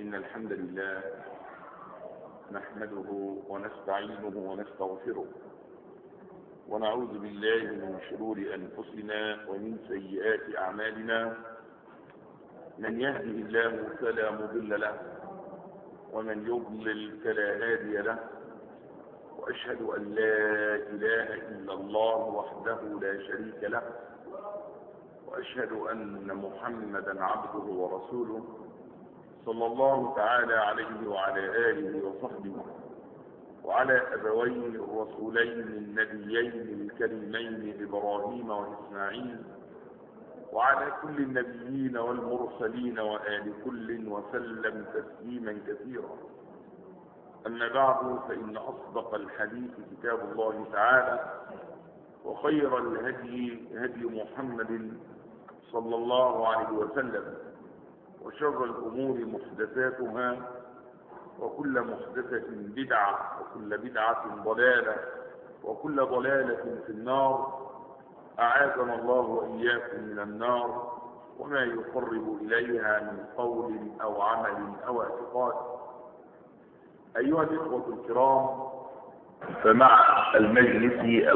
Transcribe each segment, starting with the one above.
إن الحمد لله نحمده ونستعينه ونستغفره ونعوذ بالله من شرور أنفسنا ومن سيئات أعمالنا. من يهده الله فلا مضل له ومن يضلل فلا هادي له، وأشهد أن لا إله إلا الله وحده لا شريك له، وأشهد أن محمدا عبده ورسوله صلى الله تعالى عليه وعلى آله وصحبه وعلى أبويه الرسولين النبيين الكريمين إبراهيم وإسماعيل وعلى كل النبيين والمرسلين وآل كل وسلم تسليما كثيرا. أما بعد، فإن أصدق الحديث كتاب الله تعالى، وخير الهدي هدي محمد صلى الله عليه وسلم، وشر الأمور محدثاتها، وكل محدثة بدعة، وكل بدعة ضلالة، وكل ضلالة في النار. أعاذنا الله وإياكم من النار وما يقرب إليها من قول أو عمل أو اعتقاد. أيها الإخوة الكرام، فمع المجلس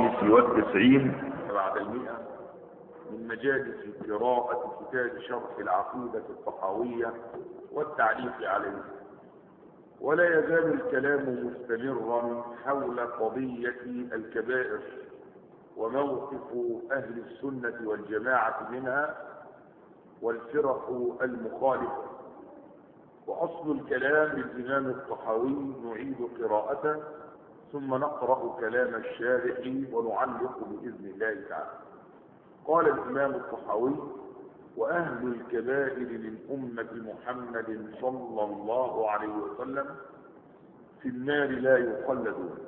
95 بعد 100 من مجالس قراءة كتاب شرح العقيدة الطحاوية والتعليق عليه، ولا يزال الكلام مستمرا حول قضية الكبائر وموقف أهل السنة والجماعة منها والفرق المخالفة. وأصل الكلام للإمام الطحاوي نعيد قراءته ثم نقرأ كلام الشارح ونعلق بإذن الله تعالى. قال الإمام الطحاوي: وأهل الكبائر من أمة محمد صلى الله عليه وسلم في النار لا يخلدون.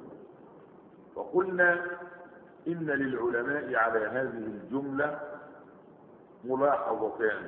وقلنا إن للعلماء على هذه الجملة ملاحظتان.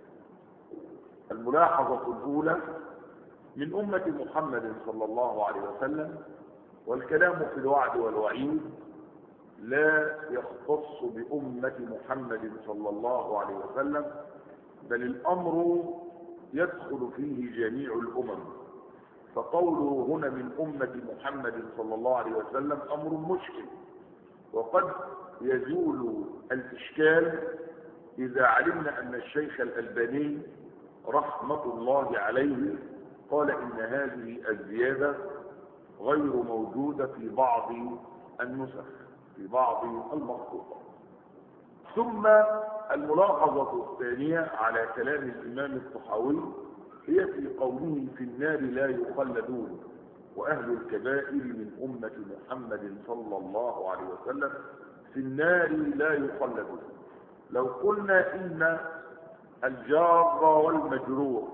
الملاحظة الأولى: من أمة محمد صلى الله عليه وسلم، والكلام في الوعد والوعيد لا يختص بأمة محمد صلى الله عليه وسلم، بل الأمر يدخل فيه جميع الأمم. فقوله هنا من أمة محمد صلى الله عليه وسلم أمر مشكل، وقد يزول الإشكال إذا علمنا أن الشيخ الألباني رحمة الله عليه قال إن هذه الزيادة غير موجودة في بعض النسخ، في بعض المخطوطات. ثم الملاحظة الثانية على كلام الإمام الطحاوي هي في قوله في النار لا يخلدون، وأهل الكبائر من أمة محمد صلى الله عليه وسلم في النار لا يخلدون. لو قلنا إن الجار والمجرور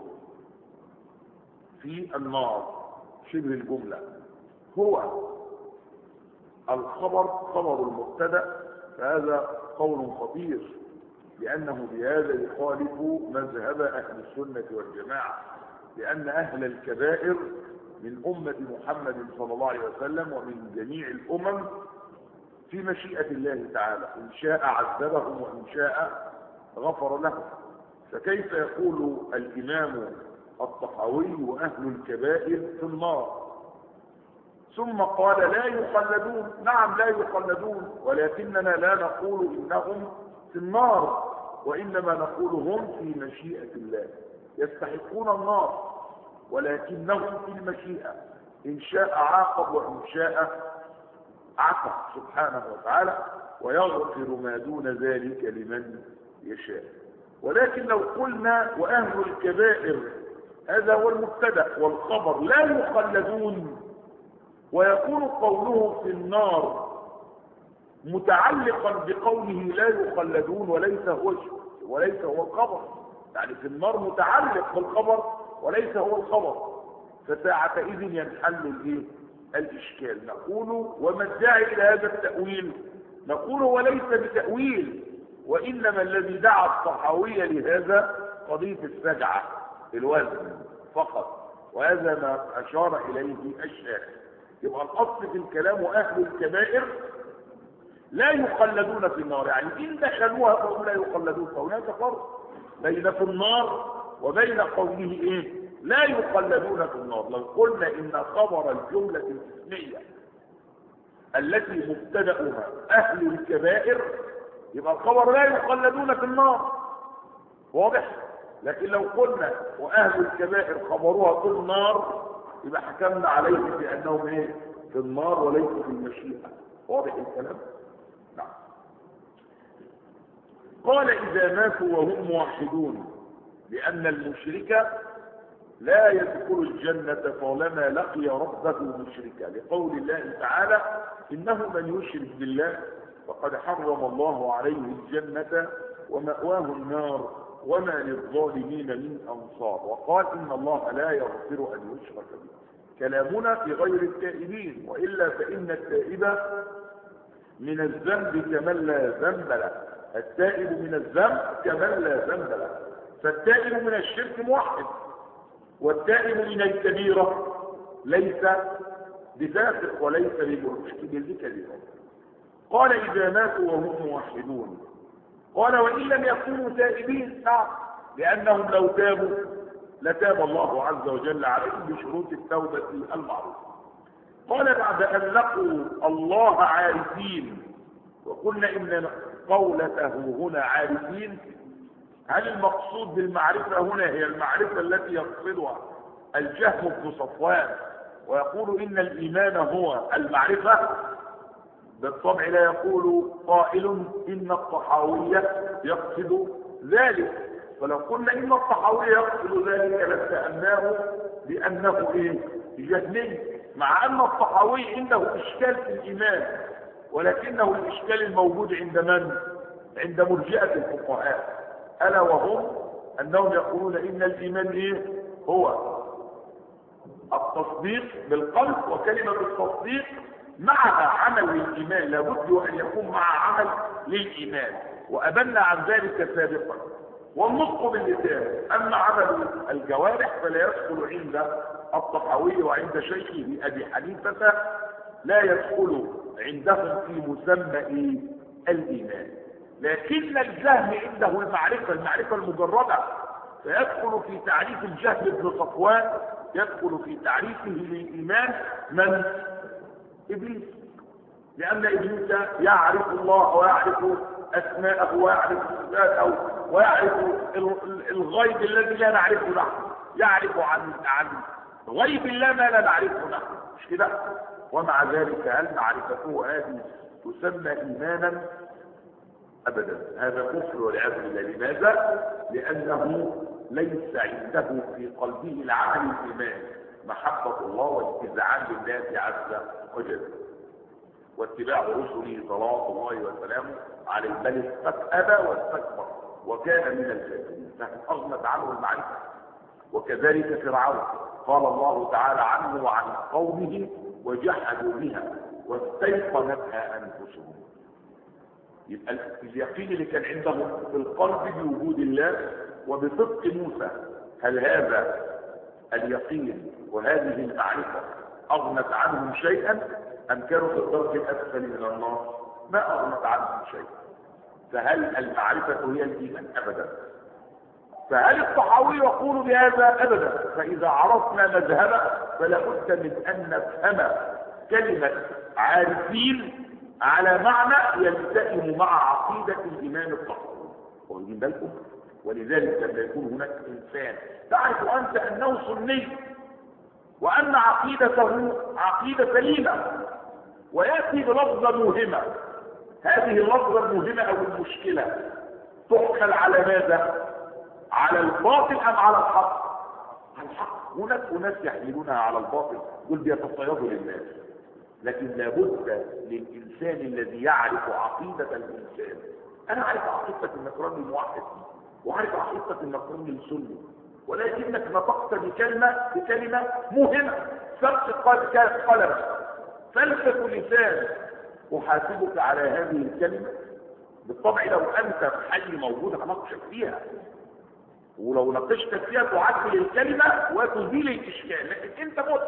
في النار شبه الجملة هو الخبر، خبر المبتدأ، فهذا قول خطير، لأنه بهذا يخالف مذهب أهل السنة والجماعة، لأن أهل الكبائر من أمة محمد صلى الله عليه وسلم ومن جميع الأمم في مشيئة الله تعالى، إن شاء عذبهم وإن شاء غفر لهم. فكيف يقول الإمام الطحاوي وأهل الكبائر في النار ثم قال لا يخلدون؟ نعم لا يخلدون، ولكننا لا نقول إنهم في النار، وإنما نقول هم في مشيئة الله، يستحقون النار ولكنهم في المشيئة، إن شاء عاقب وإن شاء عفى سبحانه وتعالى، ويغفر ما دون ذلك لمن يشاء. ولكن لو قلنا وأهل الكبائر هذا هو المبتدأ والخبر لا يخلدون، ويكون قوله في النار متعلقا بقوله لا يخلدون وليس هو الخبر، يعني في النار متعلق بالخبر وليس هو الخبر، فساعتئذ ينحل الإشكال. نقول وما الداعي إلى هذا التأويل؟ نقول وليس بتأويل، وإنما الذي دعا الطحاوي لهذا قضية السجعة، الوزن فقط، وهذا ما أشار إليه الشارح. يبقى الأصل في الكلام أهل الكبائر لا يخلدون في النار، يعني إن دخلوها فهم لا يخلدون. فهناك فرق بين في النار وبين قوله لا يخلدون في النار. لو قلنا إن خبر الجملة الاسمية التي مبتدأها أهل الكبائر يبقى الخبر لا يخلدون في النار، واضح؟ لكن لو قلنا وأهل الكبائر خبروها في النار يبقى حكمنا عليه بأنهم ايه؟ في النار وليس في المشيئة. واضح الكلام؟ نعم. قال إذا ماتوا وهم موحدون، لأن المشرك لا يدخل الجنة طالما لقي ربه مشركا، لقول الله تعالى إنه من يشرك بالله فقد حرم الله عليه الجنة ومأواه النار وما للظالمين من أنصار. وقال إن الله لا يغفر أن يشرك به. كلامنا في غير التائبين، وإلا فإن التائب من الذنب كمن لا ذنب له. التائب من الذنب كمن لا ذنب له. فالتائب من الشرك موحد، والتائب من الكبيرة ليس بفاسق وليس بمرتكب كبيرة. قال إذا ماتوا وهم موحدون. قال وإن لم يكونوا تائبين، نعم، لأنهم لو تابوا لتاب الله عز وجل عليهم بشروط التوبة المعروفة. قال بعد أن لقوا الله عارفين، وقلنا إن قولته هنا عارفين، هل المقصود بالمعرفة هنا هي المعرفة التي يقصدها الجهم بن صفوان ويقول إن الإيمان هو المعرفة؟ بالطبع لا يقول قائل إن الطحاوية يقصد ذلك. فلو قلنا إن الطحاوية يقصد ذلك لاتهمناه بأنه جهمي، مع أن الطحاوي عنده إشكال في الإيمان، ولكنه الإشكال الموجود عند من؟ عند مرجئة الفقهاء، ألا وهم أنهم يقولون إن الإيمان هو التصديق بالقلب، وكلمة التصديق معها عمل للإيمان، لابد أن يكون مع عمل للإيمان، وأبنى عن ذلك سابقا. والنطق باللسان، أما عمل الجوارح فلا يدخل عند الطحاوي وعند شيخه أبي حنيفة، لا يدخل عندهم في مسمى الإيمان. لكن الجهم عنده المعرفة المجردة، فيدخل في تعريف الجهم بن صفوان، يدخل في تعريفه للإيمان من؟ إبليس، لأن إبليس يعرف الله ويعرف أسماءه ويعرف صفاته ويعرف الغيب الذي لا نعرفه نحن، يعرف عن غيب الله ما لا نعرفه نحن، مش كده؟ ومع ذلك هل معرفته هذه تسمى إيمانا؟ أبدا، هذا كفر والعياذ بالله. لماذا؟ لأنه ليس عنده في قلبه العمل الإيمان، محبة الله والاتباع لله عز وجل واتباع رسله صلوات الله وسلامه عليه، بل استكبر واستكبر وكان من الكافرين، فأغنت عنه المعرفة. وكذلك فرعون قال الله تعالى عنه وعن قومه وجحدوا بها واستيقنتها أنفسهم. يبقى اليقين اللي كان عندهم في القلب بوجود الله وبصدق موسى، هل هذا اليقين وهذه المعرفة أغنت عنهم شيئا أم كانوا في الدرك الأسفل من النار؟ ما أغنت عنهم شيئا. فهل المعرفة هي الإيمان؟ أبدا. فهل الطحاوي يقول بهذا؟ أبدا. فإذا عرفنا مذهبه فلا بد من أن نفهم كلمة عارفين على معنى يلتئم مع عقيدة الإيمان الطحاوي. واخدين بالكم؟ ولذلك لما يكون هناك إنسان تعرف أنت أنه سني وأن عقيدته عقيدة سليمة ويأتي بلفظة موهمة، هذه اللفظة الموهمة أو المشكلة تحمل على ماذا؟ على الباطل أم على الحق؟ على الحق. هناك أناس يحملونها على الباطل، دول بيتصيدوا للناس، لكن لابد للإنسان الذي يعرف عقيدة الإنسان. أنا أعرف عقيدة النصراني الموحد وأعرف عقيدة النصراني السني، ولكنك نطقت بكلمة مهمة، فرق قلم، فلسفة لسان، أحاسبك على هذه الكلمة. بالطبع لو أنت في حي موجود هناقشك فيها، ولو ناقشتك فيها تعدل الكلمة وتزيل الإشكال، لكن أنت مت.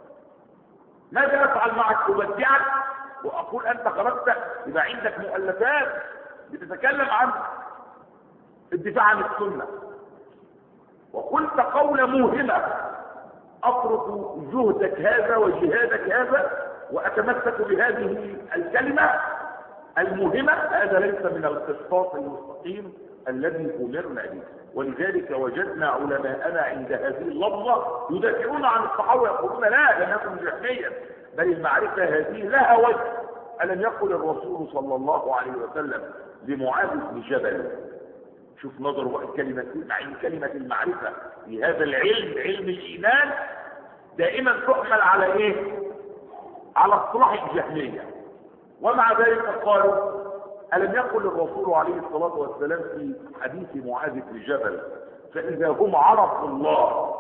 ماذا أفعل معك؟ أبدعك وأقول أنت خرجت، يبقى عندك مؤلفات بتتكلم عن الدفاع عن السنة، وقلت قول موهمة أترك جهدك هذا وجهادك هذا وأتمسك بهذه الكلمة المهمة، هذا ليس من القسطاس المستقيم الذي أمرنا به. ولذلك وجدنا علماءنا عند هذه اللفظة يدافعون عن الصحابة يقولون لا لم يكن جهميا، بل المعرفة هذه لها وجه. ألم يقل الرسول صلى الله عليه وسلم لمعاذ بن جبل، شوف نظر كلمة المعرفة في هذا العلم، علم الإيمان، دائما تحمل على إيه؟ على اصطلاح الجهمية. ومع ذلك قالوا ألم يقل الرسول عليه الصلاة والسلام في حديث معاذ بن جبل فإذا هم عرفوا الله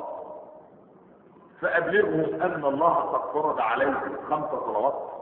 فأبلغهم أن الله قد فرض عليهم 5 صلوات.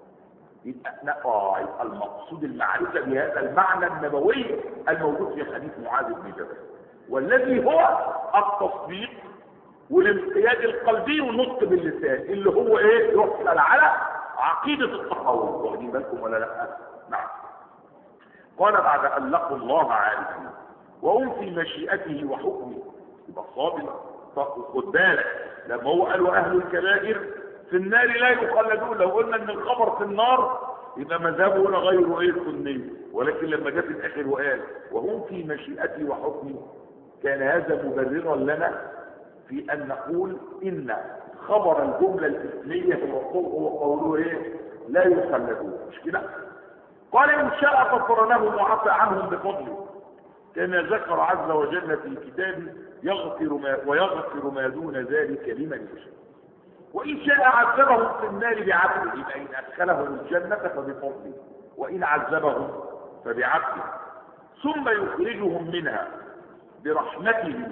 يبقى المقصود المعرفة بهذا المعنى النبوي الموجود في حديث معاذ بن جبل، والذي هو التصديق والانقياد القلبي والنطق باللسان، اللي هو ايه؟ يحمل على عقيدة التقوى. واخدين بالكم ولا لا؟ نعم. قال بعد أن لقوا الله عارفين وهم في مشيئته وحكمه، يبقى صابر. خد بالك لما هو قال واهل الكبائر في النار لا يخلدون، لو قلنا ان الخبر في النار يبقى مذهبه هنا غير ايه؟ سني. ولكن لما جاء في الاخر وقال وهم في مشيئته وحكمه، كان هذا مبررا لنا في ان نقول ان خبر الجمله الاسميه هو قوله ايه؟ لا يخلدون، مش كده؟ قال ان شاء غفر لهم وعفى عنهم بفضله، كما ذكر عز وجل في كتابه ويغفر ما دون ذلك لمن يشاء. وإن شاء عذبهم في النار بعدله، يبقى إن أدخلهم الجنة فبفضله، وإن عذبهم فبعدله، ثم يخرجهم منها برحمته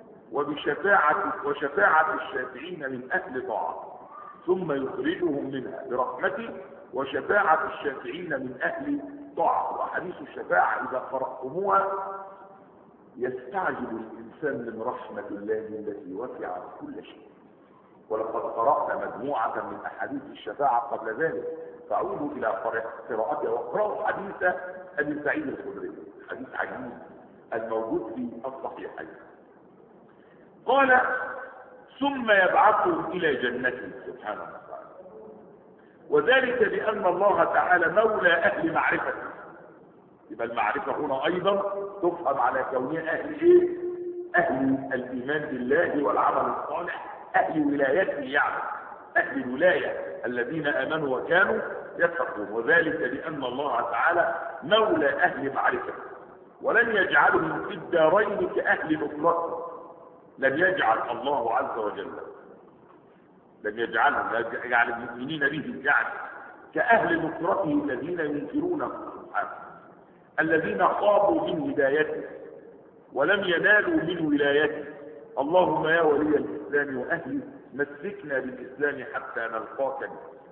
وشفاعة الشافعين من أهل طاعته، ثم يخرجهم منها برحمته وشفاعة الشافعين من أهل طاعته. وحديث الشفاعة إذا قرأتموها يستعجب الإنسان من رحمة الله التي وسعت كل شيء. ولقد قرأنا مجموعة من أحاديث الشفاعة قبل ذلك، فعودوا إلى قراءتها واقرأوا حديث أبي سعيد الخدري، حديث عجيب الموجود في الصحيحين. قال ثم يبعثهم إلى جنته سبحانه وتعالى، وذلك بأن الله تعالى مولى أهل معرفته. يبقى المعرفة هنا أيضا تفهم على كونها أهل إيه؟ أهل الإيمان بالله والعمل الصالح، أهل ولايته، يعني أهل الولاية الذين آمنوا وكانوا يتقون. وذلك بأن الله تعالى مولى أهل معرفته، ولن يجعلهم في الدارين كأهل نصرته. لن يجعل الله عز وجل، لن يجعلهم، يجعل المؤمنين به يعني كأهل نصرته الذين ينكرونه سبحانه، الذين خابوا من هدايته ولم ينالوا من ولايته. اللهم يا ولي الإسلام وأهله مسكنا بالإسلام حتى نلقاك.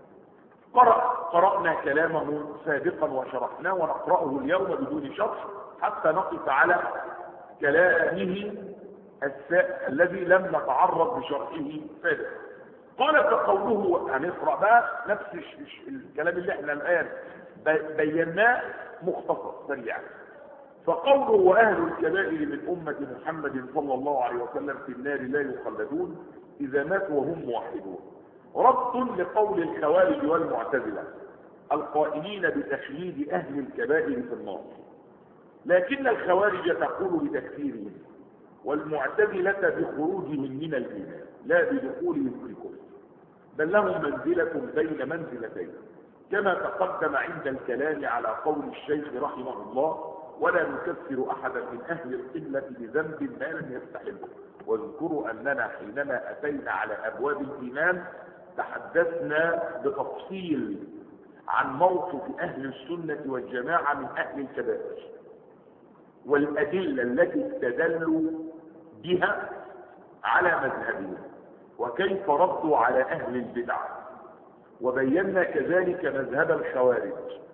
قرأنا كلامه سابقا وشرحناه ونقرأه اليوم بدون شرح حتى نقف على كلامه الذي لم نتعرض بشرحه سابقا. قال فقوله، هنقرأ بقى نفس الكلام اللي احنا الآن بيناه مختصر سريعا. فقوله واهل الكبائر من امه محمد صلى الله عليه وسلم في النار لا يخلدون اذا ماتوا وهم موحدون، رد لقول الخوارج والمعتزله القائلين بتخليد اهل الكبائر في النار. لكن الخوارج تقول بتكفيرهم، والمعتزله بخروجهم من الايمان لا بدخولهم في الكفر، بل لهم منزله بين منزلتين، كما تقدم عند الكلام على قول الشيخ رحمه الله ولا نكفر احدا من اهل القبلة بذنب ما لم يستحله. واذكروا اننا حينما اتينا على ابواب الايمان تحدثنا بتفصيل عن موقف اهل السنة والجماعة من اهل الكبائر والادلة التي استدلوا بها على مذهبهم وكيف ردوا على اهل البدع، وبينا كذلك مذهب الخوارج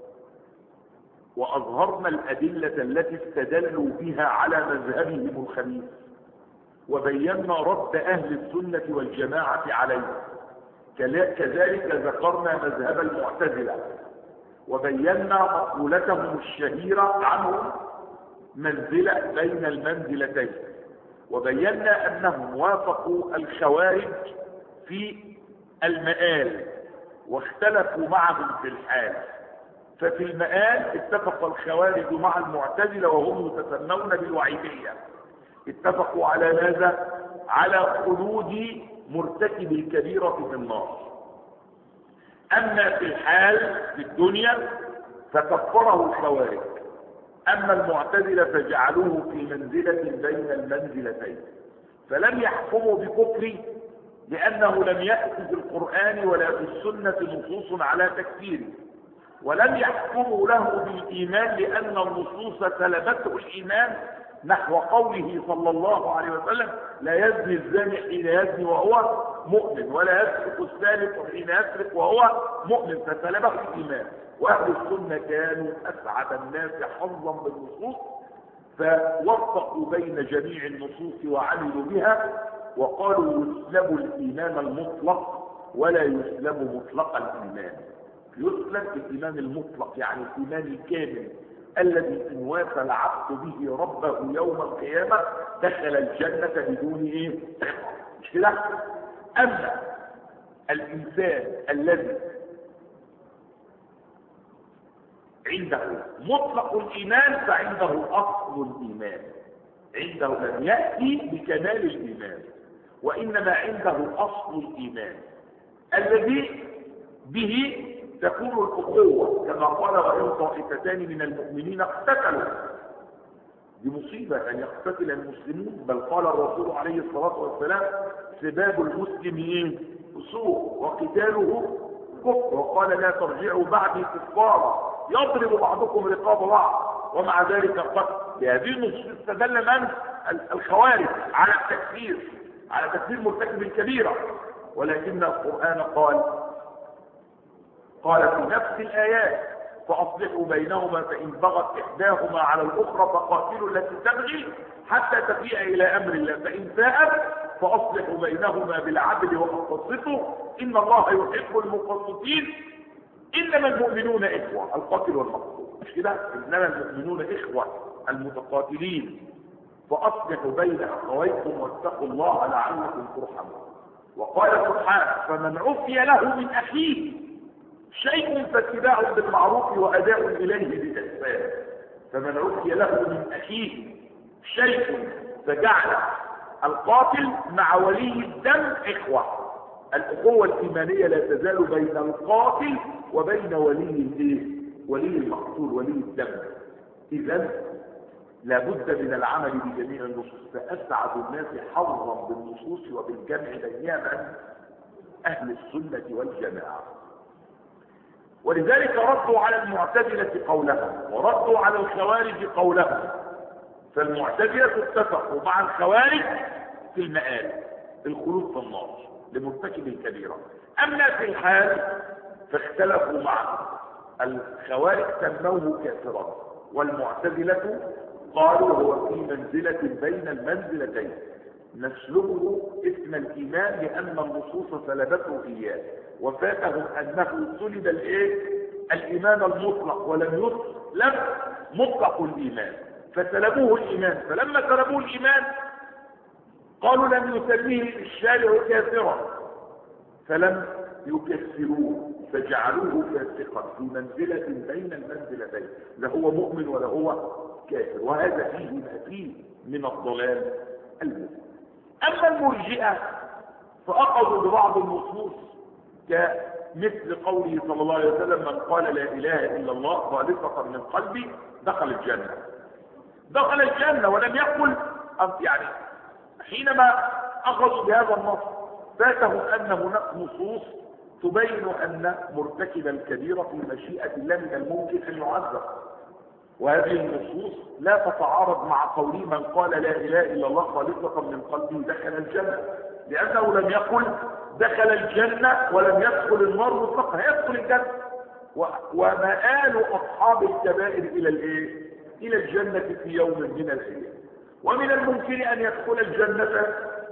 وأظهرنا الأدلة التي استدلوا بها على مذهبهم الخبيث، وبينا رد أهل السنة والجماعة عليه. كذلك ذكرنا مذهب المعتزلة وبينا مقولتهم الشهيرة عنهم منزلة بين المنزلتين، وبينا أنهم وافقوا الخوارج في المآل واختلفوا معهم في الحال. ففي المآل اتفق الخوارج مع المعتزلة وهم يتسمون بالوعيدية، اتفقوا على ماذا؟ على خلود مرتكب الكبيرة في النار. أما في الحال في الدنيا فكفره الخوارج، أما المعتزلة فجعلوه في منزلة بين المنزلتين، فلم يحكموا بكفره لأنه لم يأتي في القرآن ولا في السنة نصوص على تكفيره، ولم يحكموا له بالإيمان لأن النصوص سلبته الإيمان، نحو قوله صلى الله عليه وسلم: لا يزني الزاني حين يزني وهو مؤمن، ولا يسرق السارق حين يسرق وهو مؤمن، فسلبه الإيمان. وأهل السنة كانوا أسعد الناس حظا بالنصوص، فوفقوا بين جميع النصوص وعملوا بها، وقالوا يسلب الإيمان المطلق ولا يسلب مطلق الإيمان. يسلب الإيمان المطلق يعني الإيمان الكامل الذي إن وافى العبد به ربه يوم القيامة دخل الجنة بدون إيه؟ مش كده؟ أما الإنسان الذي عنده مطلق الإيمان فعنده أصل الإيمان، عنده لم يأتي بكمال الإيمان، وإنما عنده أصل الإيمان الذي به تكون الأخوة، كما قال: وإن طائفتان من المؤمنين اقتتلوا. دي مصيبة أن يقتتل المسلمون، بل قال الرسول عليه الصلاة والسلام: سباب المسلم فسوق وقتاله كفر، وقال: لا ترجعوا بعدي كفارا يضرب بعضكم رقاب بعض، ومع ذلك قتل. بهذه النصوص استدل من؟ الخوارج على التكفير، على تكفير مرتكب الكبيرة. ولكن القرآن قال في نفس الآيات: فأصلحوا بينهما فإن بغت إحداهما على الأخرى فقاتلوا التي تبغي حتى تفيء إلى أمر الله، فإن فاءت فأصلحوا بينهما بالعدل وأقسطوا إن الله يحب المقسطين. إنما المؤمنون إخوة، القاتل والمقتول، مش كده؟ إنما المؤمنون إخوة المتقاتلين، فأصلحوا بين أخويكم واتقوا الله لعلكم ترحمون. وقال سبحانه: فمن عفي له من أخيه شيء فاتباع بالمعروف وأداء إليه بإحسان. فمن عفي له من أخيه شيء، فجعل القاتل مع ولي الدم إخوة. الأخوة الإيمانية لا تزال بين القاتل وبين ولي المقتول، ولي الدم. إذن لابد من العمل بجميع النصوص، فأسعد الناس حظا بالنصوص وبالجمع بينها أهل السنة والجماعة. ولذلك ردوا على المعتزلة قولهم وردوا على الخوارج قولهم. فالمعتزلة اتفقوا مع الخوارج في المآل، الخلود في النار لمرتكب الكبيرة. أما في الحال فاختلفوا مع الخوارج، سموه كافرا، والمعتزلة قالوا هو في منزلة بين المنزلتين، نسلبه اسم الإيمان لأن النصوص سلبته إياه، وفاتهم أنه سلب الإيمان المطلق ولم يسلب مطلق الإيمان، فسلبوه الإيمان. فلما سلبوه الإيمان قالوا لم يسميه الشارع كافرا، فلم يكفروه، فجعلوه فاسقا في منزلة بين المنزلتين، لا هو مؤمن ولا هو كافر، وهذا فيه ما فيه من الضلال المبين. أما المرجئة فأخذوا ببعض النصوص كمثل قوله صلى الله عليه وسلم: من قال لا إله إلا الله خالصة من قلبي دخل الجنة. دخل الجنة ولم يقل يعني حينما أخذوا بهذا النص فاتهم أن هناك نصوص تبين أن مرتكب الكبيرة في مشيئة الله من الممكن أن يعذب، وهذه النصوص لا تتعارض مع قول من قال لا إله إلا الله خالصة من قلبه دخل الجنة، لأنه لم يقل دخل الجنة ولم يدخل النار مطلقا، يدخل الجنة. ومآل أصحاب الكبائر إلى الجنة في يوم من الأيام. ومن الممكن أن يدخل الجنة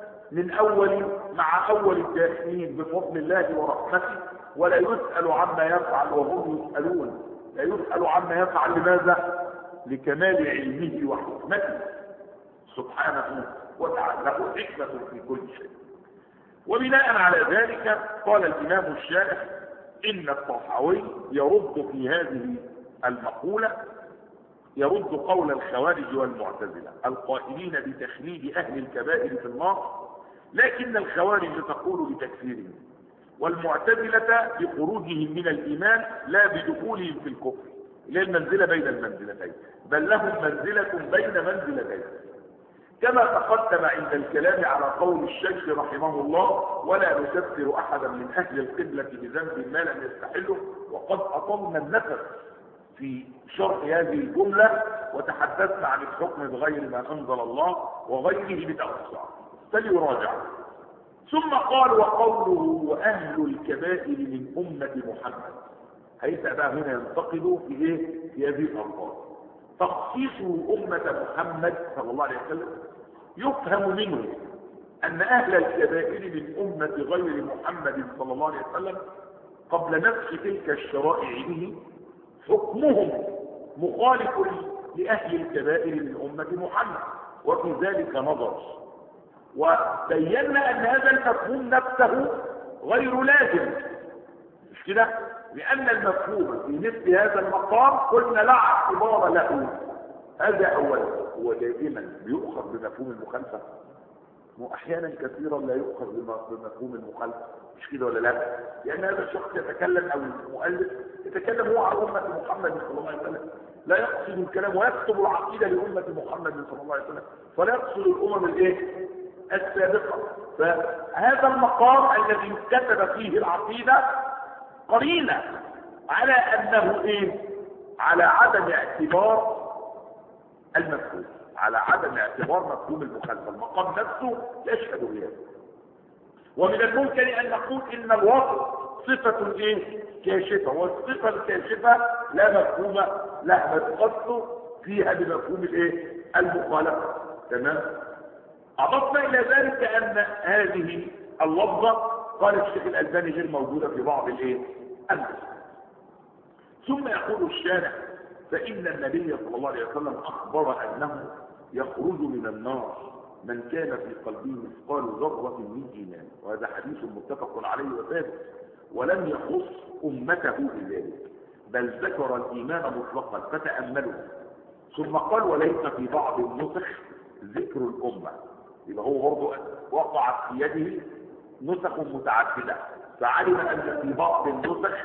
مع أول الداخلين بفضل الله ورحمته، ولا يسأل عما يفعل وهم يسألون، لا يسأل عما يفعل. لماذا؟ لكمال علمه وحكمته سبحانه وتعالى له حكمة في كل شيء. وبناء على ذلك قال الإمام الشارح إن الطحاوي يرد في هذه المقولة، يرد قول الخوارج والمعتزلة القائلين بتخليد أهل الكبائر في النار، لكن الخوارج تقول بتكفيرهم، والمعتزلة بخروجهم من الإيمان لا بدخولهم في الكفر، لا المنزلة بين المنزلتين، بل لهم منزلة بين منزلتين، كما تقدم عند الكلام على قول الشيخ رحمه الله ولا نكفر أحدا من أهل القبلة بذنب ما لم يستحله. وقد أطلنا النفس في شرح هذه الجملة وتحدثنا عن الحكم بغير ما أنزل الله وغيره بتوسع، فليراجع. ثم قال وقوله وأهل الكبائر من أمة محمد، هيبقى بقى هنا ينتقد في ايه؟ في هذه الألفاظ. تخصيصه أمة محمد صلى الله عليه وسلم يفهم منه أن أهل الكبائر من أمة غير محمد صلى الله عليه وسلم قبل نسخ تلك الشرائع به حكمهم مخالف لأهل الكبائر من أمة محمد، وفي ذلك نظر. وبينا أن هذا المفهوم نفسه غير لازم، مش كده؟ لأن المفهوم في مثل هذا المقام قلنا لا اعتبار له. هذا أولا، هو دائما بيؤخذ بمفهوم المخالفة، واحيانا كثيرا لا يؤخذ بمفهوم المخالفه، مش كده ولا لا؟ لان هذا الشخص يتكلم او المؤلف يتكلم هو عن امه محمد صلى الله عليه وسلم، لا يقصد الكلام ويكتب العقيده لامه محمد صلى الله عليه وسلم، فلا يقصد الامم الايه؟ السابقه. فهذا المقام الذي كتب فيه العقيده قرينه على انه ايه؟ على عدم اعتبار المفهوم، على عدم اعتبار مفهوم المخالفه، المقام نفسه يشهد بهذا. ومن الممكن ان نقول ان الوصف صفه ايه؟ كاشفه، والصفه الكاشفه لا مفهوم لها، بتخص فيها بمفهوم الايه؟ المخالفه. تمام؟ اضفنا الى ذلك ان هذه اللفظه قال الشيخ الالباني غير موجوده في بعض الايه؟ النسخ. ثم يقول الشارح فإن النبي صلى الله عليه وسلم أخبر أنه يخرج من النار من كان في قلبه مثقال ذرة من إيمان، وهذا حديث متفق عليه وثابت، ولم يخص أمته بذلك بل ذكر الإيمان مطلقا فتأملوا. ثم قال وليس في بعض النسخ ذكر الأمة، يبقى هو برضه وقعت في يده نسخ متعددة، فعلم أن في بعض النسخ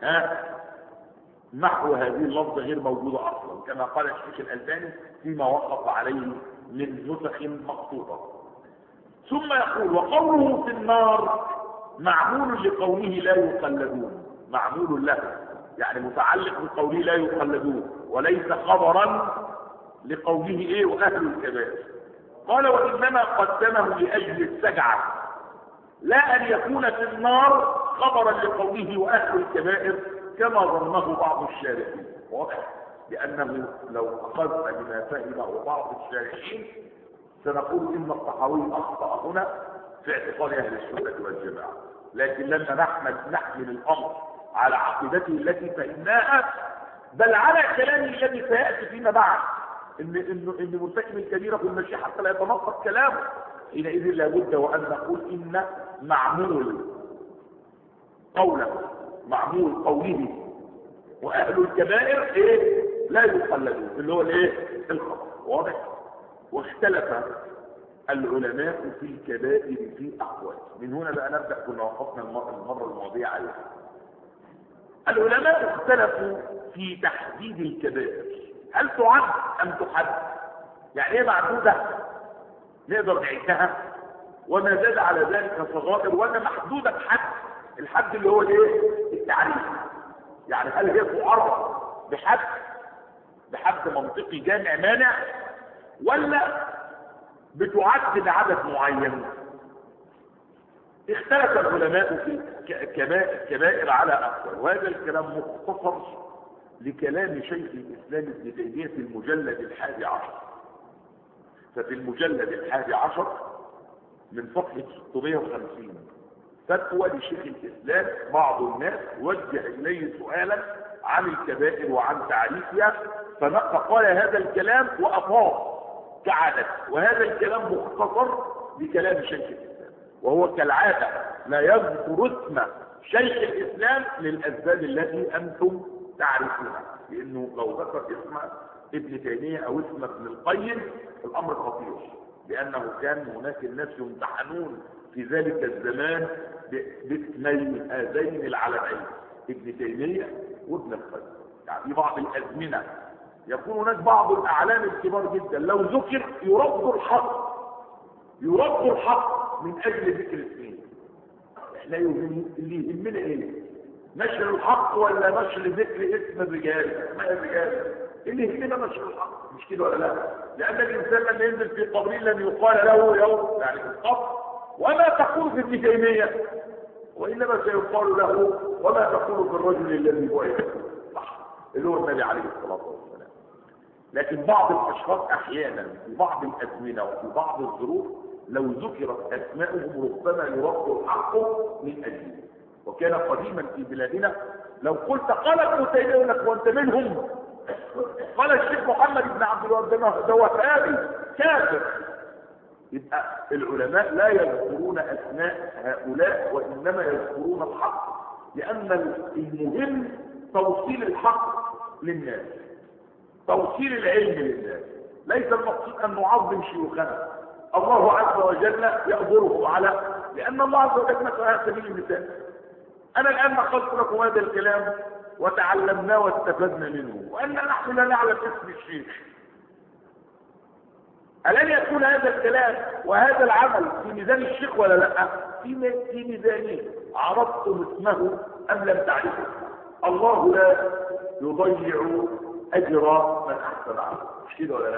نحو هذه اللفظة غير موجودة أصلا، كما قال الشيخ الألباني فيما وقف عليه من نسخ مخطوطة. ثم يقول وقوله في النار معمول لقوله لا يقلدون، معمول له يعني متعلق بقوله لا يقلدون، وليس خبرا لقوله ايه واهل الكبائر. قال وانما قدمه لاجل السجعه، لا ان يكون في النار خبرا لقوله واهل الكبائر كما ظنه بعض الشارحين. واضح؟ لانه لو اخذنا بما فهمه بعض الشارحين سنقول ان الطحاوي اخطا هنا في اعتقاد اهل السنه والجماعه، لكن لما نحمل الامر على عقيدته التي فهمناها، بل على كلامه الذي سياتي فيما بعد ان مرتكب الكبيره في المشي حتى لا يتنطق كلامه، حينئذ لابد وان نقول ان معمول قوله واهل الكبائر ايه؟ لا يقلدون، اللي هو الايه؟ الخبر. واضح؟ واختلف العلماء في الكبائر في اقوال، من هنا بقى نبدا، كنا وقفنا المره الماضيه عليها. العلماء اختلفوا في تحديد الكبائر، هل تعد ام تحد؟ يعني ايه معدوده نقدر نعدها وما زاد على ذلك صغائر، ولا محدوده بحد؟ الحد اللي هو الايه؟ التعريف. يعني هل هي تعرف بحد منطقي جامع مانع، ولا بتعد بعدد معين؟ اختلف العلماء في الكبائر على اقوال، وهذا الكلام مختصر لكلام شيخ الاسلام ابن تيميه في المجلد 11. ففي المجلد 11 من صفحه 650 فتوى لشيخ الاسلام، بعض الناس وجه اليه سؤالا عن الكبائر وعن تعريفها، فقال هذا الكلام وافاض كعادة. وهذا الكلام مختصر بكلام شيخ الإسلام، وهو كالعادة لا يذكر اسم شيخ الإسلام للأسباب التي أنتم تعرفونها، لأنه لو ذكر اسم ابن تيمية أو اسم ابن القيم الأمر خطير، لأنه كان هناك الناس يمتحنون في ذلك الزمان باسمين هذين العلمين، ابن تيمية وابن القيم. يعني في بعض الأزمنة يكون هناك بعض الأعلام الكبار جدا لو ذكر يرد الحق، يرد الحق من أجل ذكر اسمين. احنا اللي يهمنا ايه؟ نشر الحق ولا نشر ذكر اسم الرجال؟ اسماء الرجال اللي يهمنا نشر الحق، مش كده ولا لا؟ لأن الإنسان لما ينزل في قبره لن يقال له يوم يعني في القبر وما تقول في ابن تيمية، وإنما سيقال له وما تقول في الرجل الذي بعث صح اللي هو النبي عليه الصلاة والسلام. لكن بعض الأشخاص أحيانا في بعض الأزمنة وفي بعض الظروف لو ذكرت أسماؤهم ربما يرد الحق من أجله. وكان قديما في بلادنا لو قلت قال ابن تيمية لك وأنت منهم، قال الشيخ محمد بن عبد الوهاب ده وهابي كافر. يبقى العلماء لا يذكرون أسماء هؤلاء وإنما يذكرون الحق، لأن المهم توصيل الحق للناس، توصيل العلم للناس. ليس المقصود أن نعظم شيوخنا، الله عز وجل يأمرهم على، لأن الله عز وجل مثل على سبيل المثال أنا الآن نقلت لكم هذا الكلام وتعلمناه واستفدنا منه، وأن نحن لا نعلم اسم الشيخ. ألن يكون هذا الكلام وهذا العمل في ميزان الشيخ ولا لا؟ في ميزانه. عرفتم اسمه أم لم تعرفوا؟ الله لا يضيع أجر من أحسن عمله، مش كده ولا لا؟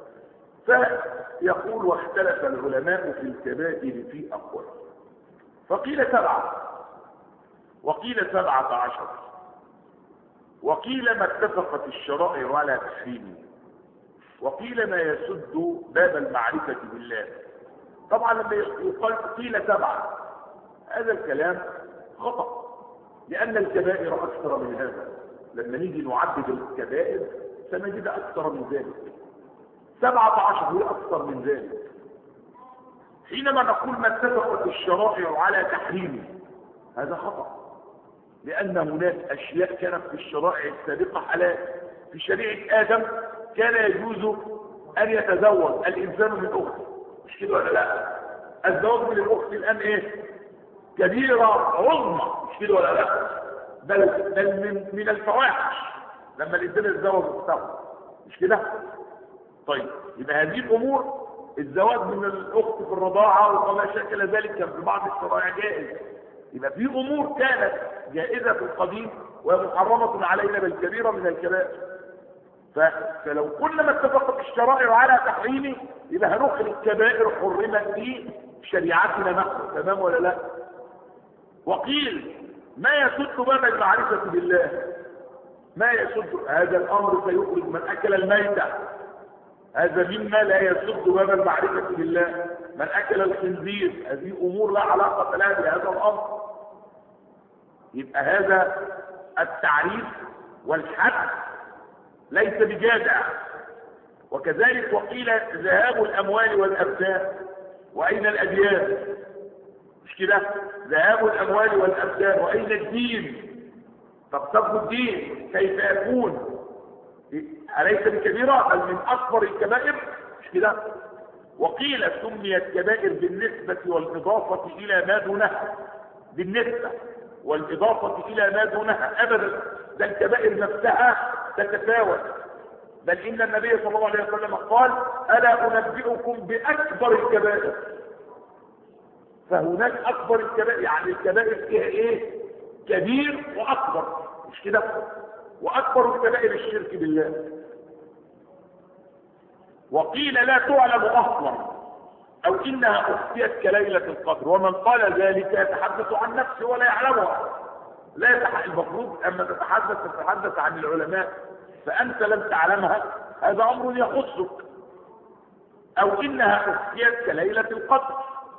فيقول واختلف العلماء في الكبائر في أقوال، فقيل 7 وقيل 17 وقيل ما اتفقت الشرائع على تحريمه وقيل ما يسد باب المعرفة بالله. طبعا لما يقال قيل 7 هذا الكلام خطأ، لأن الكبائر أكثر من هذا. لما نيجي نعدد الكبائر سنجد أكثر من ذلك، 17 هي أكثر من ذلك. حينما نقول ما اتفقت الشرائع على تحريمه هذا خطأ، لأن هناك أشياء كانت في الشرائع السابقة حلال. في شريعة آدم كان يجوز أن يتزوج الإنسان من أخته، مش كده ولا لا؟ الزواج من الأخت الآن إيه؟ كبيرة عظمى، مش كده ولا لا؟ بل من الفواحش لما الإنسان يتزوج أخته، مش كده؟ طيب يبقى هذه الأمور الزواج من الأخت في الرضاعة وما شكل ذلك كان في بعض الشرائع جائز. يبقى في أمور كانت جائزة في القديم ومحرمة علينا بالكبيرة من الكبائر. فلو كل ما اتفقت الشرائع على تحريمه يبقى هنخرج كبائر حرمت في شريعتنا نحن، تمام ولا لا؟ وقيل ما يسد باب المعرفة بالله، ما يسد هذا الأمر سيخرج من أكل الميتة، هذا مما لا يسد باب المعرفة بالله. من أكل الخنزير، هذه أمور لا علاقة لها بهذا الأمر. يبقى هذا التعريف والحد ليس بجادع. وكذلك وقيل ذهاب الأموال والأبدان، وأين الأديان؟ مش كده؟ ذهاب الأموال والأبدان وأين الدين؟ طب سب الدين كيف يكون؟ أليس بكبيرة بل من أكبر الكبائر؟ مش كده؟ وقيل سميت كبائر بالنسبة والإضافة إلى ما دونها، بالنسبة والإضافة إلى ما دونها أبدا، ده الكبائر نفسها تتفاوت. بل إن النبي صلى الله عليه وسلم قال ألا أنبئكم بأكبر الكبائر؟ فهناك أكبر الكبائر، يعني الكبائر فيها إيه؟ كبير وأكبر، مش كده؟ وأكبر الكبائر الشرك بالله. وقيل لا تعلم أصلا أو إنها أخفيت كليلة القدر، ومن قال ذلك يتحدث عن نفسه ولا يعلمها. لا المفروض أما تتحدث عن العلماء فأنت لم تعلمها، هذا أمر يخصك. أو إنها أخفيت كليلة القدر،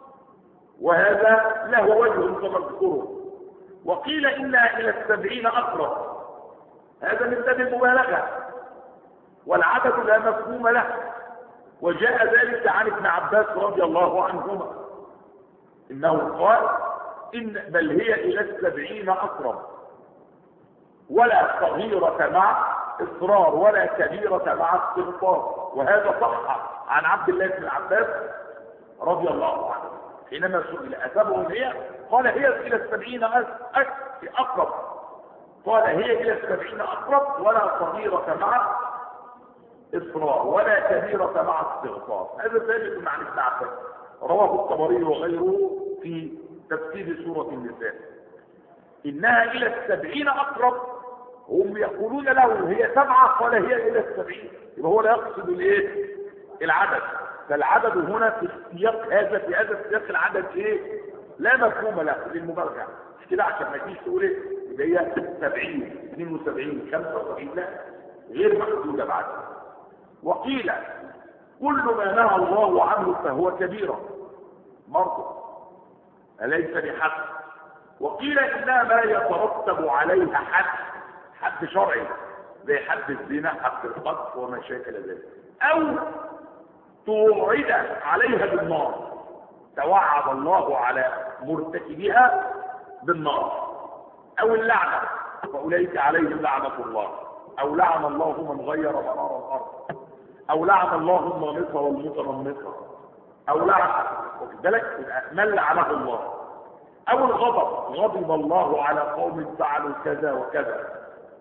وهذا له وجه كمذكره. وقيل إنها إلى 70 أقرب، هذا من باب المبالغة، والعدد لا مفهوم له. وجاء ذلك عن ابن عباس رضي الله عنهما إنه قال بل هي إلى 70 أقرب، ولا صغيرة مع إصرار ولا كبيرة مع استغفار. وهذا صح عن عبد الله بن عباس رضي الله عنه حينما سئل أتبعهم هي؟ قال هي إلى 70 أقرب، قال هي إلى 70 أقرب ولا صغيرة مع إصرار ولا كبيرة مع استغفار. هذا ثابت عن ابن عباس، رواه الطبري وغيره في تفسير سورة النساء. إنها إلى 70 أقرب، هم يقولون له هي 7، قال هي إلى 70، يبقى هو لا يقصد الايه؟ العدد. فالعدد هنا في السياق هذا، في هذا السياق العدد ايه؟ لا مفهوم له للمبالغه، مش كده عشان ما تجيش تقول ايه يبقى هي 70 72 75، لا، غير محدوده بعد. وقيل كل ما نهى الله عنه فهو كبيره برضه أليس بحق. وقيل إنها ما يترتب عليها حد شرعي زي حد الزنا، حد القتل وما شاكل ذلك، أو توعد عليها بالنار، توعد الله على مرتكبها بالنار، أو اللعنة فأولئك عليهم لعنة الله، أو لعن الله من غير منار الأرض، أو لعن الله النامصة والمتنمصة، أو لعن ذلك من لعنه الله، أو الغضب، غضب الله على قوم فعلوا كذا وكذا،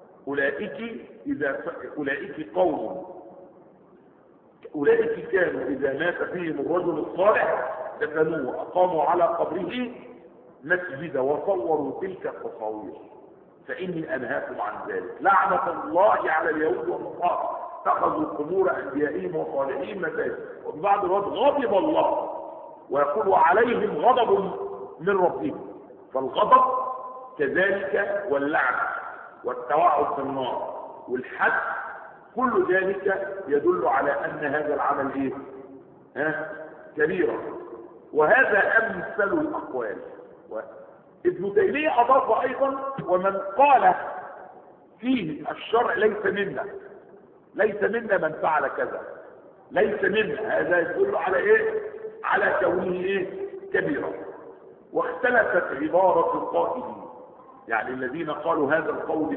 أولئك كانوا إذا مات فيهم الرجل الصالح دفنوه وأقاموا على قبره مسجدا وصوروا تلك التصاوير فإني أنهاكم عن ذلك. لعنة الله على اليهود والنصارى اتخذوا قبور أنبيائهم وصالحين مساجد. وفي بعض الوقت غضب الله ويقول عليهم غضب من ربهم، فالغضب كذلك واللعنة والتوعد بالنار والحد كل ذلك يدل على أن هذا العمل ايه؟ كبيرا. وهذا أمثل الأقوال. ابن تيمية أضاف أيضا ومن قال فيه الشرع ليس منا من فعل كذا، ليس منا، هذا يدل على ايه؟ على كونه ايه؟ كبيرا. واختلفت عبارة القائلين، يعني الذين قالوا هذا القول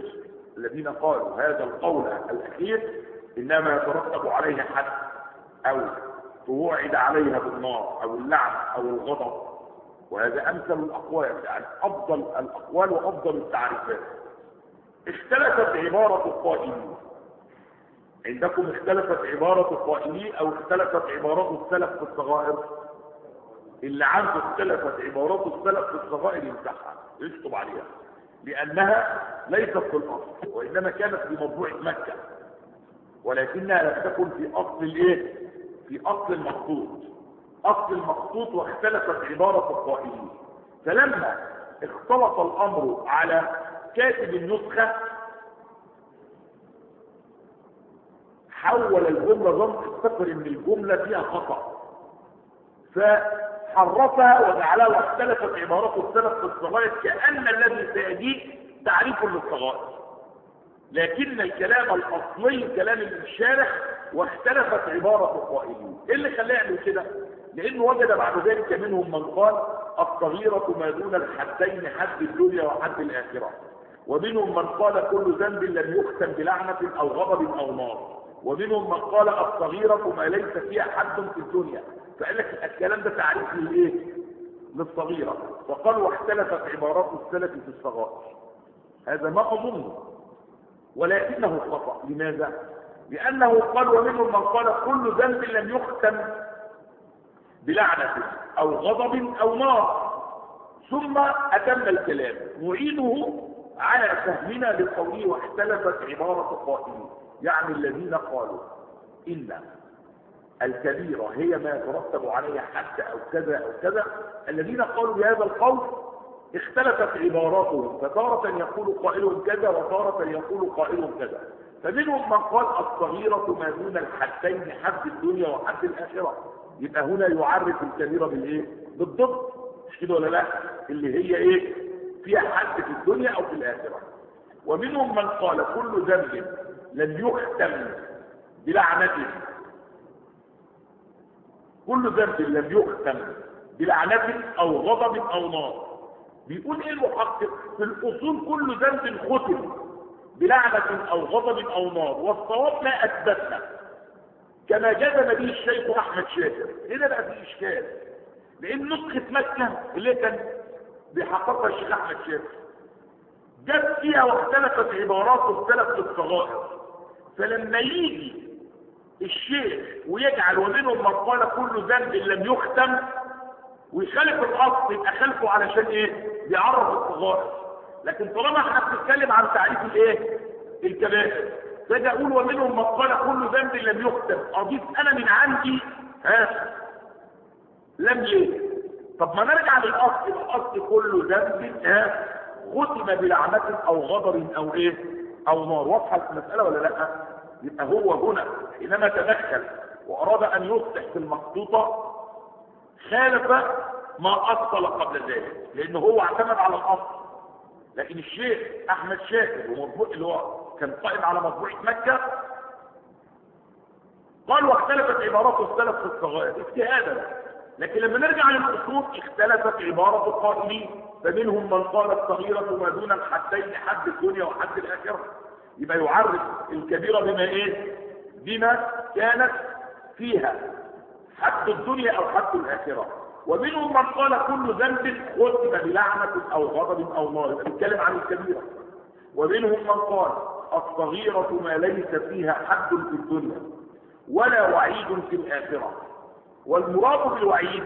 الأخير إنما يترتب عليها حد أو توعد عليها بالنار أو اللعن أو الغضب، وهذا أمثل الأقوال، يعني أفضل الأقوال وأفضل التعريفات. اختلفت عبارة القائلين، عندكم اختلفت عبارة القائلين أو اختلفت عبارات السلف في الصغائر؟ اللي عنده اختلفت عبارات السلف في الصغائر يمسحها يشطب عليها، لأنها ليست في الأصل وإنما كانت في مطبوعة مكة، ولكنها لم تكن في أصل الايه؟ في أصل المخطوط. واختلفت عبارة القائلين، فلما اختلط الأمر على كاتب النسخة حول الجملة ظن افتكر ان الجملة فيها خطأ فحرفها وجعلها واختلفت عبارات السلف في الصغائر، كأن الذي سيجيء تعريف للصغائر، لكن الكلام الأصلي كلام الشارح واختلفت عبارة القائلين. ايه اللي خلاه يعمل كده؟ لأنه وجد بعد ذلك منهم من قال الصغيرة ما دون الحدين، حد الدنيا وحد الآخرة، ومنهم من قال كل ذنب لم يختم بلعنة أو غضب أو نار، ومنهم من قال الصغيرة ما ليس فيها حد في الدنيا. فقال لك الكلام ده تعريف للايه؟ للصغيرة. فقال واختلفت عبارات السلف في الصغائر، هذا ما أظنه ولكنه خطأ. لماذا؟ لأنه قال ومنهم من قال كل ذنب لم يختم بلعنة أو غضب أو نار، ثم أتم الكلام نعيده على فهمنا لقوله واختلفت عبارة القائلين، يعني الذين قالوا إن الكبيرة هي ما يترتب عليها حد أو كذا أو كذا، الذين قالوا بهذا القول اختلفت عباراتهم، فتارة يقول قائلهم كذا وتارة يقول قائلهم كذا. فمنهم من قال الصغيرة ما دون الحدين، حد الدنيا وحد الآخرة، يبقى هنا يعرف الكبيرة بالإيه؟ بالضبط، مش كده ولا لا؟ اللي هي إيه؟ فيها حد في الدنيا أو في الآخرة. ومنهم من قال كل ذنب لم يختم بلعنته كل ذنب لم يختم بلعنة أو غضب أو نار. بيقول إيه المحقق؟ في الأصول كل ذنب ختم بلعنة أو غضب أو نار، والصواب ما أثبتنا كما جزم به الشيخ أحمد شاكر. هنا بقى في إشكال، لأن نسخة مكة اللي كان بيحققها الشيخ أحمد شاكر جت فيها واختلفت عبارات واختلفت الصغائر، فلما يجي الشيخ ويجعل ومنهم من قال كل ذنب لم يختم ويخالف الاصل، يبقى خالفه علشان ايه؟ بيعرف الصغائر. لكن طالما احنا بنتكلم عن تعريف الايه؟ الكبائر، فاجي اقول ومنهم من قال كل ذنب لم يختم، اضيف انا من عندي لم ليه؟ طب ما نرجع للاصل، الاصل كل ذنب ختم بلعنة او غضب او ايه؟ او نار. واضحه المساله ولا لا؟ يبقى هو هنا حينما تدخل واراد ان يصلح في المخطوطه خالف ما اصل قبل ذلك، لانه هو اعتمد على الاصل. لكن الشيخ احمد شاكر ومطبوع اللي هو كان قائم على مطبوعه مكه قال واختلفت عبارات واختلف في الصغائر اجتهادا. لكن لما نرجع للاصول اختلفت عباره القائلين، فمنهم من قال الصغيره ما دون الحدين حد الدنيا وحد الاخره. يبقى يعرف الكبيره بما ايه؟ بما كانت فيها حد الدنيا او حد الاخره. ومنهم من قال كل ذنب ختم بلعنه او غضب او نار، يبقى بيتكلم عن الكبيره. ومنهم من قال الصغيره ما ليس فيها حد في الدنيا ولا وعيد في الاخره. والمراد بالوعيد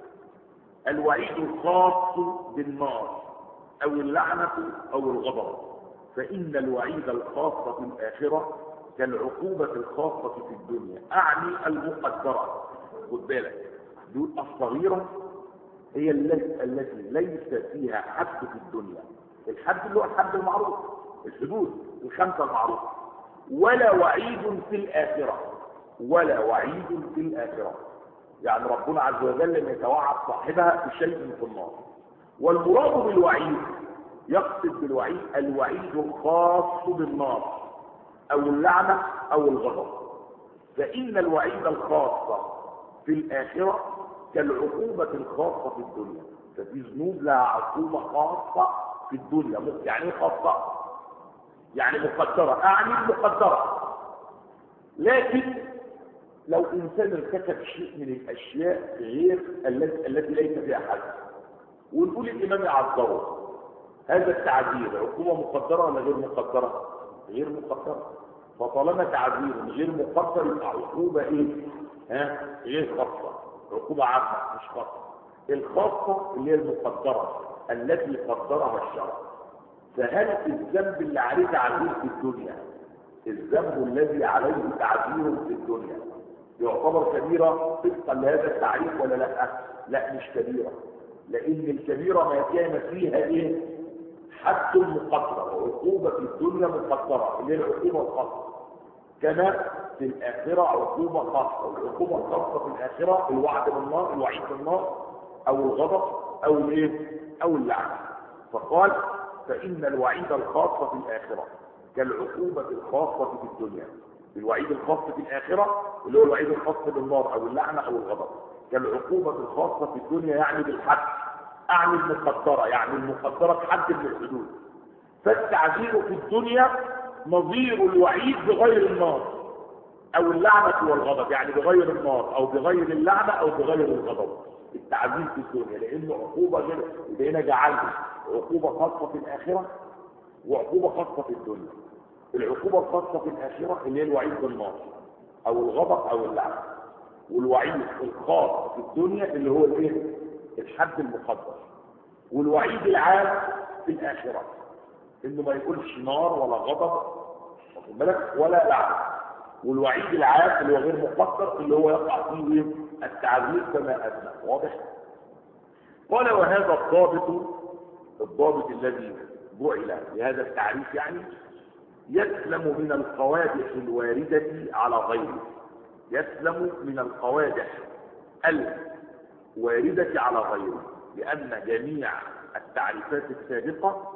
الوعيد الخاص بالنار او اللعنه او الغضب، فان الوعيد الخاص في الاخره كالعقوبه الخاصه في الدنيا، اعني المقدره. خد بالك، دول الصغيره هي التي ليس فيها حد في الدنيا، الحد اللي هو الحد المعروف، الحدود الخمسه المعروفه، ولا وعيد في الاخره، ولا وعيد في الاخره، يعني ربنا عز وجل لم يتوعد صاحبها بشيء في النار. والمراد بالوعيد يقصد بالوعيد الوعيد الخاص بالنار او اللعنه او الغضب، فان الوعيد الخاص في الاخره كالعقوبه الخاصه في الدنيا. ففي ذنوب لها عقوبه خاصه في الدنيا. يعني ايه خاصه؟ يعني مقدره، اعني مقدره. لكن لو انسان ارتكب شيء من الاشياء غير التي ليس فيها حد، ونقول الامام يعذره، هذا التعذير عقوبه مقدره ولا غير مقدره؟ غير مقدره. فطالما تعذير غير مقدر يبقى عقوبه ايه؟ غير خاصه، عقوبه عامه مش خاصه. الخاصه اللي هي المقدره التي قدرها الشرع. فهل الذنب اللي عليه تعذير في الدنيا، الذنب الذي عليه تعذير في الدنيا، يعتبر كبيرة طبقا لهذا التعريف ولا لا؟ لا مش كبيرة، لأن الكبيرة ما كان فيها ايه؟ حد مقدر وعقوبة في الدنيا مقدرة اللي هي العقوبة الخاصة. كما في الآخرة عقوبة خاصة، والعقوبة الخاصة في الآخرة الوعد بالنار، الوعيد بالنار أو الغضب أو الايه؟ أو اللعنة. فقال فإن الوعيد الخاص في الآخرة كالعقوبة الخاصة في الدنيا. الوعيد الخاص في الآخرة اللي هو الوعيد الخاص بالنار أو اللعنة أو الغضب كالعقوبة الخاصة في الدنيا، يعني بالحد، أعني المقدرة، يعني المقدرة بحد من الحدود. فالتعذير في الدنيا نظير الوعيد بغير النار أو اللعنة والغضب، يعني بغير النار أو بغير اللعنة أو بغير الغضب. التعذير في الدنيا لأنه عقوبة غير، يبقى هنا جعلنا عقوبة خاصة في الآخرة وعقوبة خاصة في الدنيا. العقوبة الخاصة في الآخرة اللي هي الوعيد بالنار أو الغضب أو اللعنة، والوعيد الخاص في الدنيا اللي هو الايه؟ الحد المقدر. والوعيد العام في الآخرة إنه ما يقولش نار ولا غضب واخد بالك ولا لعنة. والوعيد العام اللي هو غير مقدر اللي هو يقع فيه التعذير كما أدنى. واضح؟ قال وهذا الضابط الذي جعل لهذا التعريف يعني يسلم من القوادح الواردة على غيره، يسلم من القوادح الواردة على غيره، لأن جميع التعريفات السابقة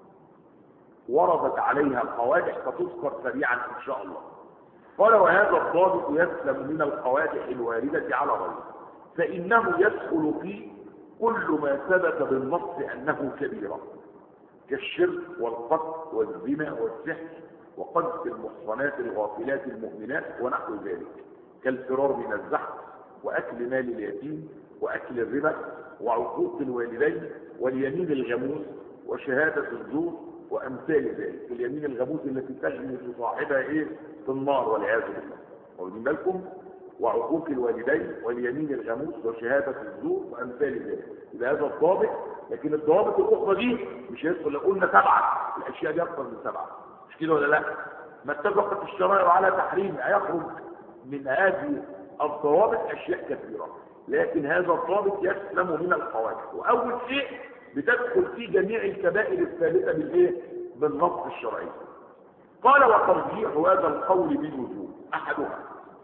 وردت عليها قوادح فتذكر سريعا إن شاء الله. قال وهذا الضابط يسلم من القوادح الواردة على غيره، فإنه يدخل فيه كل ما ثبت بالنص أنه كبيرة، كالشرك والقتل والزنا والسحر وقذف المحصنات الغافلات المؤمنات ونحو ذلك، كالفرار من الزحف وأكل مال اليتيم وأكل الربا وعقوق الوالدين واليمين الغموس وشهادة الزور وأمثال ذلك. اليمين الغموس التي تغمس صاحبها إيه؟ في النار والعياذ بالله. واخدين بالكم؟ وعقوق الوالدين واليمين الغموس وشهادة الزور وأمثال ذلك. إذا هذا الضابط، لكن الضوابط الأخرى دي مش هيدخل. لو قلنا 7 الأشياء دي أكثر من 7، مش كده ولا لا؟ ما اتفقت الشرائع على تحريم هيخرج من هذه الضوابط أشياء كثيرة، لكن هذا الضابط يسلم من الحوادث. وأول شيء بتدخل في جميع الكبائر الثابتة بالإيه؟ بالنص الشرعي. قال وترجيح هذا القول بالوجوب أحدها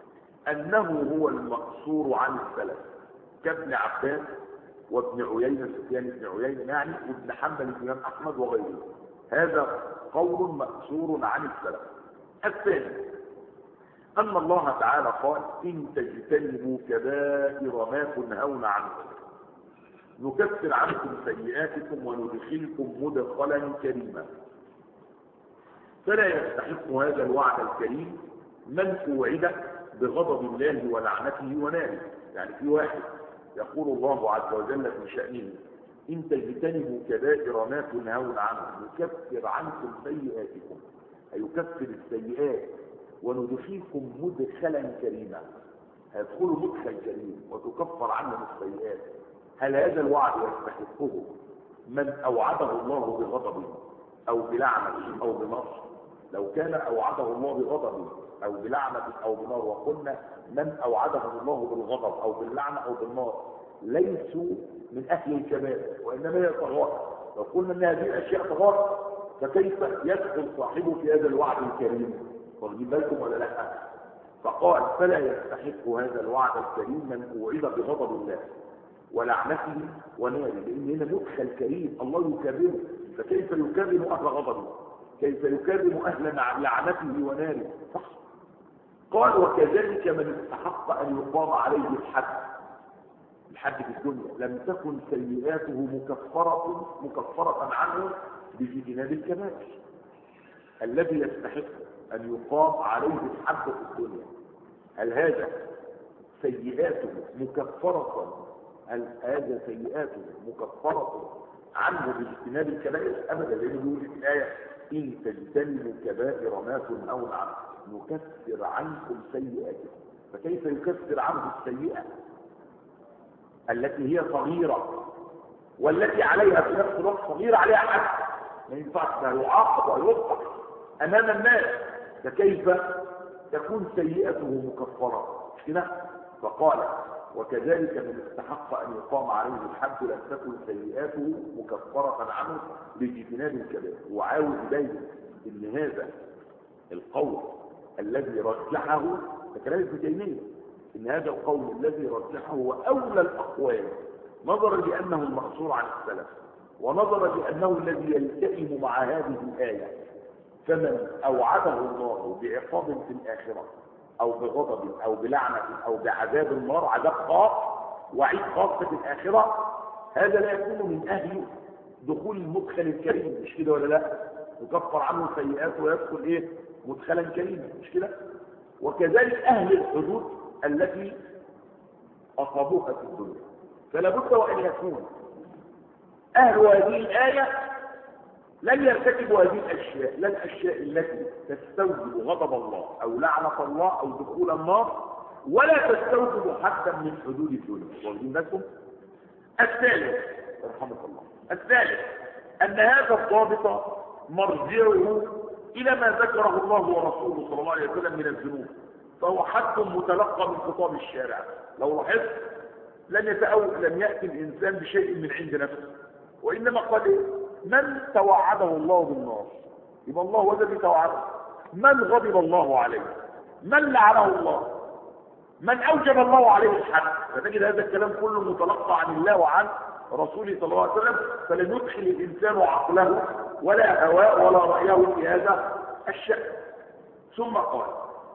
أنه هو المقصور عن السلف كابن عباس وابن عيينة سفيان بن عيينة يعني وابن حنبل الإمام أحمد وغيره. هذا قول مقصور عن السلف. الثاني أن الله تعالى قال إن تجتنبوا كبائر ما تنهون عنه نكفر عنكم سيئاتكم وندخلكم مدخلا كريما. فلا يستحق هذا الوعد الكريم من أوعد بغضب الله ولعنته وناره. يعني في واحد يقول الله عز وجل في شأنه إن تجتنبوا كبائر ما تنهون عنه نكفر عنكم سيئاتكم، أي يكفر السيئات وندخلكم مدخلا كريما، هيدخلوا مدخل كريم وتكفر عنهم السيئات. هل هذا الوعد يستحقه من أوعده الله بغضبه أو بلعنة أو بنصر؟ لو كان أوعده الله بغضبه أو بلعنة أو بنار، وقلنا من أوعده الله بالغضب أو باللعنة أو بالنار ليسوا من أهل الكبائر وإنما هي طغاة. لو قلنا أن هذه الأشياء طغاة فكيف يدخل صاحبه في هذا الوعد الكريم؟ واخدين بالكم ولا لا؟ فقال فلا يستحق هذا الوعد الكريم من أوعد بغضب الله ولعنته وناره، لأن هنا مدخل كريم الله يكرمه، فكيف يكرم أهل غضبه؟ كيف يكرم أهل لعنته وناره؟ صح. قال وكذلك من استحق أن يقام عليه الحد في الدنيا لم تكن سيئاته مكفرة عنه باجتناب الكبائر. الذي يستحق أن يقام عليه الحد في الدنيا هل هذا سيئاته مكفرة؟ هل هذا سيئاته مكفرة عنه باجتناب الكبائر؟ أبدا، لأنه يقول في الآية إن تجتنبوا كبائر ما تنهون عنه نكفر عنكم سيئاتكم. فكيف يكفر عنه السيئة التي هي صغيرة والتي عليها في نفس الوقت صغيرة عليها حد؟ ما ينفعش ده يعاقب ويوقف أمام الناس، فكيف تكون سيئته مكفرة؟ مش كده؟ فقال وكذلك من استحق أن يقام عليه الحد لم تكن سيئاته مكفرة عنه باجتناب الكبائر. وعاوز يبين ان هذا القول الذي رجحه كلام ابن تيمية، ان هذا القول الذي رجحه هو اولى الاقوال نظرا لانه المقصور عن السلف ونظرا لانه الذي يلتئم مع هذه الايه. فمن اوعده الله بعقاب في الاخره او بغضب او بلعنه او بعذاب النار، عذاب خاص وعيد خاص في الاخره، هذا لا يكون من اهل دخول المدخل الكريم. مش كده ولا لا؟ يكفر عنه سيئاته ويدخل ايه؟ مدخلا كريما. مش كده؟ وكذلك اهل الحدود التي اصابوها في الدنيا، فلا بد وان يكون اهل هذه الايه لن يرتكبوا هذه الاشياء، لا الاشياء التي تستوجب غضب الله او لعنه الله او دخول النار، ولا تستوجب حدا من حدود الدنيا. واخدين بالكم؟ الثالث رحمه الله، الثالث ان هذا الضابط مرجعه الى ما ذكره الله ورسوله صلى الله عليه وسلم من الذنوب، فهو حد متلقى من خطاب الشارع. لو لاحظت لم ياتي الانسان بشيء من عند نفسه، وانما قال من توعده الله بالنار، يبقى الله هو الذي توعده. من غضب الله عليه، من لعنه الله، من اوجب الله عليه الحد. فتجد هذا الكلام كله متلقى عن الله وعن رسوله صلى الله عليه وسلم، فلن يدخل الانسان عقله ولا هواه ولا رايه في هذا الشأن. ثم قال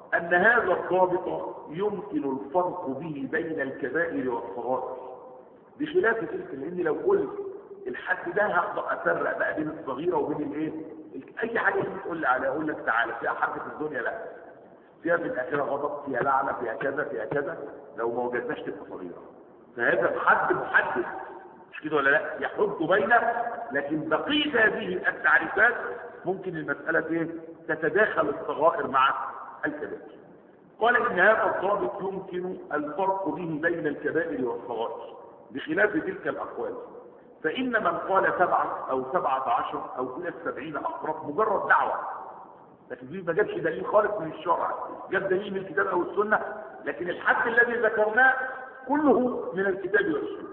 أن هذا الضابط يمكن الفرق به بين الكبائر والصغائر، بخلاف تلك. لأن لو قلت الحد ده هقدر أفرق بقى بين الصغيرة وبين الايه، أي حاجة تقول لي عليها أقول لك تعالى فيها حد في الدنيا، لا فيها في الآخرة غضب، فيها لعنة، فيها كذا فيها كذا، لو ما وجدناش تبقى صغيرة. فهذا الحد محدد، مش كده ولا لا؟ يحد بينه، لكن بقية هذه التعريفات ممكن المسألة ايه تتداخل الصغائر مع الكبائر. قال إن هذا الضابط يمكن الفرق به بين الكبائر والصغائر بخلاف تلك الأقوال. فإن من قال 7 أو 17 أو إلى 70 أقرب مجرد دعوة، لكن دي ما جابش دليل خالص من الشرع، جاب دليل من الكتاب أو السنة، لكن الحد الذي ذكرناه كله من الكتاب والسنة.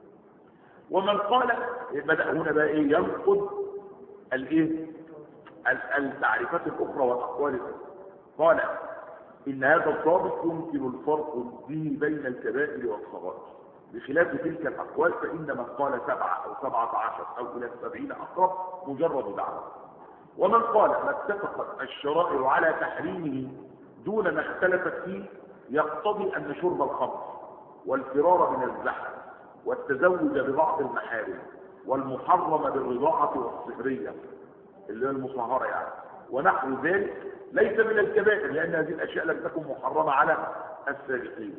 ومن قال، بدأ هنا بقى إيه ينقض الإيه التعريفات الأخرى والأقوال. قال إن هذا الضابط يمكن الفرق به بين الكبائر والصغائر بخلاف تلك الأقوال. فإن من قال 7 أو 17 أو إلى 70 أقرب مجرد دعوة. ومن قال ما اتفقت الشرائع على تحريمه دون ما اختلفت فيه يقتضي أن شرب الخمر والفرار من الزحف والتزوج ببعض المحارم والمحرم بالرضاعة والصهرية اللي هي المصهرة يعني ونحو ذلك ليس من الكبائر، لأن هذه الأشياء لم تكن محرمة على السابقين.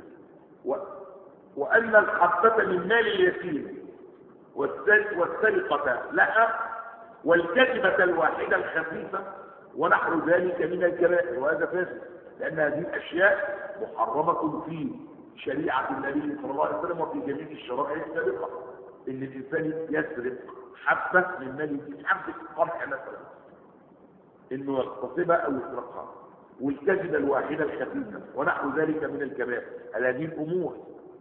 وأن الحبة من مال اليتيم والسرقة لها والكذبة الواحدة الخفيفة ونحو ذلك من الكبائر، وهذا فاسد، لأن هذه الأشياء محرمة في شريعة النبي صلى الله عليه وسلم وفي جميع الشرائع السابقة. إن الإنسان يسرق حبة من مال اليتيم، حبة قمح مثلا، إنه يغتصبها أو يسرقها، والكذبة الواحدة الخفيفة ونحو ذلك من الكبائر. هذه الأمور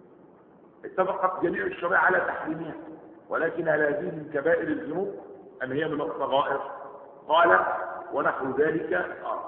اتفقت جميع الشرائع على تحريمها، ولكن هل هذه من كبائر الذنوب أم هي من الصغائر؟ قال ونحو ذلك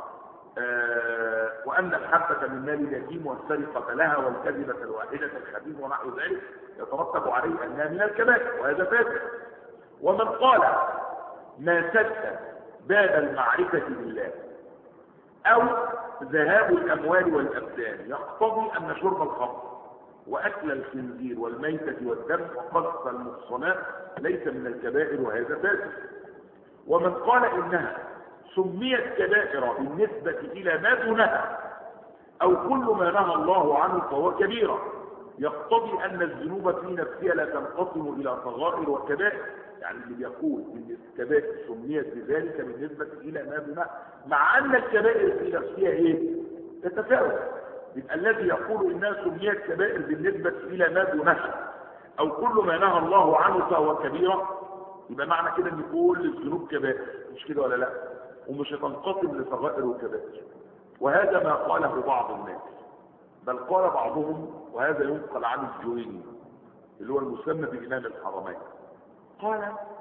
وأن الحبة من مال اليتيم والسرقة لها والكذبة الواحدة الخبيث ونحو ذلك يترتب عليه أنها من الكبائر، وهذا فاسد. ومن قال ما سد باب المعرفة بالله أو ذهاب الأموال والأبدان يقتضي أن شرب الخمر وأكل الخنزير والميتة والدم وقذف المحصنات ليس من الكبائر، وهذا فاسد. ومن قال إنها سميت كبائر بالنسبة إلى ما دونها أو كل ما نهى الله عنه فهو كبيرة يقتضي أن الذنوب في نفسها لا تنقسم إلى صغائر وكبائر. يعني اللي بيقول إن الكبائر سميت بذلك بالنسبة إلى ما دونها مع أن الكبائر في نفسها إيه؟ تتفاوت. يبقى الذي يقول إنها سميت كبائر بالنسبة إلى ما دونها أو كل ما نهى الله عنه فهو كبيرة، يبقى معنى كده ان كل الذنوب كبائر، مش كده ولا لا؟ ومش هتنقسم لصغائر وكبائر. وهذا ما قاله بعض الناس، بل قال بعضهم، وهذا ينقل عن الجويني اللي هو المسمى بإمام الحرمين، قال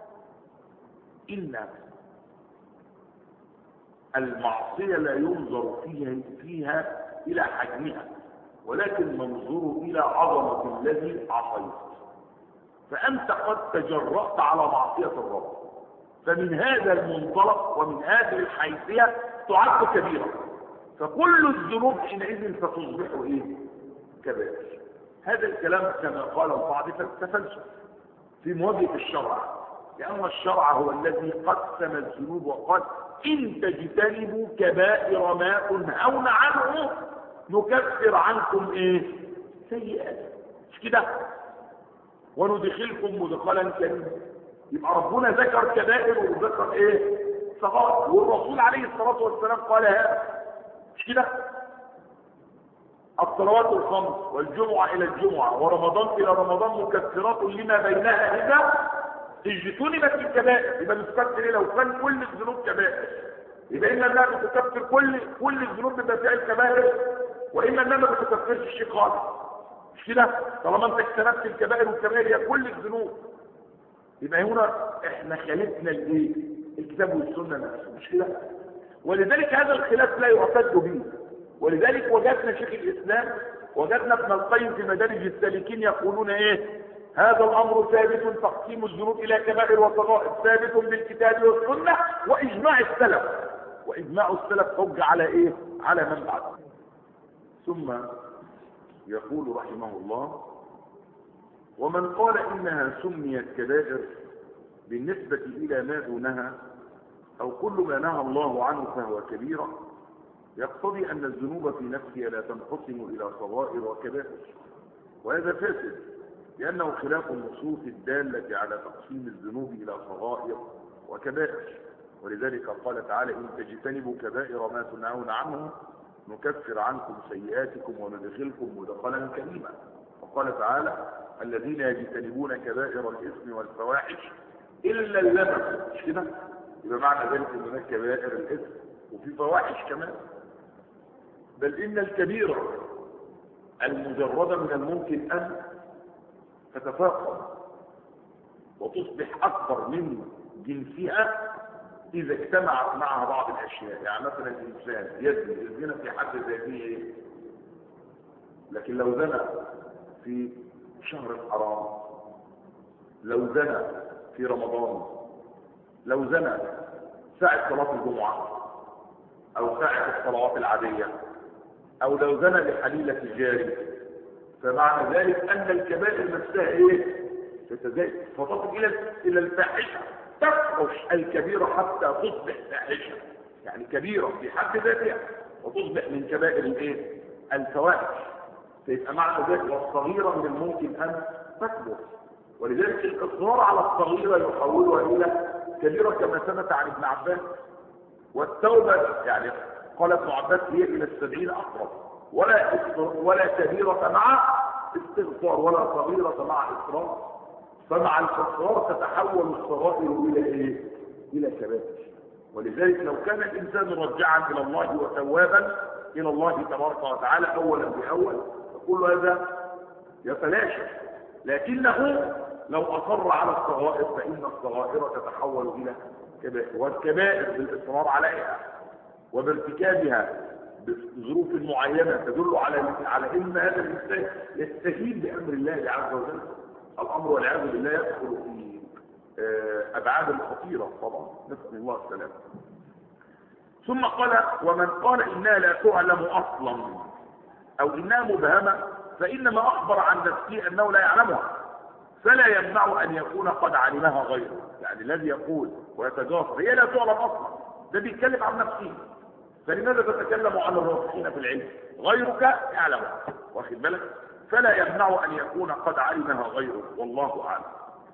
إن المعصية لا ينظر فيها إلى حجمها، ولكن منظور إلى عظمة الذي عصيت، فأنت قد تجرأت على معصية الرب، فمن هذا المنطلق ومن هذه الحيثية تعد كبيرة، فكل الذنوب حينئذ ستصبح إيه؟ كبائر. هذا الكلام كما قال البعض تفلسف في مواجهة الشرع، لأن الشرع هو الذي قسم الذنوب وقال إن تجتنبوا كبائر ما تنهون عنه نكفر عنكم إيه؟ سيئات، مش كده؟ وندخلكم مدخلا كريما. يبقى ربنا ذكر كبائر وذكر ايه؟ صغائر، والرسول عليه الصلاه والسلام قال هذا، مش كده؟ الصلوات الخمس والجمعه الى الجمعه ورمضان الى رمضان مكفرات لما بينها اذا اجتنبت الكبائر. يبقى نفكر ايه لو كان كل الذنوب كبائر؟ يبقى اما انها بتكفر كل الذنوب بما فيها الكبائر، واما انها ما بتكفرش الشيء خالص، مش كده؟ طالما انت اجتنبت الكبائر والكبائر هي كل الذنوب، يبقى هنا احنا خالفنا الايه؟ الكتاب والسنه نفسه، مش كده؟ ولذلك هذا الخلاف لا يعتد به. ولذلك وجدنا شيخ الاسلام، وجدنا ابن القيم في مدارج السالكين يقولون ايه؟ هذا الامر ثابت، تقسيم الذنوب الى كبائر وصغائر ثابت بالكتاب والسنه واجماع السلف، واجماع السلف حجه على ايه؟ على من بعده. ثم يقول رحمه الله: ومن قال إنها سميت كبائر بالنسبة إلى ما دونها أو كل ما نهى الله عنه فهو كبيرة، يقتضي أن الذنوب في نفسها لا تنقسم إلى صغائر وكبائر، وهذا فاسد لأنه خلاف النصوص الدالة على تقسيم الذنوب إلى صغائر وكبائر. ولذلك قال تعالى: إن تجتنبوا كبائر ما تنهون عنه نكفر عنكم سيئاتكم وندخلكم مدخلا كريما. وقال تعالى: الذين يجتنبون كبائر الإثم والفواحش إلا اللمم. مش كده؟ يبقى معنى ذلك ان هناك كبائر الإثم وفي فواحش كمان. بل إن الكبيرة المجردة من الممكن أن تتفاقم وتصبح أكبر من جنسها إذا اجتمعت معها بعض الأشياء. يعني مثلا الإنسان يزني، الزنا في حد ذاته إيه؟ لكن لو زنى في شهر الحرام، لو زنى في رمضان، لو زنى ساعة صلاة الجمعة أو ساعة الصلوات العادية، أو لو زنى لحليلة الجاري، فمعنى ذلك أن الكبائر نفسها إيه؟ تتزايد فتصل إلى الفاحشة، تفحش الكبيرة حتى تصبح فاحشة. يعني كبيرة في حد ذاتها وتصبح من كبائر الإيه؟ الفواحش. فيبقى معنى ذلك والصغيرة من الممكن أن تكبر، ولذلك الإصرار على الصغيرة يحولها إلى كبيرة كما ثبت عن ابن عباس. والتوبة يعني قال ابن عباس هي إلى 70 أقرب، ولا كبيرة مع استغفار ولا صغيرة مع إصرار. فمع الإصرار تتحول الصغائر إلى إيه؟ إلى كبائر. ولذلك لو كان الإنسان رجعا إلى الله وتوابا إلى الله تبارك وتعالى أولا بأول فكل هذا يتلاشى. لكنه لو أصر على الصغائر فإن الصغائر تتحول إلى كبائر، والكبائر بالإصرار عليها وبارتكابها بظروف معينة تدل على إن هذا الإنسان يستهين بأمر الله عز وجل. الأمر والعياذ بالله يدخل في أبعاد خطيرة طبعا، نسأل الله السلامة. ثم قال: ومن قال إنها لا تعلم أصلا أو إنها مبهمة فإنما أخبر عن نفسه أنه لا يعلمها، فلا يمنع أن يكون قد علمها غيره. يعني الذي يقول ويتجاسر هي لا تعلم أصلا ده بيتكلم عن نفسه، فلماذا تتكلم عن الراسخين في العلم؟ غيرك يعلمها، واخد بالك؟ فلا يمنع أن يكون قد علمها غيره، والله أعلم.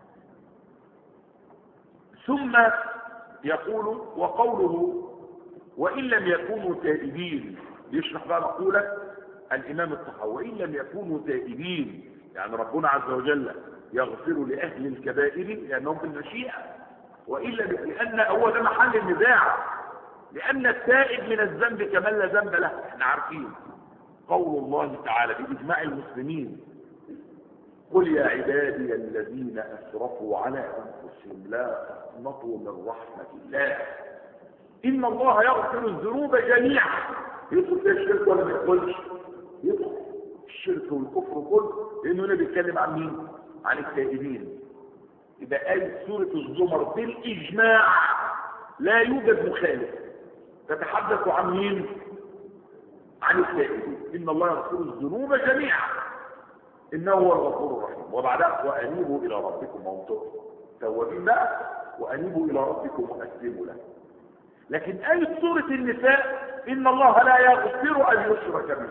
ثم يقول: وقوله وإن لم يكونوا تائبين، يشرح بقى مقولة الإمام الطحاوي: وإن لم يكونوا تائبين، يعني ربنا عز وجل يغفر لأهل الكبائر لأنهم بالمشيئة، وإلا لأن هو ده محل النزاع، لأن التائب من الذنب كمن لا ذنب له. احنا عارفين قول الله تعالى بإجماع المسلمين: قل يا عبادي الذين أسرفوا على أنفسهم لا تقنطوا من رحمة الله إن الله يغفر الذنوب جميعا. يدخل فيها الشرك ولا ما يدخلش؟ يدخل الشرك والكفر كله، لأنه هنا بيتكلم عن مين؟ عن التائبين. إذا آية سورة الزمر بالإجماع لا يوجد مخالف تتحدث عن مين؟ عن التائبين. إن الله يغفر الذنوب جميعا إنه هو الغفور الرحيم. وبعدها: وأنيبوا إلى ربكم وانتم توابين بقى، وأنيبوا إلى ربكم وأسلموا له. لكن آية سورة النساء: إن الله لا يغفر أن يشرك به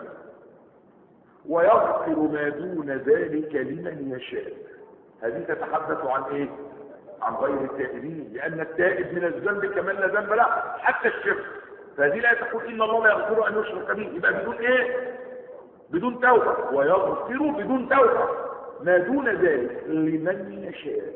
ويغفر ما دون ذلك لمن يشاء. هذه تتحدث عن إيه؟ عن غير التائبين، لأن التائب من الذنب كمن لا ذنب له، حتى الشرك. فهذه لا تقول إن الله لا يغفر أن يشرك به، يبقى بدون إيه؟ بدون توبة. ويغفر بدون توبة ما دون ذلك لمن يشاء.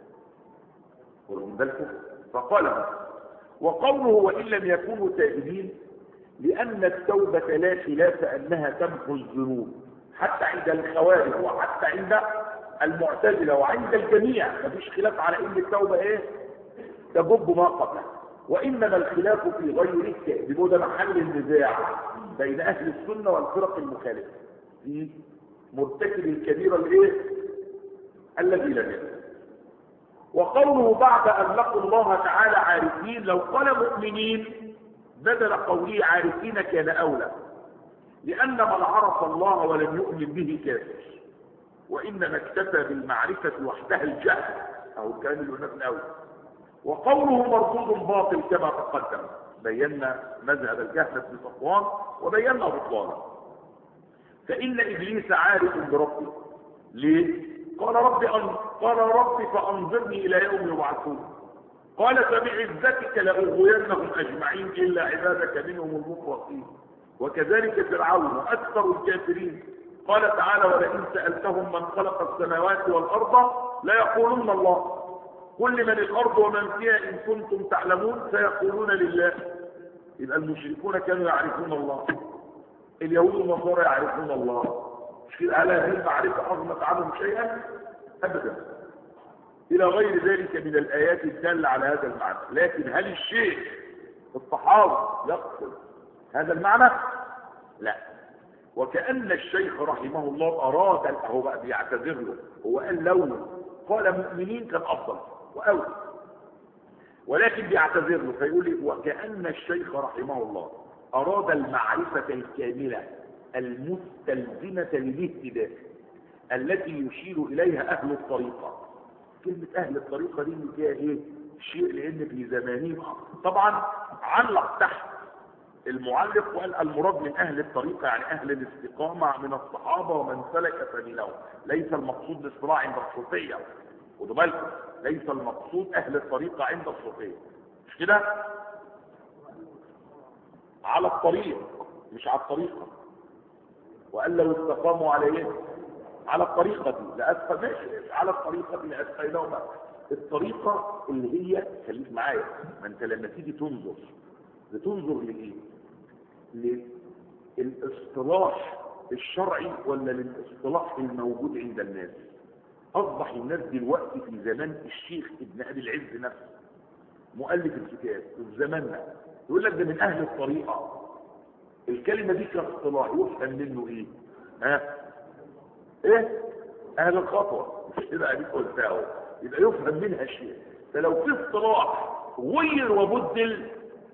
فقال: وقوله وإن لم يكونوا تائبين لأن التوبة لا خلاف أنها تمحو الذنوب حتى عند الخوارج وحتى عند المعتزلة وعند الجميع، مفيش خلاف على ان التوبة ايه؟ تجب ما قبلها. وانما الخلاف في غير التائب، وده محل النزاع بين اهل السنة والفرق المخالفة في مرتكب الكبيرة الايه؟ الذي لم يتب. وقوله بعد ان لقوا الله تعالى عارفين، لو قال مؤمنين بدل قوله عارفين كان اولى، لأن من عرف الله ولم يؤمن به كافر، وإنما اكتفى بالمعرفة وحدها الجهل، أو كان الناس الأول. وقوله مردود باطل كما تقدم، بينا مذهب الجهل بن صفوان وبينا بطلانه. فإن إبليس عارف بربه. ليه؟ قال رب فأنظرني إلى يوم يبعثون. قال فبعزتك لأغوينهم أجمعين إلا عبادك منهم المخلصين. وكذلك فرعون وأكثر الكافرين. قال تعالى ولئن سألتهم من خلق السماوات والأرض ليقولن الله. قل لمن الأرض ومن فيها إن كنتم تعلمون سيقولون لله. يبقى المشركون كانوا يعرفون الله، اليهود والنصارى يعرفون الله. هل هذه المعرفة أغنت عنهم شيئا؟ أبدا. إلى غير ذلك من الآيات الدالة على هذا المعنى. لكن هل الشيء الطحاوي يقصد هذا المعنى؟ لا. وكأن الشيخ رحمه الله أراد، هو بقى بيعتذر له، هو قال لو قال مؤمنين كان أفضل وأولى، ولكن بيعتذر له فيقول لي وكأن الشيخ رحمه الله أراد المعرفة الكاملة المستلزمة للاهتداء التي يشير إليها أهل الطريقة. كلمة أهل الطريقة دي اللي فيها إيه؟ شيء، لأن في زمانهم طبعا علق تحت المعلق وقال المراد من أهل الطريقة يعني أهل الاستقامة من الصحابة ومن سلك سبيلهم. ليس المقصود الاصطلاح عند الصوفية، خدوا بالكم، ليس المقصود أهل الطريقة عند الصوفية، مش كده؟ على الطريق مش على الطريقة. وقال لو استقاموا على ايه؟ على الطريقة دي لأسفل، ماشي على الطريقة دي لأسفلهم. الطريقة اللي هي خليك معايا، ما انت لما تيجي تنظر بتنظر لإيه؟ للاصطلاح الشرعي ولا للاصطلاح الموجود عند الناس؟ أصبح الناس دلوقتي في زمان الشيخ ابن أبي العز نفسه مؤلف الكتاب في زماننا يقول لك ده من أهل الطريقة. الكلمة دي كاصطلاح يفهم منه إيه؟ إيه؟ أهل الخطوة، مش كده أديك قلتها، يبقى يفهم منها شيء. فلو في اصطلاح غير وبدل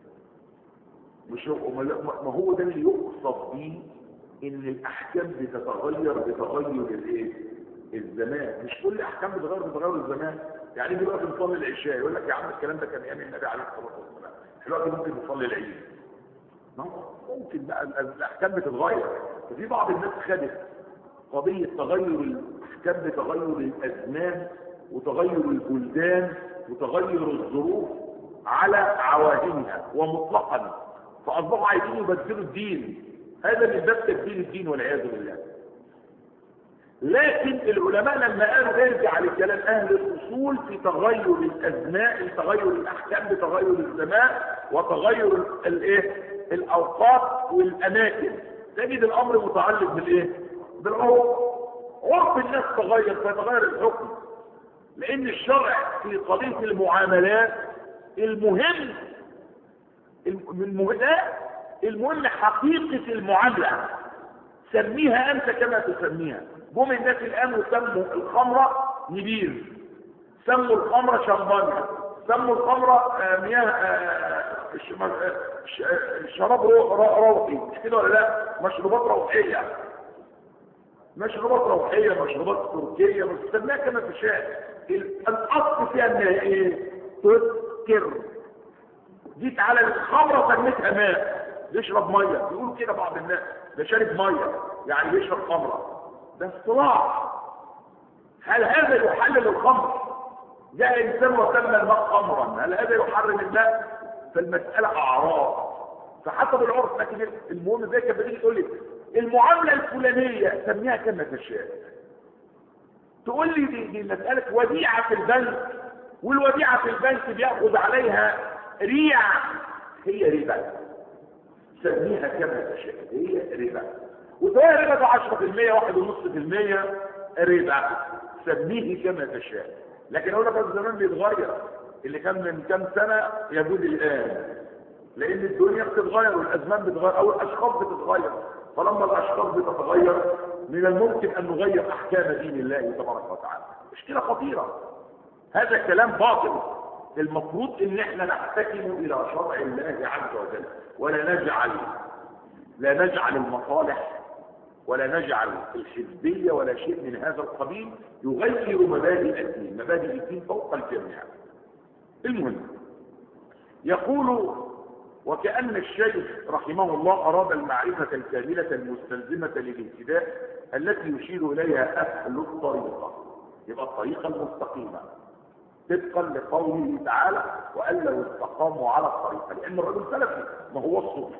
مش ما هو ده اللي يقصد بيه ان الاحكام بتتغير بتغير الايه؟ الزمان. مش كل الاحكام بتتغير الزمان. يعني دلوقتي نصلي العشاء يقول لك يا عم الكلام ده كان ايام النبي عليه الصلاه والسلام، دلوقتي ممكن نصلي العيد. ممكن بقى الاحكام بتتغير. ففي بعض الناس خدت قضيه تغير الاحكام بتغير الازمان وتغير البلدان وتغير الظروف على عوائلها ومطلقا، فأصبحوا عايزين يبدلوا الدين. هذا اللي بس تبديل الدين والعياذ بالله. لكن العلماء لما قالوا ارجع لكلام أهل الأصول في تغير الأزمان، تغير الأحكام بتغير الزمان وتغير الايه؟ الأوقات والأماكن، تجد الأمر متعلق بالإيه؟ بالعرف. عرف الناس تغير فيتغير الحكم، لأن الشرع في قضية المعاملات المهم حقيقة المعاملة. سميها أنت كما تسميها. جم الناس الآن وسموا الخمرة نبيذ، سموا الخمرة شمبانيا، سموا الخمرة مياه شراب روحي، مش كده ولا لا؟ مشروبات روحية، مشروبات روحية، مشروبات تركية، بس سميها كما تشاء. الأصل فيها أنها إيه؟ تسكر. جيت على الخمرة سميتها ماء، بيشرب ميه، بيقول كده بعض الناس ده شارب ميه يعني بيشرب خمره. ده اصطلاح. هل هذا يحلل الخمر؟ جاء انسان وسمى الماء خمرا، هل هذا يحرم الماء؟ فالمساله اعراض فحسب العرف. لكن المهم زي كده بتيجي تقول لي المعامله الفلانيه سميها كما تشاء. تقول لي دي مساله وديعه في البنك، والوديعه في البنك بياخذ عليها ريع، هي ربا، سميها كما تشاء، هي ربا. وسواء ربا 10% 1.5% ربا، سميه كما تشاء. لكن اقول لك الزمان بيتغير، اللي كان من كام سنه يجوز الان، لان الدنيا بتتغير والازمان بتتغير او الاشخاص بتتغير. فلما الاشخاص بتتغير من الممكن ان نغير احكام دين الله تبارك وتعالى. مشكله خطيره، هذا كلام باطل. المفروض ان احنا نحتكم الى شرع الله عز وجل، ولا نجعل لا نجعل المصالح ولا نجعل الحزبية ولا شيء من هذا القبيل يغير مبادئ الدين. مبادئ الدين فوق الجميع. المهم يقول: وكأن الشيخ رحمه الله أراد المعرفة الكاملة المستلزمة للاهتداء التي يشير إليها أهل الطريقة. يبقى الطريقة المستقيمة طبقا لقوله تعالى: وأن لو استقاموا على الطريقة، لأن الرجل سلفي ما هو الصوفي.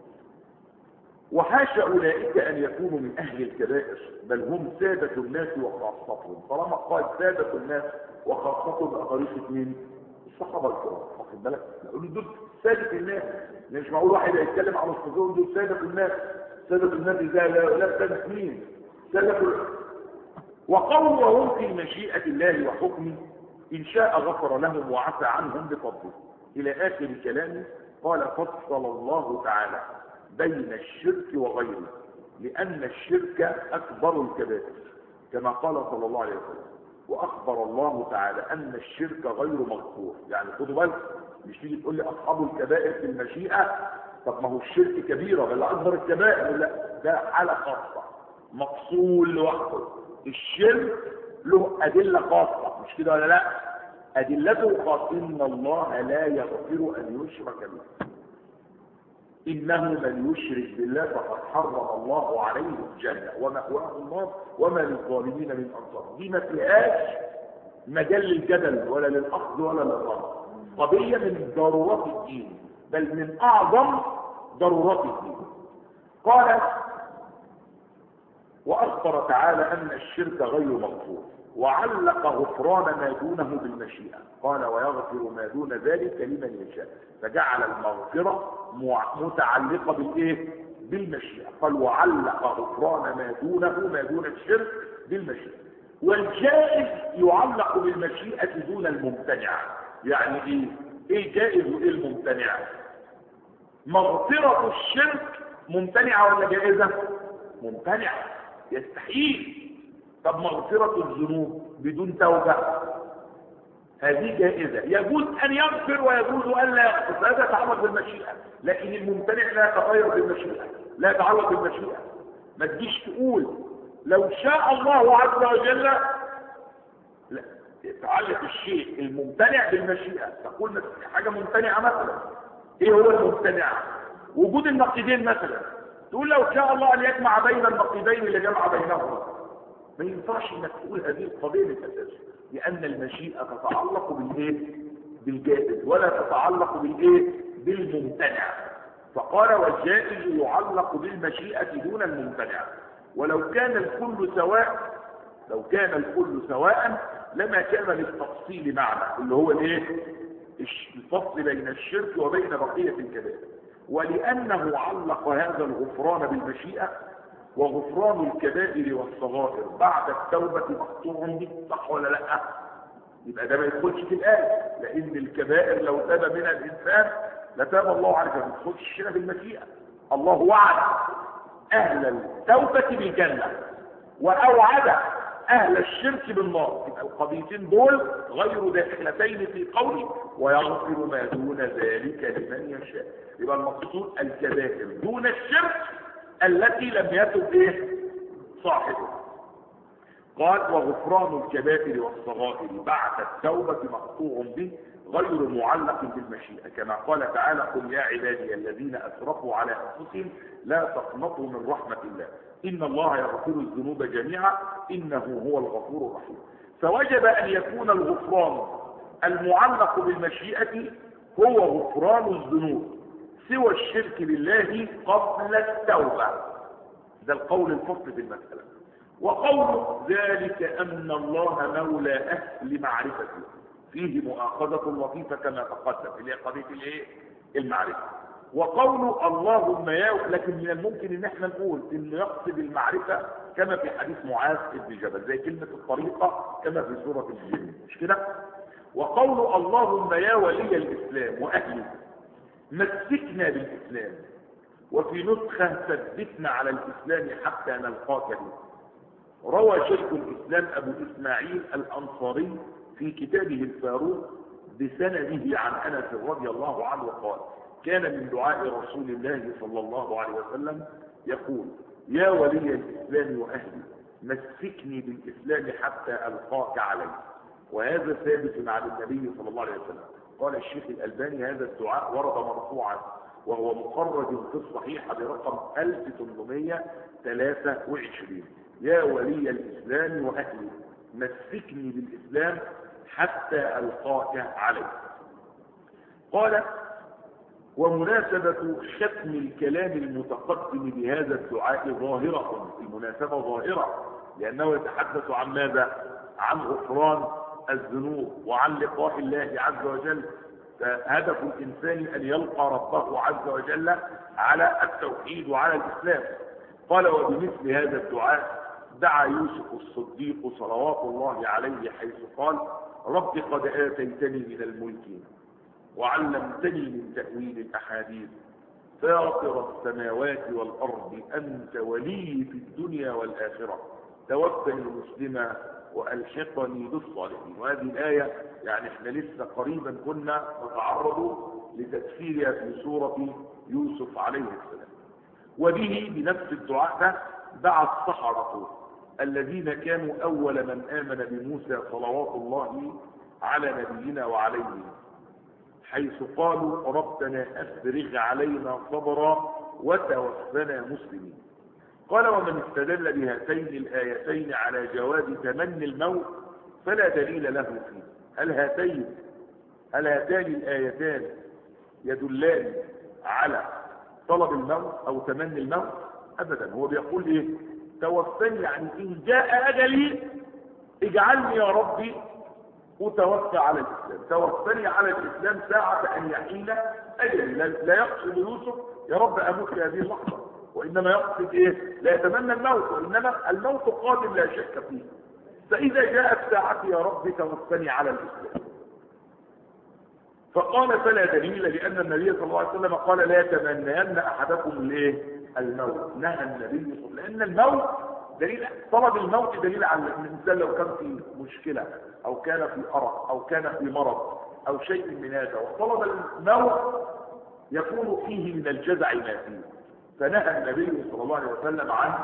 وحاشا أولئك أن يكونوا من أهل الكبائر، بل هم سادة الناس وخاصتهم. طالما قال سادة الناس وخاصتهم طريقة مين؟ الصحابة الكرام. واخد بالك؟ نقول دول سادة الناس، مش معقول واحد يتكلم عن الصدور دول سادة الناس. سادة الناس ازاي؟ لا سادة مين؟ سادة وقولهم في مشيئة الله وحكمه، إن شاء غفر لهم وعفى عنهم بفضله، إلى آخر كلامه. قال: فصل الله تعالى بين الشرك وغيره، لأن الشرك أكبر الكبائر، كما قال صلى الله عليه وسلم. وأخبر الله تعالى أن الشرك غير مغفور. يعني خدوا بالك، مش تيجي تقول لي أصحاب الكبائر في المشيئة، طب ما هو الشرك كبيرة بل أكبر الكبائر. لا، ده حالة خاصة، مفصول لوحده. الشرك له أدلة خاصة، مش كده ولا لا؟ أدلته خاصة. إن الله لا يغفر أن يشرك به، إنه من يشرك بالله فقد حرم الله عليه الجنة ومأواه النار وما للظالمين من أنصار. دي ما فيهاش مجال للجدل ولا للأخذ ولا للرد. قضية من ضرورات الدين، بل من أعظم ضرورات الدين. قال: وأخبر تعالى أن الشرك غير مغفور، وعلق غفران ما دونه بالمشيئة. قال: ويغفر ما دون ذلك لمن يشاء، فجعل المغفرة متعلقة بالإيه؟ بالمشيئة. قال: وعلق غفران ما دونه، ما دون الشرك، بالمشيئة. والجائز يعلق بالمشيئة دون الممتنع. يعني إيه؟ إيه جائز وإيه الممتنع؟ مغفرة الشرك ممتنعة ولا جائزة؟ ممتنعة، يستحيل. طب مغفرة الذنوب بدون توبة هذه جائزة، يجوز أن يغفر ويجوز أن لا يغفر، هذا يتعلق بالمشيئة. لكن الممتنع لا يتغير بالمشيئة، لا يتعلق بالمشيئة. ما تجيش تقول لو شاء الله عز وجل، لا، يتعلق الشيء الممتنع بالمشيئة. تقول حاجة ممتنعة مثلا، ايه هو الممتنع؟ وجود النقيضين مثلا. تقول لو شاء الله أن يجمع بين النقيضين لجمع بينهما. ما ينفعش انك تقول هذه القضيه من الاساس، لان المشيئه تتعلق بالايه؟ بالجائز، ولا تتعلق بالايه؟ بالممتنع. فقال: والجائز يعلق بالمشيئه دون الممتنع. ولو كان الكل سواء، لو كان الكل سواء لما كان للتفصيل معنى، اللي هو الايه؟ الفصل بين الشرك وبين بقيه الكبائر. ولانه علق هذا الغفران بالمشيئه، وغفران الكبائر والصغائر بعد التوبة مقطوع به، صح ولا لا؟ يبقى ده ما يدخلش في الآية، لأن الكبائر لو تاب منها الإنسان لتاب الله عليه، ما يدخلش هنا بالمشيئة. الله وعد أهل التوبة بالجنة وأوعد أهل الشرك بالنار. يبقى القضيتين دول غير داخلتين في قوله: ويغفر ما دون ذلك لمن يشاء. يبقى المقصود الكبائر دون الشرك التي لم يتب ايه؟ صاحبه. قال: وغفران الكبائر والصغائر بعد التوبة مقطوع به، غير معلق بالمشيئة، كما قال تعالى: قل يا عبادي الذين أسرفوا على أنفسهم لا تقنطوا من رحمة الله إن الله يغفر الذنوب جميعا إنه هو الغفور الرحيم. فوجب أن يكون الغفران المعلق بالمشيئة هو غفران الذنوب سوى الشرك بالله قبل التوبة. ده القول الفصل في المسألة. وقول ذلك أن الله مولى أهل معرفته فيه مؤاخذة لطيفة كما تقدم، اللي هي قضية الايه؟ المعرفة. وقول اللهم يا، لكن من الممكن ان احنا نقول انه يقصد المعرفة كما في حديث معاذ بن جبل، زي كلمة الطريقة كما في سورة الجن، مش كده؟ وقول اللهم يا ولي الإسلام وأهله مسكنا بالإسلام، وفي نسخة ثبتنا على الإسلام حتى نلقاك به. روى شيخ الإسلام أبو إسماعيل الأنصاري في كتابه الفاروق بسنده عن أنس رضي الله عنه قال: كان من دعاء رسول الله صلى الله عليه وسلم يقول: يا ولي الإسلام وأهلي مسكني بالإسلام حتى ألقاك عليه. وهذا ثابت عن النبي صلى الله عليه وسلم. قال الشيخ الألباني: هذا الدعاء ورد مرفوعا وهو مخرج في الصحيحة برقم 1823: يا ولي الإسلام وأهلي مسكني بالإسلام حتى ألقاك عليه. قال: ومناسبة ختم الكلام المتقدم بهذا الدعاء ظاهرة، المناسبة ظاهرة، لأنه يتحدث عن ماذا؟ عن غفران الذنوب وعن لقاء الله عز وجل. فهدف الإنسان أن يلقى ربه عز وجل على التوحيد وعلى الإسلام. قال: وبمثل هذا الدعاء دعا يوسف الصديق صلوات الله عليه حيث قال: رب قد آتيتني من الملك وعلمتني من تأويل الأحاديث فاطر السماوات والأرض أنت ولي في الدنيا والآخرة توفني مسلما وألحقني بالصالحين. وهذه الآية يعني احنا لسه قريبا كنا نتعرض لتفسيرها في سورة يوسف عليه السلام. وبه بنفس الدعاء ده دعا السحرة الذين كانوا أول من آمن بموسى صلوات الله على نبينا وعليه، حيث قالوا: ربنا أفرغ علينا صبرا وتوفنا مسلمين. قال: ومن استدل بهاتين الآيتين على جواز تمني الموت فلا دليل له فيه. هل هاتان الآيتان يدلان على طلب الموت أو تمني الموت؟ أبدا. هو بيقول إيه؟ توفني، يعني إن جاء أجلي اجعلني يا ربي أتوفى على الإسلام، توفني على الإسلام ساعة أن يحين أجلي. لا يقصد يوسف يا رب أموت في هذه اللحظة، وإنما يقصد إيه؟ لا يتمنى الموت، وإنما الموت قادم لا شك فيه. فإذا جاءت ساعتي يا رب توفني على الإسلام. فقال: فلا دليل، لأن النبي صلى الله عليه وسلم قال: لا يتمنين أحدكم الموت. نهى النبي صلى الله عليه وسلم، لأن الموت دليل، طلب الموت دليل على الإنسان لو كان في مشكلة أو كان في أرق أو كان في مرض أو شيء من هذا، وطلب الموت يكون فيه من الجزع ما فيه. فنهى النبي صلى الله عليه وسلم عن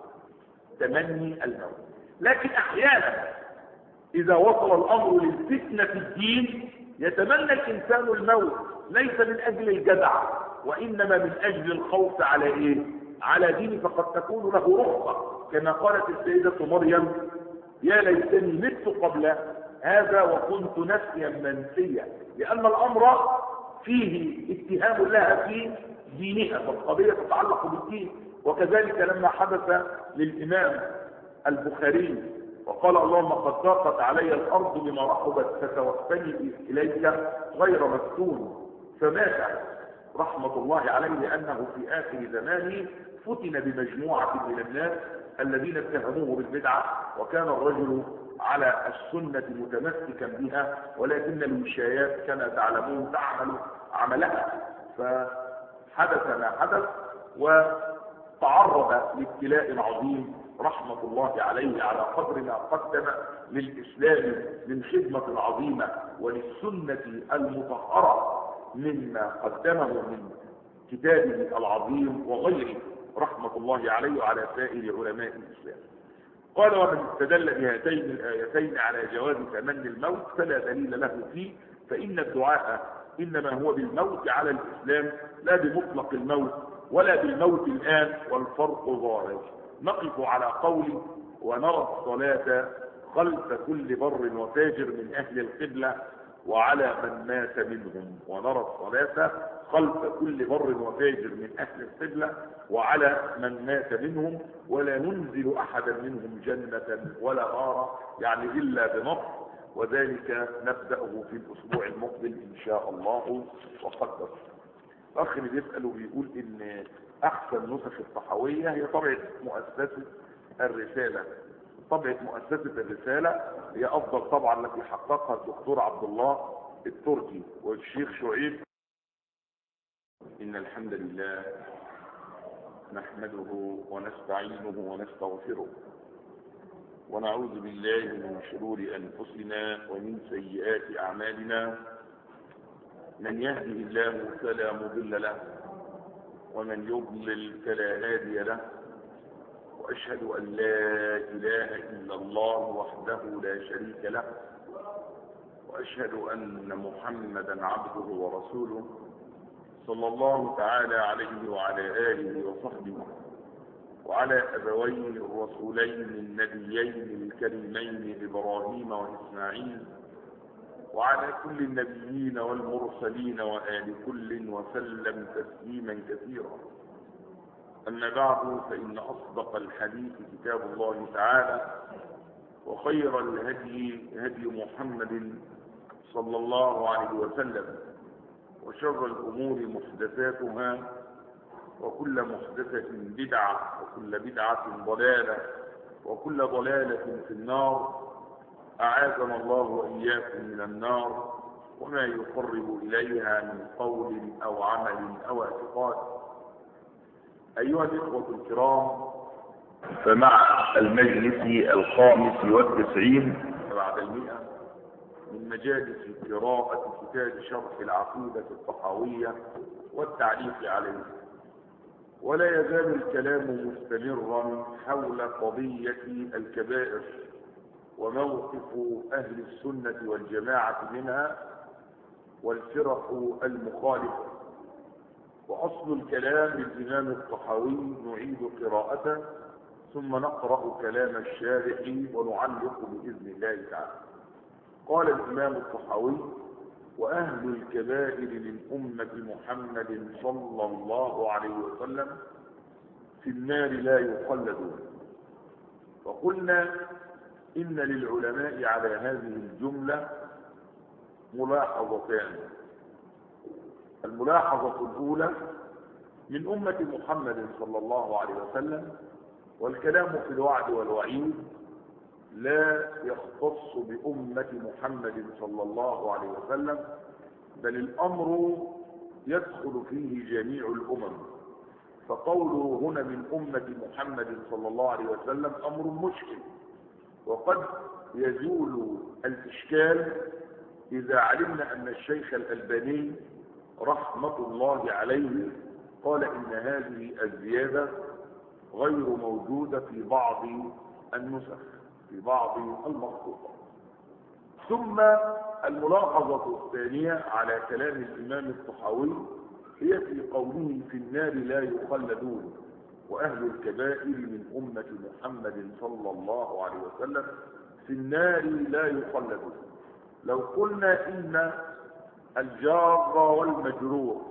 تمني الموت. لكن أحيانا إذا وصل الأمر للفتنة في الدين يتمنى الإنسان الموت، ليس من أجل الجزع وإنما من أجل الخوف على على دين، فقد تكون له رخصة، كما قالت السيدة مريم: يا ليتني مت قبل هذا وكنت نسيا منسيا، لأن الأمر فيه اتهام لها في دينها، فالقضية تتعلق بالدين. وكذلك لما حدث للإمام البخاري وقال: اللهم قد ضاقت علي الأرض بما رحبت فتوفني إليك غير مفتون، فمات رحمة الله عليه، لأنه في آخر زمانه فتن بمجموعة من الناس الذين اتهموه بالبدعة، وكان الرجل على السنة متمسكا بها، ولكن الوشايات كما تعلمون تعمل عملها، فحدث ما حدث وتعرض لابتلاء عظيم رحمة الله عليه على قدر ما قدم للإسلام من خدمة عظيمة وللسنة المطهرة مما قدمه من كتابه العظيم وغيره رحمة الله عليه وعلى سائر علماء الإسلام. قال: ومن استدل بهاتين الآيتين على جواز تمني الموت فلا دليل له فيه، فإن الدعاء إنما هو بالموت على الإسلام لا بمطلق الموت ولا بالموت الآن، والفرق ظاهر. نقف على قول: ونرى الصلاة خلف كل بر وفاجر من أهل القبلة وعلى من مات منهم. ونرى الصلاة خلف كل بر وفاجر من أهل القبلة وعلى من مات منهم، ولا ننزل أحدا منهم جنة ولا نارا، يعني إلا بنص، وذلك نبدأه في الأسبوع المقبل إن شاء الله وقدر. الأخ اللي بيسأل وبيقول إن أحسن نسخ الطحاوية هي طبعة مؤسسة الرسالة. طبعة مؤسسة الرسالة هي أفضل طبعا التي حققها الدكتور عبد الله التركي والشيخ شعيب. إن الحمد لله نحمده ونستعينه ونستغفره ونعوذ بالله من شرور أنفسنا ومن سيئات أعمالنا. من يهده الله فلا مضل له ومن يضلل فلا هادي له، وأشهد أن لا إله إلا الله وحده لا شريك له، وأشهد أن محمدا عبده ورسوله صلى الله تعالى عليه وعلى آله وصحبه وعلى أبويه الرسولين النبيين الكريمين إبراهيم وإسماعيل وعلى كل النبيين والمرسلين وآل كل وسلم تسليما كثيرا. أما بعد، فإن أصدق الحديث كتاب الله تعالى، وخير الهدي هدي محمد صلى الله عليه وسلم، وشر الأمور محدثاتها، وكل محدثة بدعة، وكل بدعة ضلالة، وكل ضلالة في النار. أعاذنا الله وإياكم من النار وما يقرب إليها من قول أو عمل أو اعتقاد. أيها الإخوة الكرام، فمع المجلس 95 بعد 100 من مجالس قراءة كتاب شرح العقيدة الطحاوية والتعليق عليه، ولا يزال الكلام مستمرا حول قضية الكبائر وموقف أهل السنة والجماعة منها والفرق المخالفة. وأصل الكلام للإمام الطحاوي نعيد قراءته ثم نقرأ كلام الشارح ونعلق بإذن الله تعالى. قال الإمام الطحاوي: وأهل الكبائر من أمة محمد صلى الله عليه وسلم في النار لا يخلدون. وقلنا إن للعلماء على هذه الجملة ملاحظتان. الملاحظة الأولى: من أمة محمد صلى الله عليه وسلم، والكلام في الوعد والوعيد لا يختص بأمة محمد صلى الله عليه وسلم، بل الأمر يدخل فيه جميع الأمم. فقوله هنا من أمة محمد صلى الله عليه وسلم أمر مشكل، وقد يزول الإشكال إذا علمنا أن الشيخ الألباني رحمة الله عليه قال إن هذه الزيادة غير موجودة في بعض النسخ، في بعض المخطوطات. ثم الملاحظة الثانية على كلام الإمام الطحاوي هي في قوله في النار لا يخلدون، وأهل الكبائر من أمة محمد صلى الله عليه وسلم في النار لا يخلدون. لو قلنا إن الجار والمجرور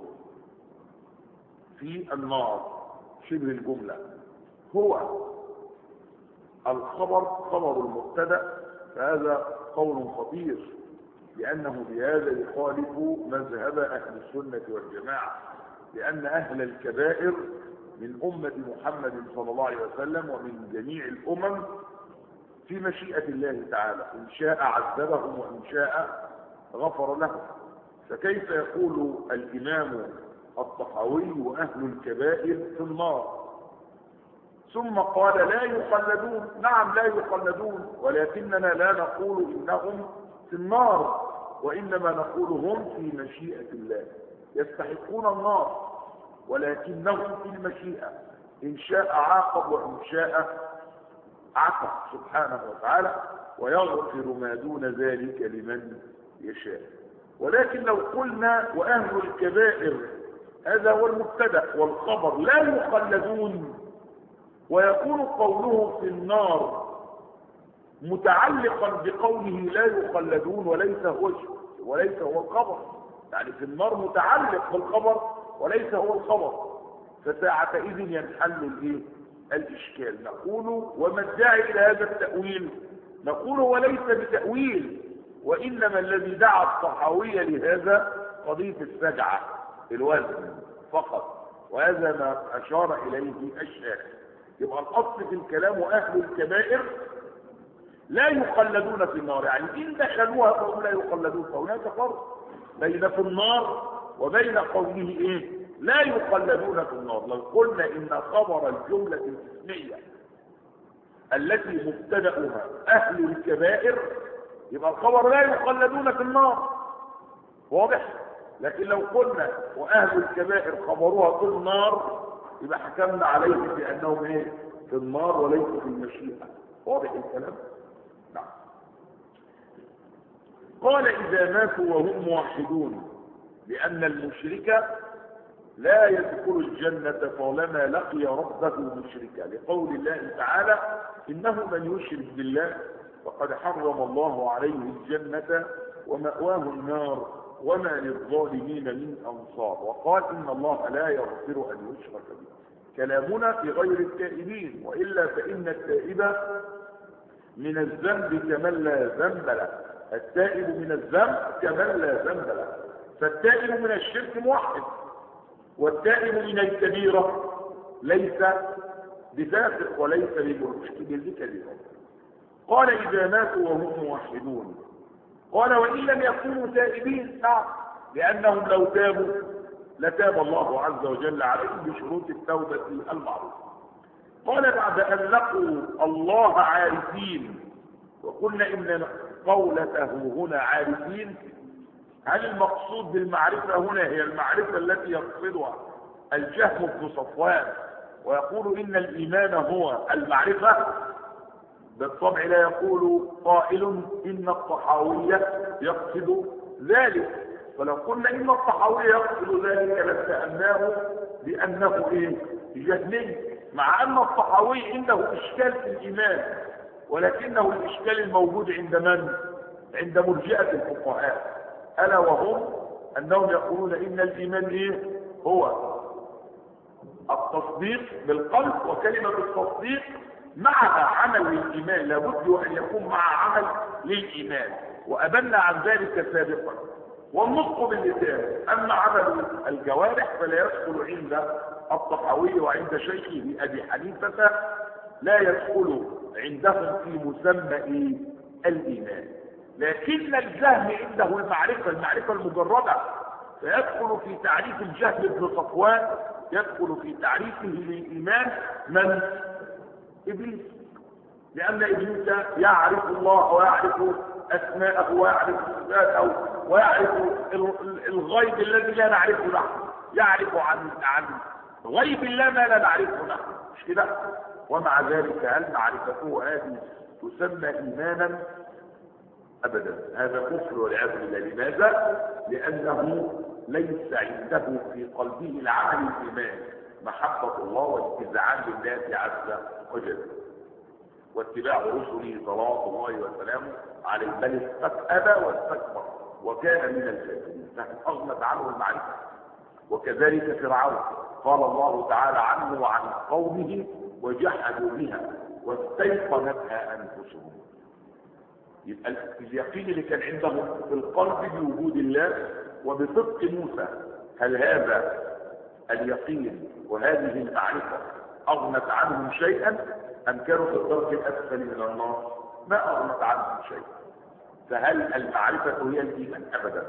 في النار شبه الجملة هو الخبر، خبر المبتدأ، فهذا قول خطير، لأنه بهذا يخالف مذهب أهل السنة والجماعة، لأن أهل الكبائر من أمة محمد صلى الله عليه وسلم ومن جميع الأمم في مشيئة الله تعالى، إن شاء عذبهم وإن شاء غفر لهم. فكيف يقول الإمام الطحاوي وأهل الكبائر في النار ثم قال لا يخلدون؟ نعم لا يخلدون، ولكننا لا نقول إنهم في النار، وإنما نقول هم في مشيئة الله، يستحقون النار ولكنهم في المشيئة، إن شاء عاقب وإن شاء عفا سبحانه وتعالى، ويغفر ما دون ذلك لمن يشاء. ولكن لو قلنا وأهل الكبائر هذا هو المبتدأ والخبر لا يخلدون، ويكون قوله في النار متعلقا بقوله لا يخلدون وليس هو الخبر، يعني في النار متعلق بالخبر وليس هو الخبر، فساعتئذ ينحل الإشكال. نقول وما الداعي إلى هذا التأويل؟ نقول وليس بتأويل، وإنما الذي دعا الطحاوي لهذا قضية السجعة، الوزن فقط، وهذا ما أشار إليه الشارح. يبقى الأصل في الكلام أهل الكبائر لا يخلدون في النار، يعني إن دخلوها فهم لا يخلدون، فهناك فرق بين في النار وبين قوله لا يخلدون في النار. لو قلنا إن خبر الجملة الاسمية التي مبتدأها أهل الكبائر يبقى الخبر لا يخلدون في النار، واضح؟ لكن لو قلنا واهل الكبائر خبروها في النار يبقى حكمنا عليهم بانهم ايه؟ في النار وليس في المشيئه. واضح الكلام؟ نعم. قال اذا ماتوا وهم موحدون، لان المشرك لا يدخل الجنة طالما لقي ربه مشركا، لقول الله تعالى إنه من يشرك بالله فقد حرم الله عليه الجنة ومأواه النار وما للظالمين من أنصار، وقال إن الله لا يغفر أن يشرك به. كلامنا في غير التائبين، وإلا فإن التائب من الذنب كمن لا ذنب له، التائب من الذنب كمن لا ذنب له، فالتائب من الشرك موحد، والتائب من الكبيرة ليس بفاسق وليس بكبيرة. قال إذا ماتوا وهم موحدون. قال وإن لم يكونوا تائبين، نعم، لأنهم لو تابوا لتاب الله عز وجل عليهم بشروط التوبة المعروفة. قال بعد أن لقوا الله عارفين، وقلنا إن قولته هنا عارفين، هل المقصود بالمعرفة هنا هي المعرفة التي يقصدها الجهم بن صفوان ويقول إن الإيمان هو المعرفة؟ بالطبع لا يقول قائل إن الطحاوية يقصد ذلك، فلو قلنا إن الطحاوية يقصد ذلك لاتهمناه بأنه جهمي، مع أن الطحاوي عنده إشكال في الإيمان، ولكنه الإشكال الموجود عند من؟ عند مرجئة الفقهاء، ألا وهم أنهم يقولون إن الإيمان هو التصديق بالقلب، وكلمة التصديق معها عمل للإيمان، لابد أن يكون مع عمل للإيمان، وأبنى عن ذلك سابقا. والنطق باللسان، أما عمل الجوارح فلا يدخل عند الطحاوي وعند شيخه أبي حنيفة، لا يدخل عندهم في مسمى الإيمان، لكن الجهم عنده المعرفة المجردة، فيدخل في تعريف الجهم بن صفوان، يدخل في تعريفه للإيمان من؟ إبليس، لأن إبليس يعرف الله ويعرف أسماءه ويعرف صفاته ويعرف الغيب الذي لا نعرفه نحن، يعرف عن غيب الله ما لا نعرفه نحن، مش كده؟ ومع ذلك هل معرفته هذه تسمى إيمانا؟ أبدا، هذا كفر والعياذ بالله. لماذا؟ لأنه ليس عنده في قلبه العمل الإيمان، محبة الله والاتباع لله عز وجل واتباع رسله صلوات الله وسلامه عليه، بل استكبر واستكبر وكان من الكافرين، فأغمت عنه المعرفة. وكذلك فرعون قال الله تعالى عنه وعن قومه وجحدوا بها واستيقنتها أنفسهم. يبقى اليقين اللي كان عندهم في القلب بوجود الله وبصدق موسى، هل هذا اليقين وهذه المعرفة أغنت عنهم شيئا أم كانوا في الدرك الأسفل من النار؟ ما أغنت عنهم شيئا. فهل المعرفة هي الإيمان؟ أبدا.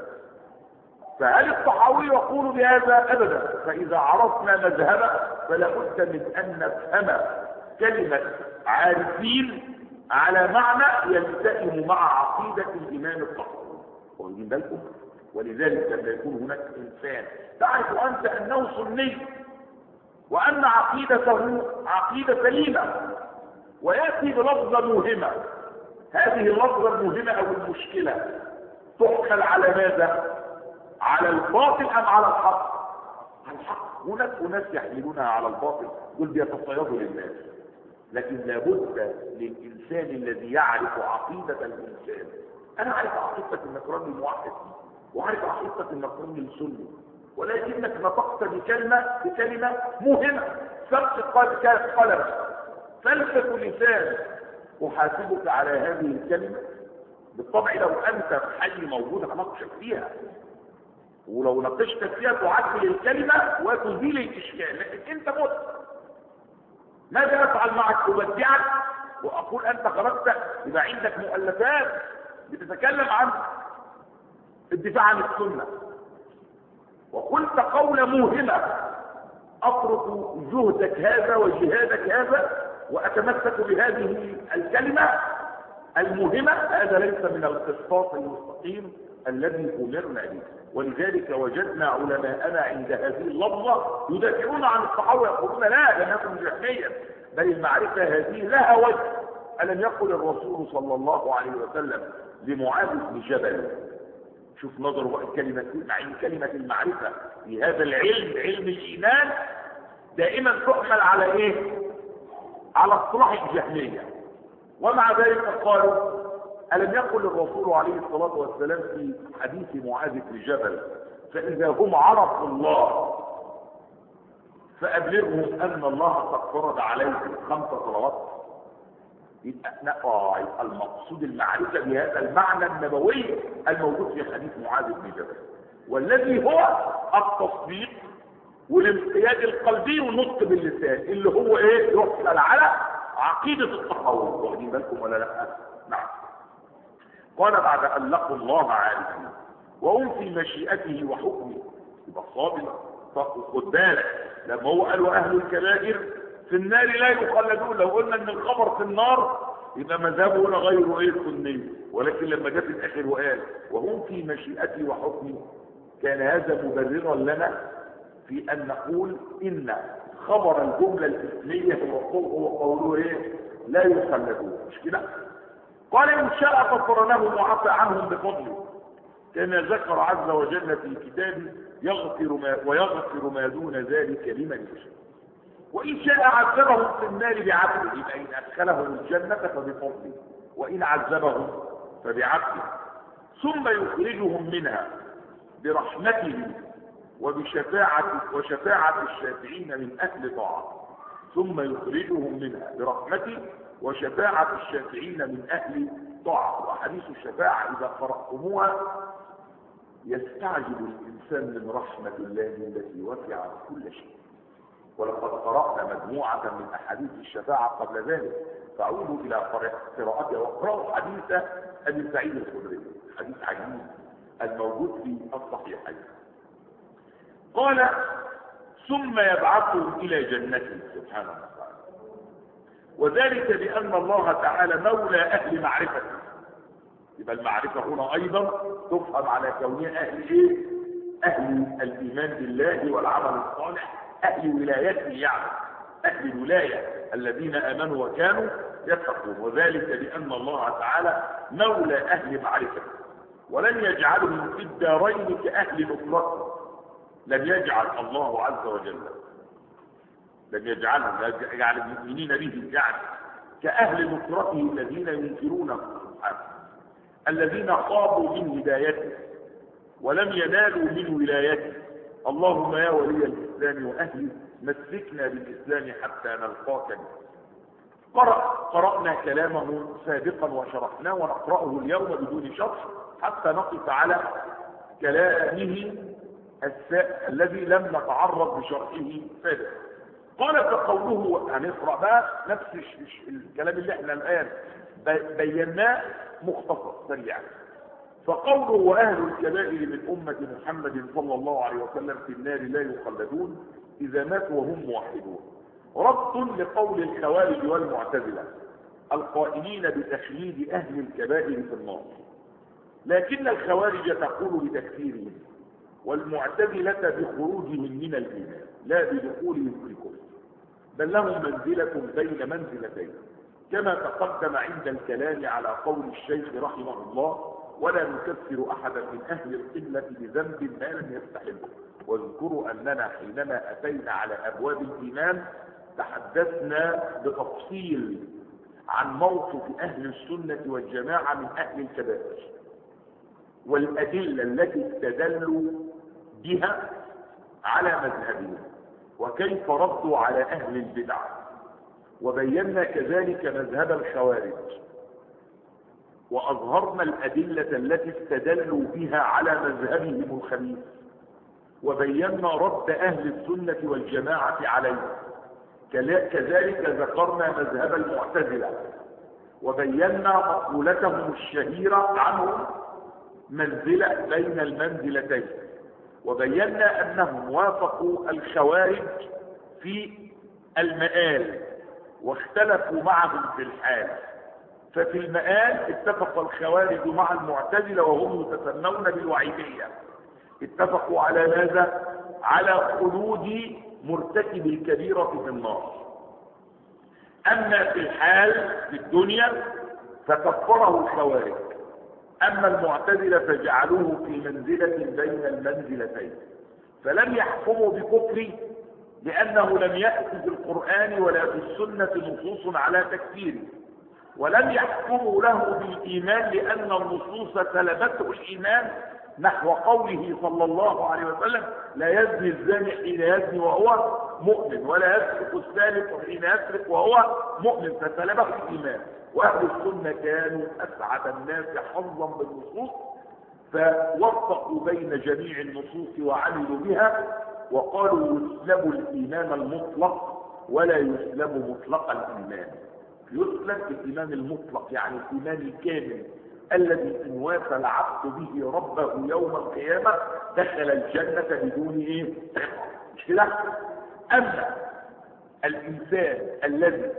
فهل الطحاوي يقول بهذا؟ أبدا. فإذا عرفنا مذهبه فلا بد من أن نفهم كلمة عارفين على معنى يلتئم مع عقيدة الإمام الطحاوي، واخدين بالكم؟ ولذلك لما يكون هناك إنسان تعرف أنت أنه سني وأن عقيدته عقيدة سليمة ويأتي بلفظة موهمة، هذه اللفظة الموهمة أو المشكلة تحمل على ماذا؟ على الباطل أم على الحق؟ على الحق. هناك أناس يحملونها على الباطل، دول بيتصيدوا للناس، لكن لابد للإنسان الذي يعرف عقيدة الإنسان. أنا أعرف عقيدة إنك راجل موحد وأعرف عقيدة إنك راجل سني، ولكنك نطقت بكلمة مهمة، فرق قلم، فلسفة لسان، أحاسبك على هذه الكلمة. بالطبع لو أنت في حي موجود هناقشك فيها، ولو ناقشتك فيها تعدل الكلمة وتزيل الإشكال، لكن أنت مت. ماذا أفعل معك؟ أبدعك وأقول أنت خرجت، يبقى عندك مؤلفات بتتكلم عن الدفاع عن السنة، وقلت قول موهمة، أترك جهدك هذا وجهادك هذا وأتمسك بهذه الكلمة المهمة. هذا ليس من القسطاس المستقيم الذي أمرنا به. ولذلك وجدنا علماءنا عند هذه اللفظة يدافعون عن الصحابة ويقولون لا لم يكن جهميا، بل المعرفة هذه لها وجه. ألم يقل الرسول صلى الله عليه وسلم لمعاذ بن جبل، شوف نظر كلمة المعرفة في هذا العلم، علم الإيمان، دائما تحمل على إيه؟ على اصطلاح الجهمية. ومع ذلك قالوا ألم يقل الرسول عليه الصلاة والسلام في حديث معاذ بن جبل فإذا هم عرفوا الله فأبلغهم أن الله قد فرض عليهم 5 صلوات. يبقى المقصود المعرفة بهذا المعنى النبوي الموجود في حديث معاذ بن جبل، والذي هو التصديق والانقياد القلبي والنطق باللسان، اللي هو ايه؟ يحمل على عقيدة التقوى. واخدين بالكم ولا لا؟ نعم. قال بعد أن لقوا الله عارفين وهم في مشيئته وحكمه، يبقى صابر. خد بالك لما هو قال واهل الكبائر في النار لا يخلدون، لو قلنا ان الخبر في النار يبقى مذهبه هنا غير ايه؟ سني. ولكن لما جاء في الاخر وقال وهم في مشيئته وحكمه، كان هذا مبررا لنا في ان نقول ان خبر الجمله الاسميه هو قوله ايه؟ لا يخلدون، مش كده؟ قال ان شاء غفر لهم وعفى عنهم بفضله، كما ذكر عز وجل في كتابه ويغفر ما دون ذلك لمن يشاء. وإن شاء عذبهم في النار بعدله، يبقى إن أدخلهم الجنة فبفضله، وإن عذبهم فبعدله، ثم يخرجهم منها برحمته وشفاعة الشافعين من أهل طاعته، ثم يخرجهم منها برحمته وشفاعة الشافعين من أهل طاعته. وحديث الشفاعة إذا قرأتموها يستعجب الإنسان من رحمة الله التي وسعت كل شيء. ولقد قرأنا مجموعة من أحاديث الشفاعة قبل ذلك، فعودوا إلى قراءتها واقرأوا حديث أبي سعيد الخدري، حديث عجيب الموجود في الصحيحين. قال ثم يبعثهم إلى جنته سبحانه وتعالى، وذلك بأن الله تعالى مولى أهل معرفته. يبقى المعرفة هنا أيضا تفهم على كونها أهل إيه؟ أهل الإيمان بالله والعمل الصالح، أهل ولايته، يعني أهل الولاية الذين آمنوا وكانوا يتقون. وذلك بأن الله تعالى مولى أهل معرفته، ولن يجعلهم في الدارين كأهل نصرته. لم يجعل الله عز وجل، لم يجعلهم، يجعل المؤمنين به يعني كأهل نصرته الذين ينكرونه سبحانه، الذين خابوا من هدايته ولم ينالوا من ولايته. اللهم يا ولي الإسلام وأهله مسكنا بالإسلام حتى نلقاك به. قرأنا كلامه سابقا وشرحناه ونقرأه اليوم بدون شرح حتى نقف على كلامه الذي لم نتعرض بشرحه سابقا. قال فقوله، هنقرأ بقى نفس الكلام اللي احنا الآن بيناه مختصر سريعا. فقوله واهل الكبائر من امه محمد صلى الله عليه وسلم في النار لا يخلدون اذا ماتوا وهم موحدون، رد لقول الخوارج والمعتزله القائلين بتخليد اهل الكبائر في النار. لكن الخوارج تقول بتكفيرهم، والمعتزله بخروجهم من الايمان لا بدخولهم في الكفر، بل لهم منزله بين منزلتين، كما تقدم عند الكلام على قول الشيخ رحمه الله ولا نكفر احدا من اهل القبلة بذنب ما لم يستحله. واذكروا اننا حينما اتينا على ابواب الايمان تحدثنا بتفصيل عن موقف اهل السنة والجماعة من اهل الكبائر والادلة التي استدلوا بها على مذهبهم وكيف ردوا على اهل البدع، وبينا كذلك مذهب الخوارج وأظهرنا الأدلة التي استدلوا بها على مذهبهم الخبيث، وبينا رد أهل السنة والجماعة عليه. كذلك ذكرنا مذهب المعتزلة وبينا مقولتهم الشهيرة عنهم منزلة بين المنزلتين، وبينا أنهم وافقوا الخوارج في المآل واختلفوا معهم في الحال. ففي المآل اتفق الخوارج مع المعتزلة وهم يتسمون بالوعيدية، اتفقوا على ماذا؟ على خلود مرتكب الكبيرة في النار. أما في الحال في الدنيا فكفره الخوارج، أما المعتزلة فجعلوه في منزلة بين المنزلتين، فلم يحكموا بكفره لأنه لم يأتي في القرآن ولا في السنة نصوص على تكفيره، ولم يحكموا له بالإيمان لأن النصوص سلبته الإيمان، نحو قوله صلى الله عليه وسلم: لا يزني الزاني حين يزني وهو مؤمن، ولا يسرق السارق حين يسرق وهو مؤمن، فسلبه الإيمان. وأهل السنة كانوا أسعد الناس حظا بالنصوص، فوفقوا بين جميع النصوص وعملوا بها، وقالوا يسلب الإيمان المطلق ولا يسلب مطلق الإيمان. يسلب الإيمان المطلق يعني الإيمان الكامل الذي إن وافى العبد به ربه يوم القيامة دخل الجنة بدون إيه؟ مش كده؟ أما الإنسان الذي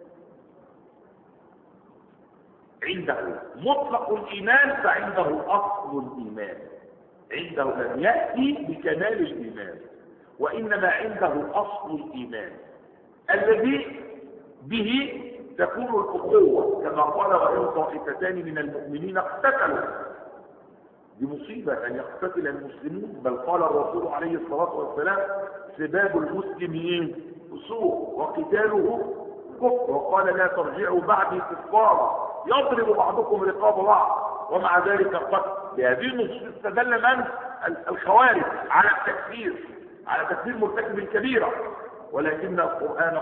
عنده مطلق الإيمان فعنده أصل الإيمان، عنده لم يأتي بكمال الإيمان، وإنما عنده أصل الإيمان الذي به تكون الأخوة، كما قال: وإن طائفتان من المؤمنين اقتتلوا. دي مصيبة أن يقتتل المسلمون، بل قال الرسول عليه الصلاة والسلام: سباب المسلم فسوق وقتاله كفر، وقال: لا ترجعوا بعدي كفارا يضرب بعضكم رقاب بعض، ومع ذلك قتل. بهذه النصوص استدل من؟ الخوارج على التكفير، على تكفير مرتكب الكبيرة، ولكن القرآن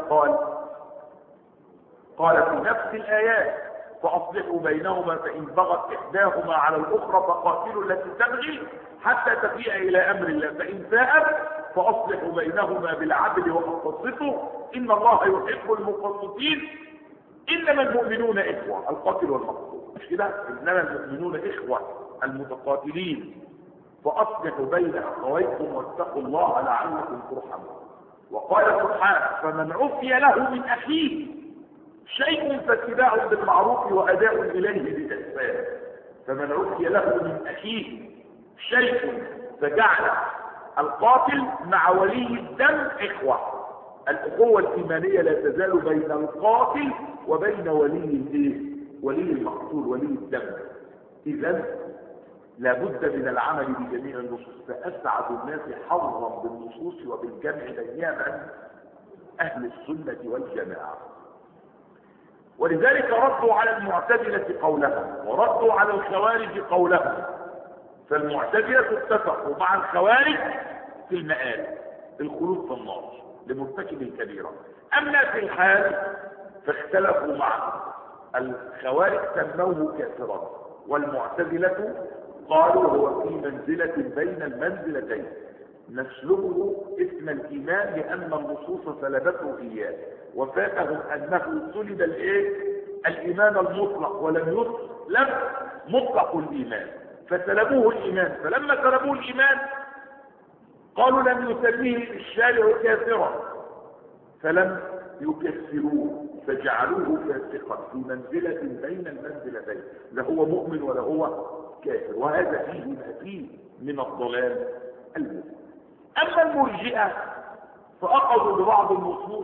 قال في نفس الآيات: فأصلحوا بينهما فإن بغت إحداهما على الأخرى فقاتلوا التي تبغي حتى تفيء إلى أمر الله، فإن فاءت فأصلحوا بينهما بالعدل وأقسطوا إن الله يحب المقسطين. إنما المؤمنون إخوة، القاتل والمقتول، مش كده؟ إنما المؤمنون إخوة المتقاتلين، فأصلحوا بين أخويكم واتقوا الله لعلكم ترحمون. وقال سبحانه: فمن عفي له من أخيه شيء فاتباع بالمعروف وأداء إليه بإحسان. فمن عفي له من أخيه شيء، فجعل القاتل مع ولي الدم إخوة. الأخوة الإيمانية لا تزال بين القاتل وبين ولي المقتول، ولي الدم. إذن لابد من العمل بجميع النصوص، فأسعد الناس حظا بالنصوص وبالجمع بينها أهل السنة والجماعة. ولذلك ردوا على المعتزلة قولهم وردوا على الخوارج قولهم. فالمعتزلة اتفقوا مع الخوارج في المآل، الخلود في النار لمرتكب الكبيرة. أما في الحال فاختلفوا مع الخوارج، سموه كافرا، والمعتزلة قالوا هو في منزلة بين المنزلتين، نسلبه اسم الإيمان لأن النصوص سلبته إياه، وفاتهم أنه سلب الإيمان المطلق ولم يسلب مطلق الإيمان، فسلبوه الإيمان. فلما سلبوه الإيمان قالوا لم يسميه الشارع كافرا، فلم يكفروه، فجعلوه فاسقا في منزلة بين المنزلتين، لا هو مؤمن ولا هو كافر، وهذا فيه ما فيه من الضلال المبين. أما المرجئة فأخذوا ببعض النصوص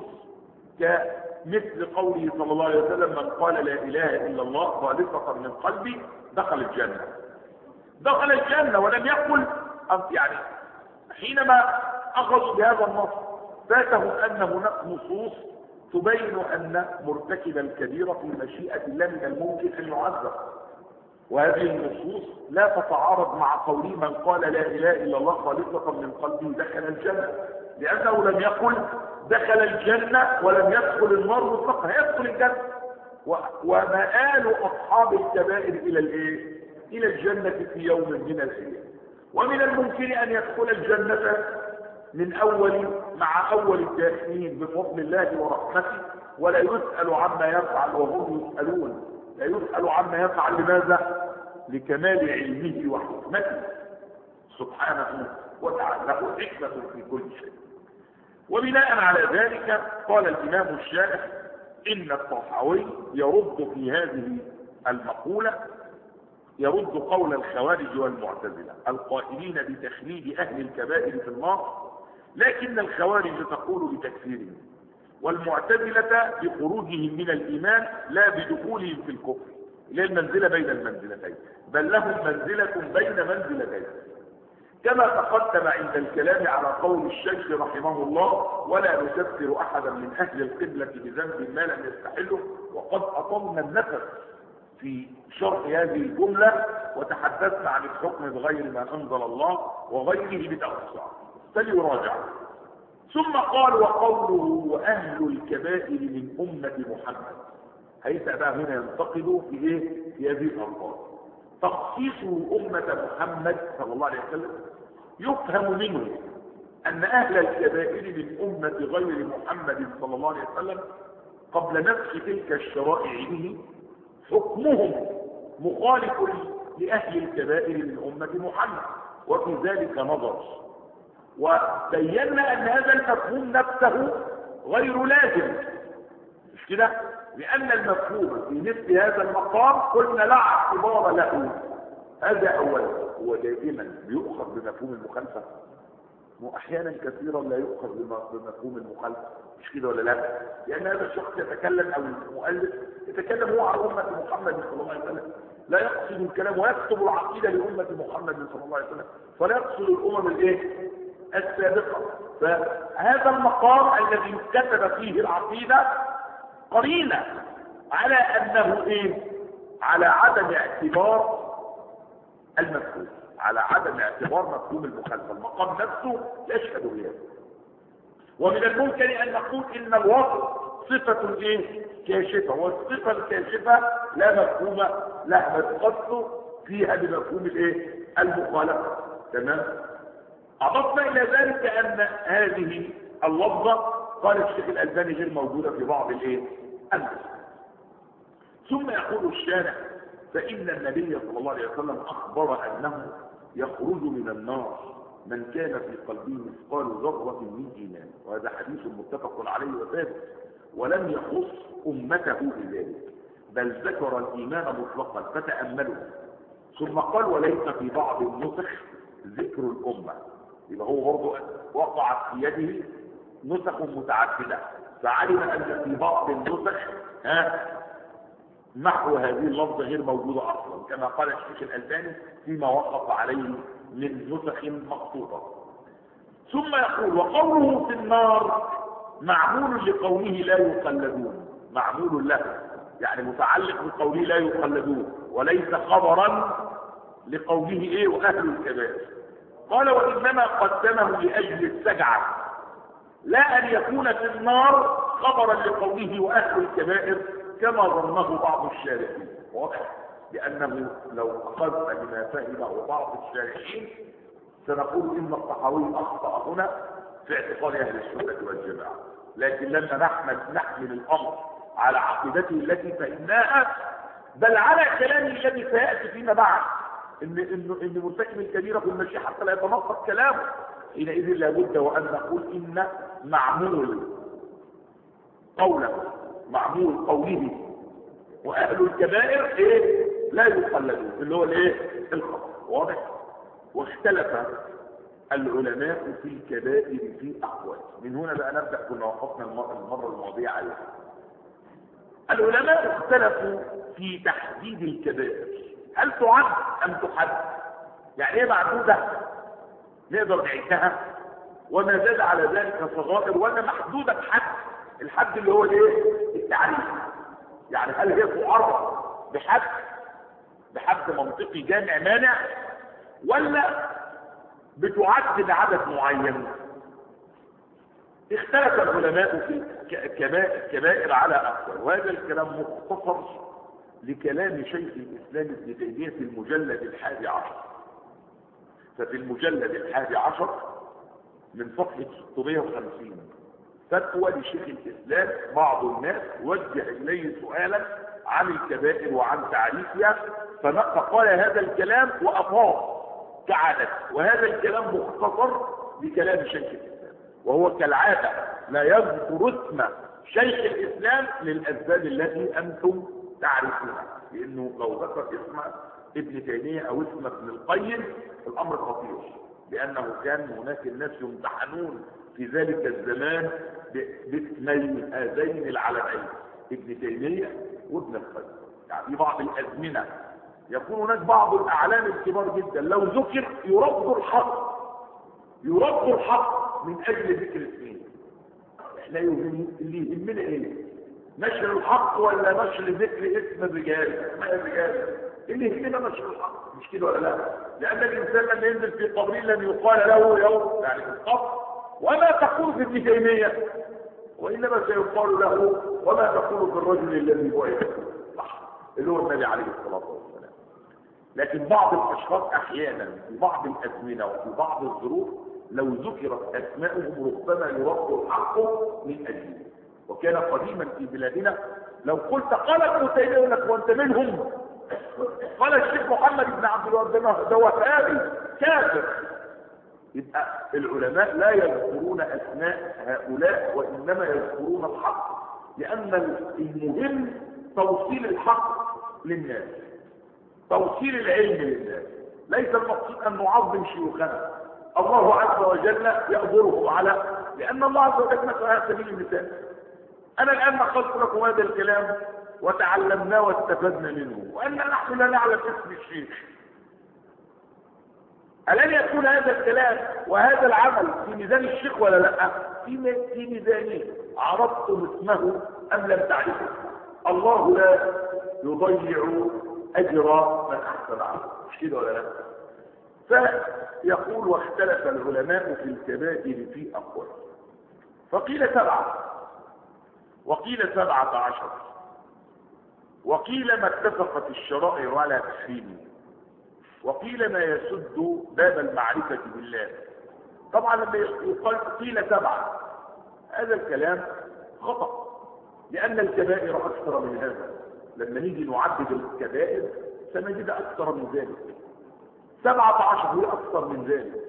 كمثل قوله صلى الله عليه وسلم: من قال لا إله إلا الله خالصة من قلبي دخل الجنة. دخل الجنة ولم يقل يعني حينما أخذوا بهذا النص فاتهم أن هناك نصوص تبين أن مرتكب الكبيرة في مشيئة الله من الممكن أن يعذب، وهذه النصوص لا تتعارض مع قول من قال لا إله إلا الله خالصة من قلبه دخل الجنة، لأنه لم يقل دخل الجنة ولم يدخل النار مطلقا، يدخل الجنة. ومآل أصحاب الكبائر إلى الجنة في يوم من الأيام. ومن الممكن أن يدخل الجنة مع أول الداخلين بفضل الله ورحمته، ولا يسأل عما يفعل وهم يسألون. لا يسأل عما يفعل، لماذا؟ لكمال علمه وحكمته سبحانه وتعالى، له حكمة في كل شيء. وبناء على ذلك قال الإمام الشافعي إن الطحاوي يرد في هذه المقولة يرد قول الخوارج والمعتزلة القائلين بتخليد أهل الكبائر في النار، لكن الخوارج تقول بتكفيرهم، والمعتزلة بخروجهم من الإيمان لا بدخولهم في الكفر، إلى المنزلة بين المنزلتين، بل لهم منزلة بين منزلتين، كما تقدم عند الكلام على قول الشيخ رحمه الله: ولا نكفر أحدا من أهل القبلة بذنب ما لم يستحله. وقد أطلنا النفس في شرح هذه الجملة وتحدثنا عن الحكم بغير ما أنزل الله وغيره بتوسع، فليراجع. ثم قال: وقوله وأهل الكبائر من أمة محمد، هيبدأ بقى هنا ينتقد في ايه؟ في هذه الألفاظ. تخصيصه أمة محمد صلى الله عليه وسلم يفهم منه أن أهل الكبائر من أمة غير محمد صلى الله عليه وسلم قبل نسخ تلك الشرائع به حكمهم مخالف لأهل الكبائر من أمة محمد، وفي ذلك نظر. وبينا أن هذا المفهوم نفسه غير لازم، مش كده؟ لأن المفهوم في مثل هذا المقام قلنا لا اعتبار له. هذا أولا، هو دائما بيؤخذ بمفهوم المخالفة، واحيانا كثيرا لا يؤخذ بمفهوم المخالفه، مش كده ولا لا؟ لان هذا الشخص يتكلم او المؤلف يتكلم هو عن امه محمد صلى الله عليه وسلم، لا يقصد الكلام ويكتب العقيده لامه محمد صلى الله عليه وسلم، فلا يقصد الامم الايه؟ السابقه. فهذا المقام الذي كتب فيه العقيده قرينه على انه ايه؟ على عدم اعتبار المفهوم، على عدم اعتبار مفهوم المخالفه، المقام نفسه يشهد بهذا. ومن الممكن ان نقول ان الوصف صفه ايه؟ كاشفه، والصفه الكاشفه لا مفهوم لها، بتخص فيها بمفهوم الايه؟ المخالفه. تمام؟ اضفنا الى ذلك ان هذه اللفظه قال الشيخ الالباني غير موجوده في بعض الايه؟ النسخ. ثم يقول الشارع: فإن النبي صلى الله عليه وسلم أخبر أنه يخرج من النار من كان في قلبه مثقال ذرة من إيمان، وهذا حديث متفق عليه وثابت، ولم يخص أمته بذلك، بل ذكر الإيمان مطلقا، فتأملوا. ثم قال: وليس في بعض النسخ ذكر الأمة، يبقى هو برضه وقعت في يده نسخ متعددة، فعلم أن في بعض النسخ نحو هذه اللفظة غير موجودة أصلا، كما قال الشيخ الألباني فيما وقف عليه من نسخ مخطوطة. ثم يقول: وقوله في النار معمول لقوله لا يقلدون، معمول له يعني متعلق بقوله لا يقلدون، وليس خبرا لقوله ايه؟ وأهل الكبائر. قال: وإنما قدمه لأجل السجعة، لا أن يكون في النار خبرا لقوله وأهل الكبائر كما ظنه بعض الشارحين. واضح؟ لأنه لو أخذنا بما فهمه بعض الشارحين سنقول إن الطحاوي أخطأ هنا في اعتقاد أهل السنة والجماعة، لكن لما نحمل الأمر على عقيدته التي فهمناها، بل على كلامه الذي سيأتي فيما بعد، إن مرتكب الكبيرة في المشي حتى لا يتنطق كلامه، حينئذ لابد وأن نقول إن معمول قوله وأهل الكبائر إيه؟ لا يقلدون، اللي هو الايه؟ الخبر. واضح؟ واختلف العلماء في الكبائر في أقوال. من هنا بقى نبدأ، كنا وقفنا المرة الماضية عليها. العلماء اختلفوا في تحديد الكبائر، هل تعد أم تحد؟ يعني ايه معدودة نقدر نعدها، وما زاد على ذلك صغائر، ولا محدودة بحد؟ الحد اللي هو الايه؟ التعريف. يعني هل هي تعرف بحد منطقي جامع مانع، ولا بتعد بعدد معين؟ اختلف العلماء في الكبائر على أقوال، وهذا الكلام مختصر لكلام شيخ الإسلام ابن تيمية في المجلد 11. ففي المجلد 11 من صفحة 650 فتوى لشيخ الإسلام بعض الناس وجه إليه سؤالا عن الكبائر وعن تعريفها، فقال هذا الكلام وأفاض كعادة، وهذا الكلام مختصر لكلام شيخ الإسلام، وهو كالعادة لا يذكر اسم شيخ الإسلام للأسباب التي أنتم تعرفونها. لأنه لو ذكر اسم ابن تيمية أو اسم ابن القيم الأمر خطير، لأنه كان هناك الناس يمتحنون في ذلك الزمان باسمين هذين العلمين، ابن تيمية وابن القيم. يعني في بعض الأزمنة يكون هناك بعض الأعلام الكبار جدا لو ذكر يرد الحق، يرد الحق من أجل ذكر اسمين. احنا اللي يهمنا ايه؟ نشر الحق ولا نشر ذكر اسم الرجال؟ اسماء الرجال اللي يهمنا نشر الحق، مش كده ولا لا؟ لأن الإنسان لما ينزل في قبره لن يقال له يوم يعني في القبر وما تقول في ابن تيمية، وإنما سيقال له وما تقول في الرجل الذي بعث صح اللي هو النبي عليه الصلاة والسلام. لكن بعض الأشخاص أحيانا في بعض الأزمنة وفي بعض الظروف لو ذكرت أسماؤهم ربما يرد الحق من أجله. وكان قديما في بلادنا لو قلت قال ابن تيمية لك وأنت منهم، قال الشيخ محمد بن عبد الوهاب ده وهابي كافر. يبقى العلماء لا يذكرون أسماء هؤلاء وإنما يذكرون الحق، لأن المهم توصيل الحق للناس، توصيل العلم للناس. ليس المقصود أن نعظم شيوخنا، الله عز وجل يأمرهم على، لأن الله عز وجل مثلا على سبيل المثال أنا الآن نقلت لكم هذا الكلام وتعلمناه واستفدنا منه، وأن نحن لا نعلم اسم الشيخ. ألن يكون هذا الكلام وهذا العمل في ميزان الشيخ ولا لا؟ في ميزانه. عرفتم اسمه أم لم تعرفوا؟ الله لا يضيع أجر من أحسن عمله، مش كده ولا لا؟ فيقول واختلف العلماء في الكبائر في أقوال، فقيل 7 وقيل 17 وقيل ما اتفقت الشرائع على تحريمه وقيل ما يسد باب المعرفة بالله. طبعا لما يقال قيل 7 هذا الكلام خطأ، لأن الكبائر أكثر من هذا. لما نيجي نعدد الكبائر سنجد أكثر من ذلك، 17 هي أكثر من ذلك.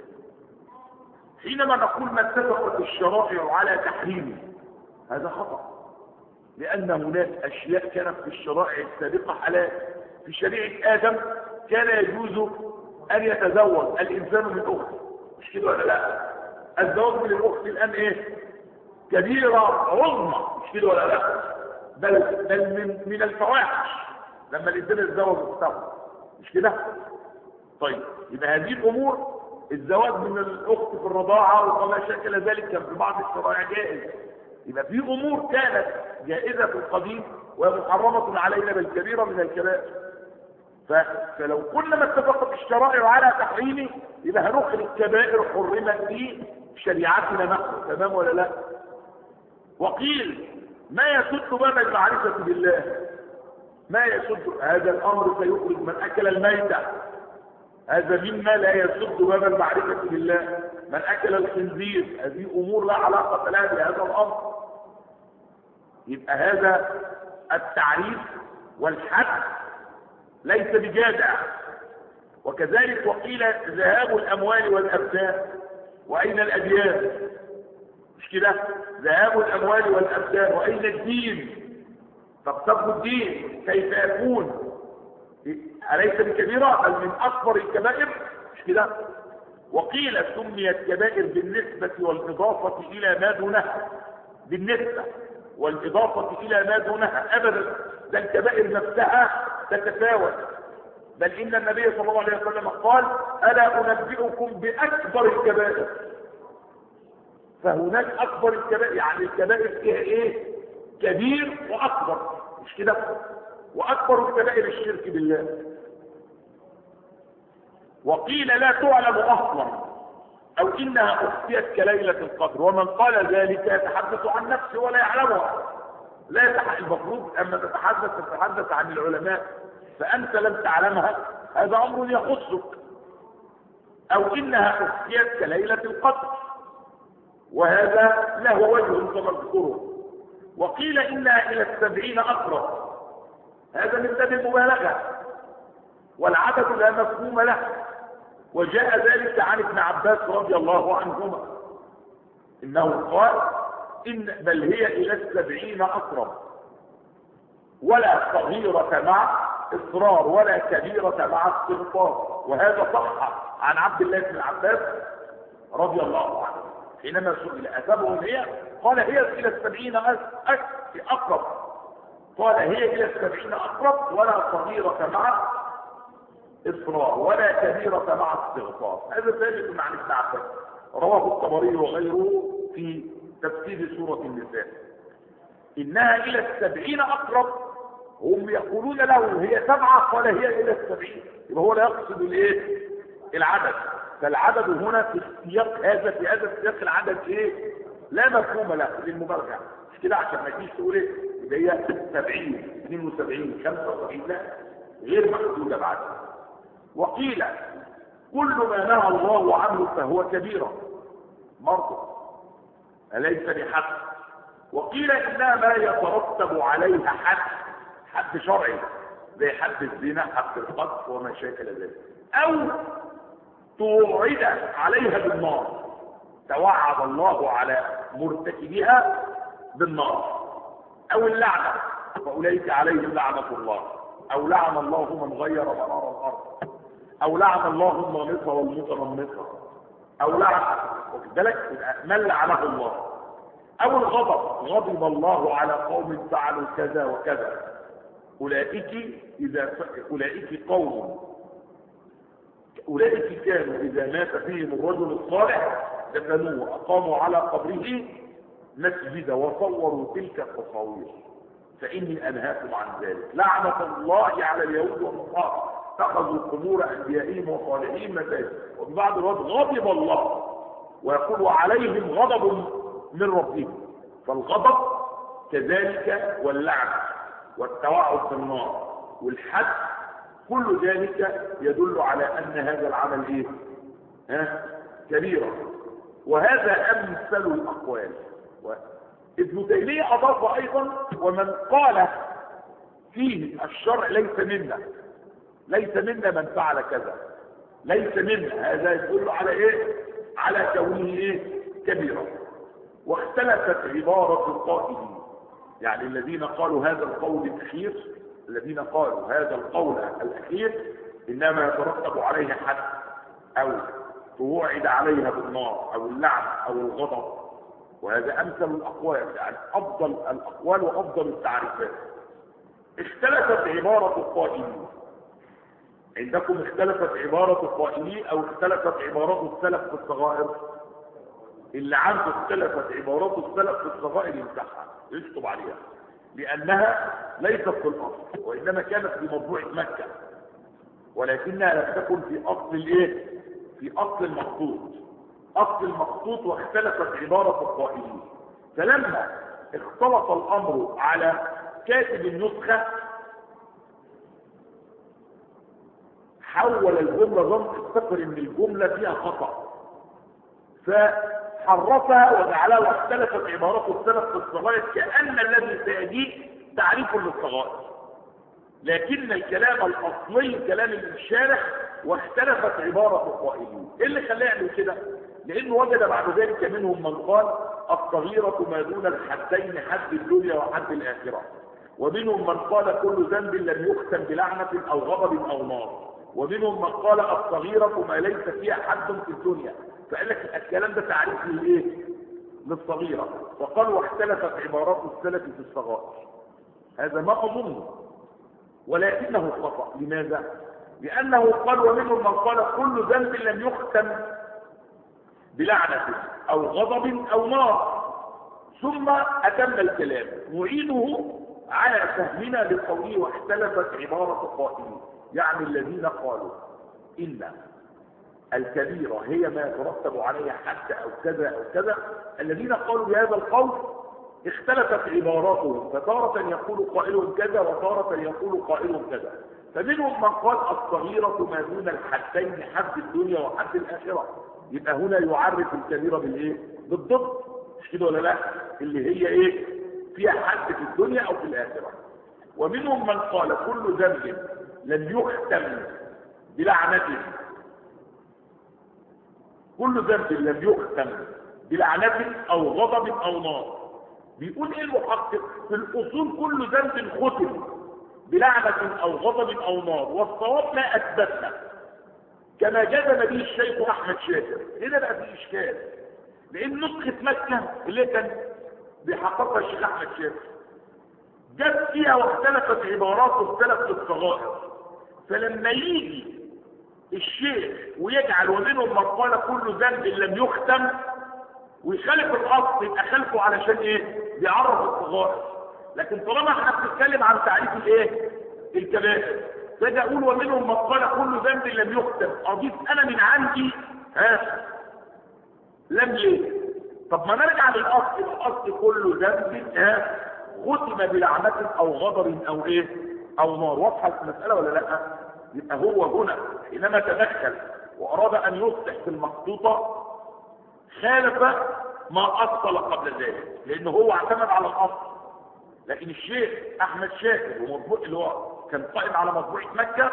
حينما نقول ما اتفقت الشرائع على تحريمه هذا خطأ، لأن هناك أشياء كانت في الشرائع السابقة حلال. في شريعة آدم كان يجوز أن يتزوج الإنسان من أخته، مش كده ولا لا؟ الزواج من الأخت الآن إيه؟ كبيرة عظمى، مش كده ولا لا؟ بل من الفواحش لما الإنسان يتزوج أخته، مش كده؟ طيب يبقى هذه الأمور الزواج من الأخت في الرضاعة وما شكل ذلك كان في بعض الشرائع جائز. يبقى في أمور كانت جائزة في القديم ومحرمة علينا بالكبيرة من الكبائر. فلو قلنا ما اتفقت الشرائع على تحريمه يبقى هنخرج كبائر حرمت في شريعتنا نحن، تمام ولا لا؟ وقيل ما يسد باب المعرفة بالله، ما يسد هذا الأمر سيخرج من أكل الميتة، هذا مما لا يسد باب المعرفة بالله. من أكل الخنزير هذه أمور لا علاقة لها بهذا الأمر. يبقى هذا التعريف والحد ليس بجادع. وكذلك وقيل ذهاب الأموال والأبدان، وأين الأديان؟ مش كده؟ ذهاب الأموال والأبدان وأين الدين؟ طب الدين كيف يكون؟ أليس بكبيرة بل من أكبر الكبائر؟ مش كده؟ وقيل سميت كبائر بالنسبة والإضافة إلى ما دونها، بالنسبة والإضافة إلى ما دونها أبدا، ده الكبائر نفسها تتفاوت. بل إن النبي صلى الله عليه وسلم قال ألا أنبئكم بأكبر الكبائر؟ فهناك أكبر الكبائر، يعني الكبائر فيها إيه؟ كبير وأكبر، مش كده؟ وأكبر الكبائر الشرك بالله. وقيل لا تعلم أصلا أو إنها أخفيت كليلة القدر، ومن قال ذلك يتحدث عن نفسه ولا يعلمها. لا المفروض أما تتحدث عن العلماء فأنت لم تعلمها، هذا أمر يخصك. أو إنها أخفيت كليلة القدر، وهذا له وجه سنذكره. وقيل إنها إلى 70 أقرب، هذا من باب المبالغة، والعدد لا مفهوم له. وجاء ذلك عن ابن عباس رضي الله عنهما إنه قال بل هي إلى 70 أقرب، ولا صغيرة مع إصرار ولا كبيرة مع استغفار. وهذا صح عن عبد الله بن عباس رضي الله عنه حينما سئل أثبهم هي؟ قال هي إلى 70 أقرب. قال هي إلى 70 أقرب ولا صغيرة مع إصرار ولا كبيرة مع استغفار. هذا ثابت عن ابن عباس، رواه الطبري وغيره في تفسير سورة النساء. إنها إلى 70 أقرب. هم يقولون له هي 7، قال هي إلى 70. يبقى هو لا يقصد الايه؟ العدد. فالعدد هنا في السياق هذا، في هذا السياق العدد ايه؟ لا مفهوم له للمبالغة. مش كده عشان ما تجيش تقول ايه؟ يبقى هي 70 72 75، لا، غير محدودة بعد. وقيل كل ما نهى الله عنه فهو كبيرة برضه، أليس بحق. وقيل إنها ما يترتب عليها حد شرعي زي حد الزنا، حد القذف وما شاكل ذلك، أو توعد عليها بالنار، توعد الله على مرتكبها بالنار، أو اللعنة فأولئك عليهم لعنة الله، أو لعن الله من غير منار الأرض، أو لعن الله النامصة والمتنمصة، أو لعن من لعنه الله، أو الغضب، غضب الله على قوم فعلوا كذا وكذا. أولئك كانوا إذا مات فيهم الرجل الصالح دفنوه وأقاموا على قبره مسجدا وصوروا تلك التصاوير، فإني أنهاكم عن ذلك. لعنة الله على اليهود والنصارى اتخذوا قبور أنبيائهم وصالحين مساجد. وفي بعض الوقت غضب الله، ويقول وعليهم غضب من ربهم. فالغضب كذلك، واللعنة والتوعد في النار والحد، كل ذلك يدل على أن هذا العمل ايه؟ كبيرة. وهذا أمثل الأقوال. ابن تيمية أضاف أيضا ومن قال فيه الشرع ليس منا من فعل كذا، ليس منا، هذا يدل على ايه؟ على كونه ايه؟ كبيرة. واختلفت عبارة القائلين، يعني الذين قالوا هذا القول الأخير إنما يترتب عليه حد، أو توعد عليها بالنار، أو اللعنة، أو الغضب. وهذا أمثل الأقوال، يعني أفضل الأقوال وأفضل التعريفات. اختلفت عبارة القائلين. عندكم اختلفت عبارة القائلين أو اختلفت عبارات السلف في الصغائر؟ اللي عنده اختلفت عبارات السلف في الصغائر يمسحها يشطب عليها، لأنها ليست في الأصل، وإنما كانت في مطبوعة مكة، ولكنها لم تكن في أصل الايه؟ في أصل المخطوط. واختلفت عبارة القائلين. فلما اختلط الأمر على كاتب النسخة حول الجملة افتكر ان الجملة فيها خطأ، فحرفها وجعلها واختلفت عبارات السلف في الصغائر، كأن الذي سيجيء تعريف للصغائر، لكن الكلام الأصلي كلام الشارح، واختلفت عبارة القائلين. ايه اللي خلاه يعمل كده؟ لأنه وجد بعد ذلك منهم من قال الصغيرة ما دون الحدين، حد الدنيا وحد الآخرة، ومنهم من قال كل ذنب لم يختم بلعنة أو غضب أو نار، ومنهم من قال الصغيرة ما ليس فيها حد في الدنيا. فقال لك الكلام ده تعريف للايه؟ للصغيرة. فقال واختلفت عبارات السلف في الصغائر. هذا ما أظنه، ولكنه خطأ. لماذا؟ لأنه قال ومنهم من قال كل ذنب لم يختم بلعنة أو غضب أو نار، ثم أتم الكلام. نعيده على فهمنا لقوله واختلفت عبارة القائلين، يعني الذين قالوا إن الكبيرة هي ما يترتب عليها حد أو كذا أو كذا. الذين قالوا بهذا القول اختلفت عباراتهم، فتارة يقول قائلهم كذا وتارة يقول قائلهم كذا. فمنهم من قال الصغيرة ما دون الحدين، حد الدنيا وحد الآخرة. يبقى هنا يعرف الكبيرة بالايه؟ بالضبط، مش كده ولا لا؟ اللي هي ايه؟ فيها حد في الدنيا او في الآخرة. ومنهم من قال كل ذنب لم يختم بلعنته، كل ذنب لم يختم بلعنته او غضب او نار. بيقول ايه المحقق؟ في الاصول كل ذنب ختم بلعنة أو غضب أو نار، والصواب ما أثبتنا كما جزم به الشيخ أحمد شاكر. هنا بقى في إشكال، لأن نسخة مكة اللي كان بيحققها الشيخ أحمد شاكر جاب فيها واختلفت عبارات واختلفت الصغائر، فلما يجي الشيخ ويجعل ومنهم من قال كل ذنب لم يختم ويخالف الاصل، يبقى خالفه علشان ايه؟ بيعرف الصغائر. لكن طالما احنا بنتكلم عن تعريف الايه؟ الكبائر، فاجي اقول ومنهم من قال كل ذنب لم يختم، اضيف انا من عندي لم ليه؟ طب ما نرجع للاصل، الاصل كل ذنب ختم بلعنة او غضب او ايه؟ او نار. واضحه المساله ولا لا؟ يبقى هو هنا حينما تدخل واراد ان يصلح في المخطوطه خالف ما اصل قبل ذلك، لانه هو اعتمد على الاصل. لكن الشيخ احمد شاكر ومطبوع اللي هو كان قائم على مطبوعة مكة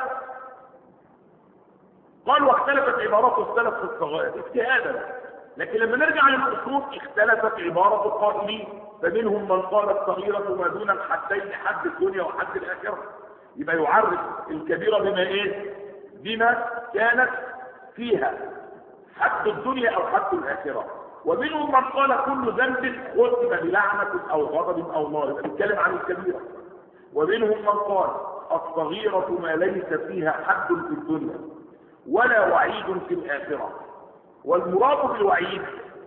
قال واختلفت عبارات واختلف في الصغائر اجتهادا. لكن لما نرجع للاصول اختلفت عبارة القائلين، فمنهم من قال الصغيرة ما دون الحدين حد الدنيا وحد الاخرة، يبقى يعرف الكبيرة بما ايه؟ بما كانت فيها حد الدنيا او حد الاخرة. ومنهم من قال كل ذنب ختم بلعنة او غضب او نار، يبقى بيتكلم عن الكبيرة. ومنهم من قال الصغيرة ما ليس فيها حد في الدنيا ولا وعيد في الآخرة. والمراد بالوعيد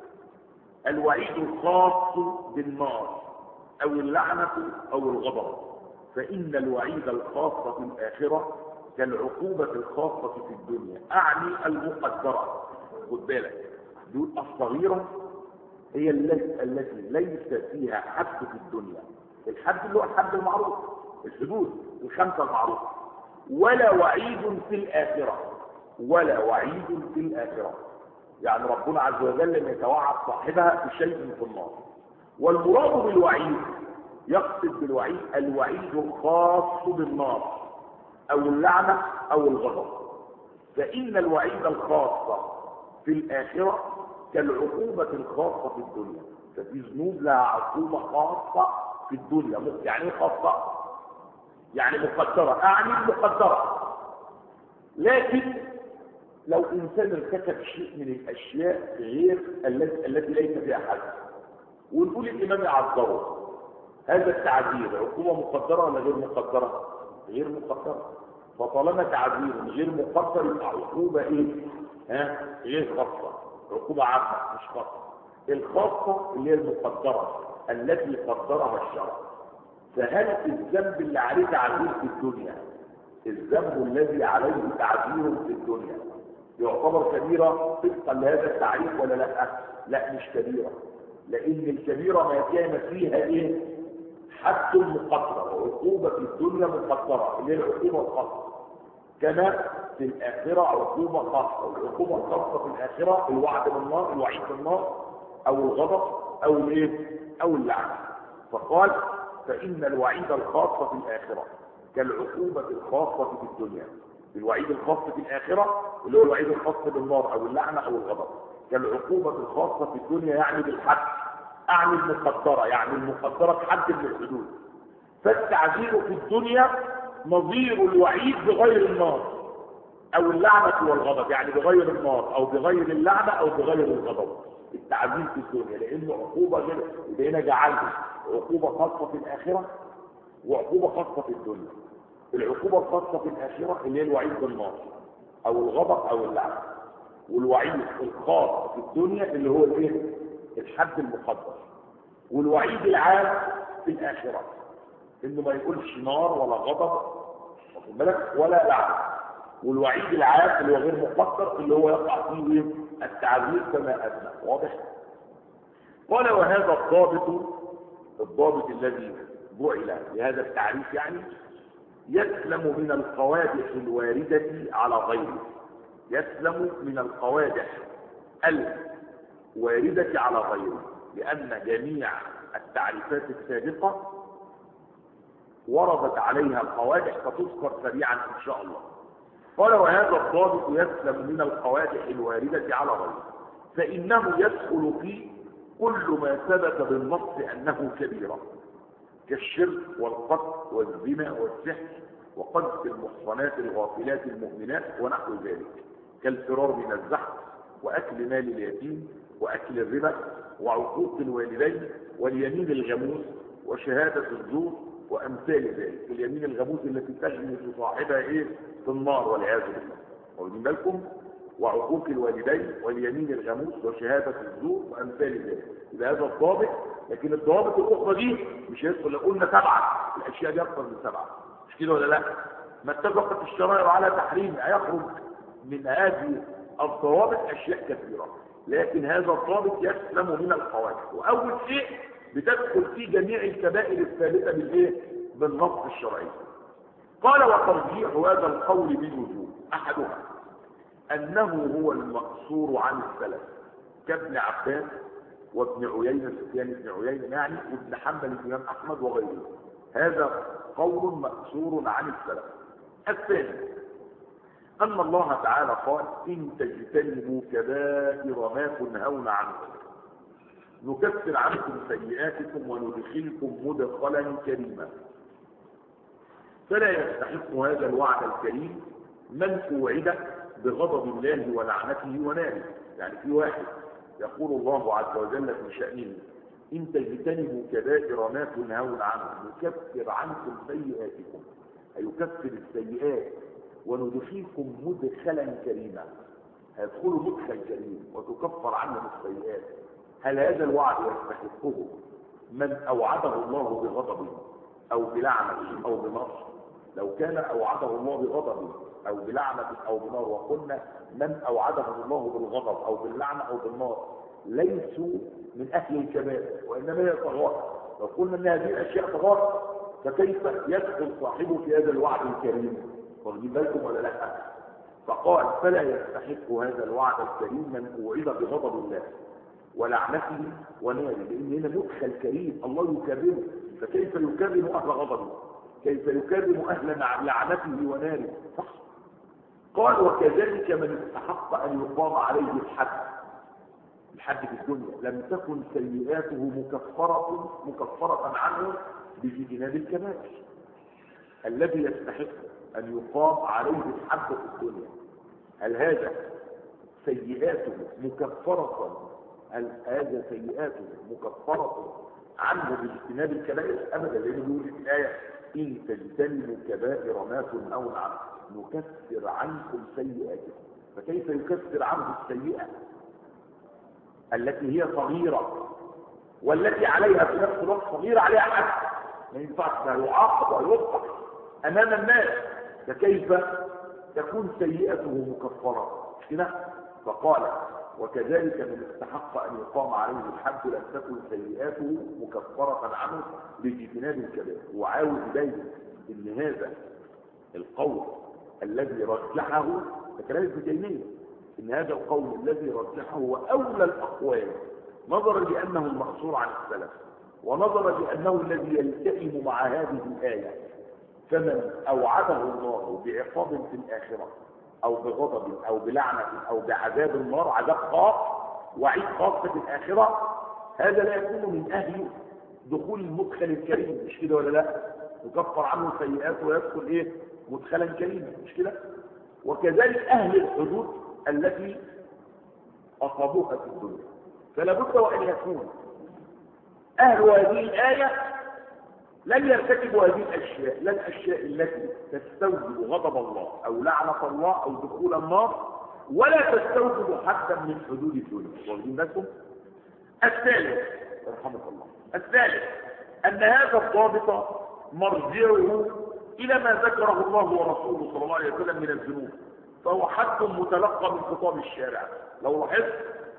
الوعيد الخاص بالنار او اللعنة او الغضب، فإن الوعيد الخاص في الآخرة كالعقوبة الخاصة في الدنيا، أعني المقدرة. خد بالك، دول الصغيرة هي التي ليس فيها حد في الدنيا، الحد اللي هو الحد المعروف، الحدود الخمسة المعروفة، ولا وعيد في الآخرة، ولا وعيد في الآخرة، يعني ربنا عز وجل لم يتوعد صاحبها بشيء في النار. والمراد بالوعيد يقصد بالوعيد الوعيد الخاص بالنار او اللعنة او الغضب، فإن الوعيد الخاص في الآخرة كالعقوبة الخاصة في الدنيا. ففي ذنوب لها عقوبة خاصة في الدنيا. يعني ايه خاصة؟ يعني مقدرة، أعني مقدرة. لكن لو إنسان ارتكب شيء من الأشياء غير التي ليس فيها حد، ونقول الإمام يعذره، هذا التعذير عقوبة مقدرة ولا غير مقدرة؟ غير مقدرة. فطالما تعذير غير مقدر يبقى عقوبة ايه؟ غير خاصة، عقوبة عامة مش خاصة. الخاصة اللي هي المقدرة التي قدرها الشرع. فهل الذنب اللي عليه تعذير في الدنيا، الذنب الذي عليه تعذير في الدنيا، يعتبر كبيرة طبقا لهذا التعريف ولا لا؟ لا مش كبيرة، لأن الكبيرة ما كان فيها ايه؟ حد مقدر، وعقوبة في الدنيا مقدرة اللي هي العقوبة الخاصة، كما في الآخرة عقوبة خاصة. والعقوبة الخاصة في الآخرة الوعد بالنار، الوعيد بالنار أو الغضب أو الايه؟ أو اللعنة. فقال فإن الوعيد الخاص في الآخرة كالعقوبة الخاصة في الدنيا. الوعيد الخاص في الآخرة اللي هو الوعيد الخاص بالنار أو اللعنة أو الغضب كالعقوبة الخاصة في الدنيا، يعني بالحد، أعني المقدرة، يعني المقدرة بحد من الحدود. فالتعذير في الدنيا نظير الوعيد بغير النار أو اللعنة والغضب، يعني بغير النار أو بغير اللعنة أو بغير الغضب. التعذير في الدنيا لأنه عقوبة غير، يبقى هنا جعلنا عقوبة خاصة في الآخرة وعقوبة خاصة في الدنيا. العقوبة الخاصة في الآخرة اللي هي الوعيد بالنار أو الغضب أو اللعنة، والوعيد الخاص في الدنيا اللي هو الايه؟ الحد المقدر. والوعيد العام في الآخرة انه ما يقولش نار ولا غضب واخد بالك ولا لعنة. والوعيد العام اللي هو غير مقدر اللي هو يقع فيه التعذير كما أدنى. واضح؟ قال وهذا الضابط الذي جعل لهذا التعريف يعني يسلم من القوادح الواردة على غيره، يسلم من القوادح الواردة على غيره، لأن جميع التعريفات السابقة وردت عليها القوادح فتذكر سريعا إن شاء الله. قال وهذا الضابط يسلم من القوادح الواردة على غيره، فإنه يدخل فيه كل ما ثبت بالنص أنه كبيرة، كالشرك والقتل والزنا والسحر وقذف المحصنات الغافلات المؤمنات ونحو ذلك، كالفرار من الزحف وأكل مال اليتيم وأكل الربا وعقوق الوالدين واليمين الغموس وشهادة الزور وأمثال ذلك. اليمين الغموس التي تغمس صاحبها إيه؟ في النار والعياذ بالله. واخدين بالكم؟ وعقوق الوالدين واليمين الغموس وشهادة الزور وأمثال ذلك. إذا هذا الضابط، لكن الضوابط الأخرى دي مش هيدخل. لو قلنا 7 الأشياء دي أكثر من 7، مش كده ولا لا؟ ما اتفقت الشرائع على تحريم هيخرج من هذه الضوابط أشياء كثيرة، لكن هذا الضابط يسلم من الحوادث. وأول شيء بتدخل في جميع الكبائر الثابتة بالإيه؟ بالنص الشرعي. قال وترجيح هذا القول بالوجوب أحدها أنه هو المقصور عن السلف كابن عباس وابن عيينة سفيان بن عيينة يعني وابن حنبل الإمام أحمد وغيره. هذا قول مقصور عن السلف. الثاني أن الله تعالى قال إن تجتنبوا كبائر ما تنهون عنه نكفر عنكم سيئاتكم وندخلكم مدخلا كريما. فلا يستحق هذا الوعد الكريم من توعد بغضب الله ولعنته وناره. يعني في واحد يقول الله عز وجل في شأنه إن تجتنبوا كبائر ما تنهون عنه نكفر عنكم سيئاتكم، أي يكفر السيئات وندخلكم مدخلا كريما، هيدخلوا مدخل كريم وتكفر عنهم السيئات. هل هذا الوعد يستحقه من أوعده الله بغضبه أو بلعنة أو بنار؟ لو كان أوعده الله بغضبه أو بلعنة أو بنار، وقلنا من أوعده الله بالغضب أو باللعنة أو بالنار ليسوا من أهل الكبائر وإنما هي طغاة، لو قلنا أن هذه الأشياء طغاة فكيف يدخل صاحبه في هذا الوعد الكريم؟ واخدين بالكم ولا لا؟ فقال فلا يستحق هذا الوعد الكريم من أوعد بغضب الله ولعنته وناره، لأن هنا مدخل كريم الله يكرمه، فكيف يكرم أهل غضبه؟ كيف يكرم أهل لعنته وناره؟ صح. قال وكذلك من استحق أن يقام عليه الحد في الدنيا لم تكن سيئاته مكفرة عنه باجتناب الكبائر. الذي يستحق أن يقام عليه الحد في الدنيا هل هذا سيئاته مكفرة عنه باجتناب الكبائر؟ أبدا، لأنه يقول في الآية إن تجتنبوا كبائر ما تنهون عنه نكفر عنكم سيئاتكم. فكيف يكفر عنه السيئة التي هي صغيرة والتي عليها في نفس الوقت صغيرة عليها حد؟ ما ينفعش يعاقب ويوقف أمام الناس، فكيف تكون سيئته مكفرة؟ كده فقال وكذلك من استحق أن يقام عليه الحد لم تكن سيئاته مكفرة عنه باجتناب الكبائر. وعاوز دايما ان هذا القول الذي رجحه كلام ابن تيمية، ان هذا القول الذي رجحه هو اولى الاقوال نظرا لانه المقصور عن السلف ونظرا لانه الذي يلتئم مع هذه الايه. فمن اوعده الله بعقاب في الاخره او بغضب او بلعنه او بعذاب النار، عذاب خاص وعيد خاص في الاخره، هذا لا يكون من اهل دخول المدخل الكريم، مش كده ولا لا؟ يكفر عنه سيئاته ويدخل ايه؟ مدخلا كريما، مش كده؟ وكذلك اهل الحدود التي اصابوها في الدنيا، فلا بد وان يكون اهل هذه الايه لن يرتكبوا هذه الاشياء، لا الاشياء التي تستوجب غضب الله او لعنه الله او دخول النار، ولا تستوجب حدا من حدود الدنيا. واخدين بالكم؟ الثالث رحمه الله، الثالث ان هذا الضابط مرجعه الى ما ذكره الله ورسوله صلى الله عليه وسلم من الذنوب، فهو حد متلقى من خطاب الشارع. لو لاحظت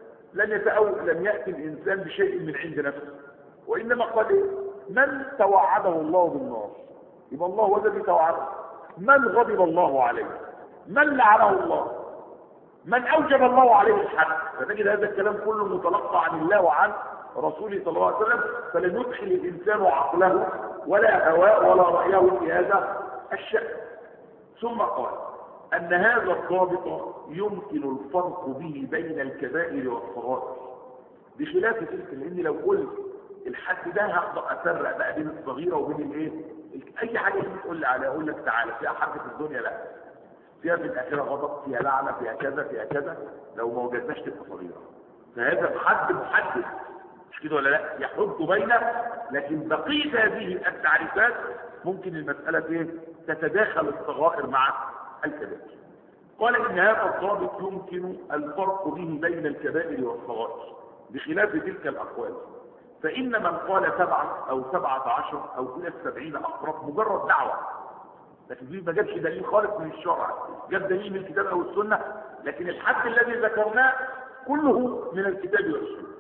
لم ياتي الانسان بشيء من عند نفسه، وانما قال من توعده الله بالنار، يبقى الله هو الذي توعده. من غضب الله عليه، من لعنه الله، من اوجب الله عليه الحد. فتجد هذا الكلام كله متلقى عن الله وعن رسوله صلى الله عليه وسلم، فلن يدخل الانسان عقله ولا هواه ولا رايه في هذا الشأن. ثم قال ان هذا الضابط يمكن الفرق به بين الكبائر والصغائر، بخلاف تلك. لان لو قلت الحد ده هقدر افرق بقى بين الصغيره وبين الايه. اي حاجه تقول لي عليها اقول لك تعالى فيها حد في الدنيا، لا فيها في الاخره غضب، فيها لعنه، فيها كذا فيها كذا، لو ما وجدناش تبقى صغيره. فهذا الحد محدد، مش كده ولا لا؟ يحد بينه، لكن بقيه هذه التعريفات ممكن المساله ايه تتداخل الصغائر مع الكبائر. قال ان هذا الضابط يمكن الفرق به بين الكبائر والصغائر بخلاف تلك الاقوال، فان من قال 7 أو 17 او الى 70 اقرب مجرد دعوه، لكن دي ما جابش دليل خالص من الشرع، جاب دليل من الكتاب او السنه، لكن الحد الذي ذكرناه كله من الكتاب والسنه.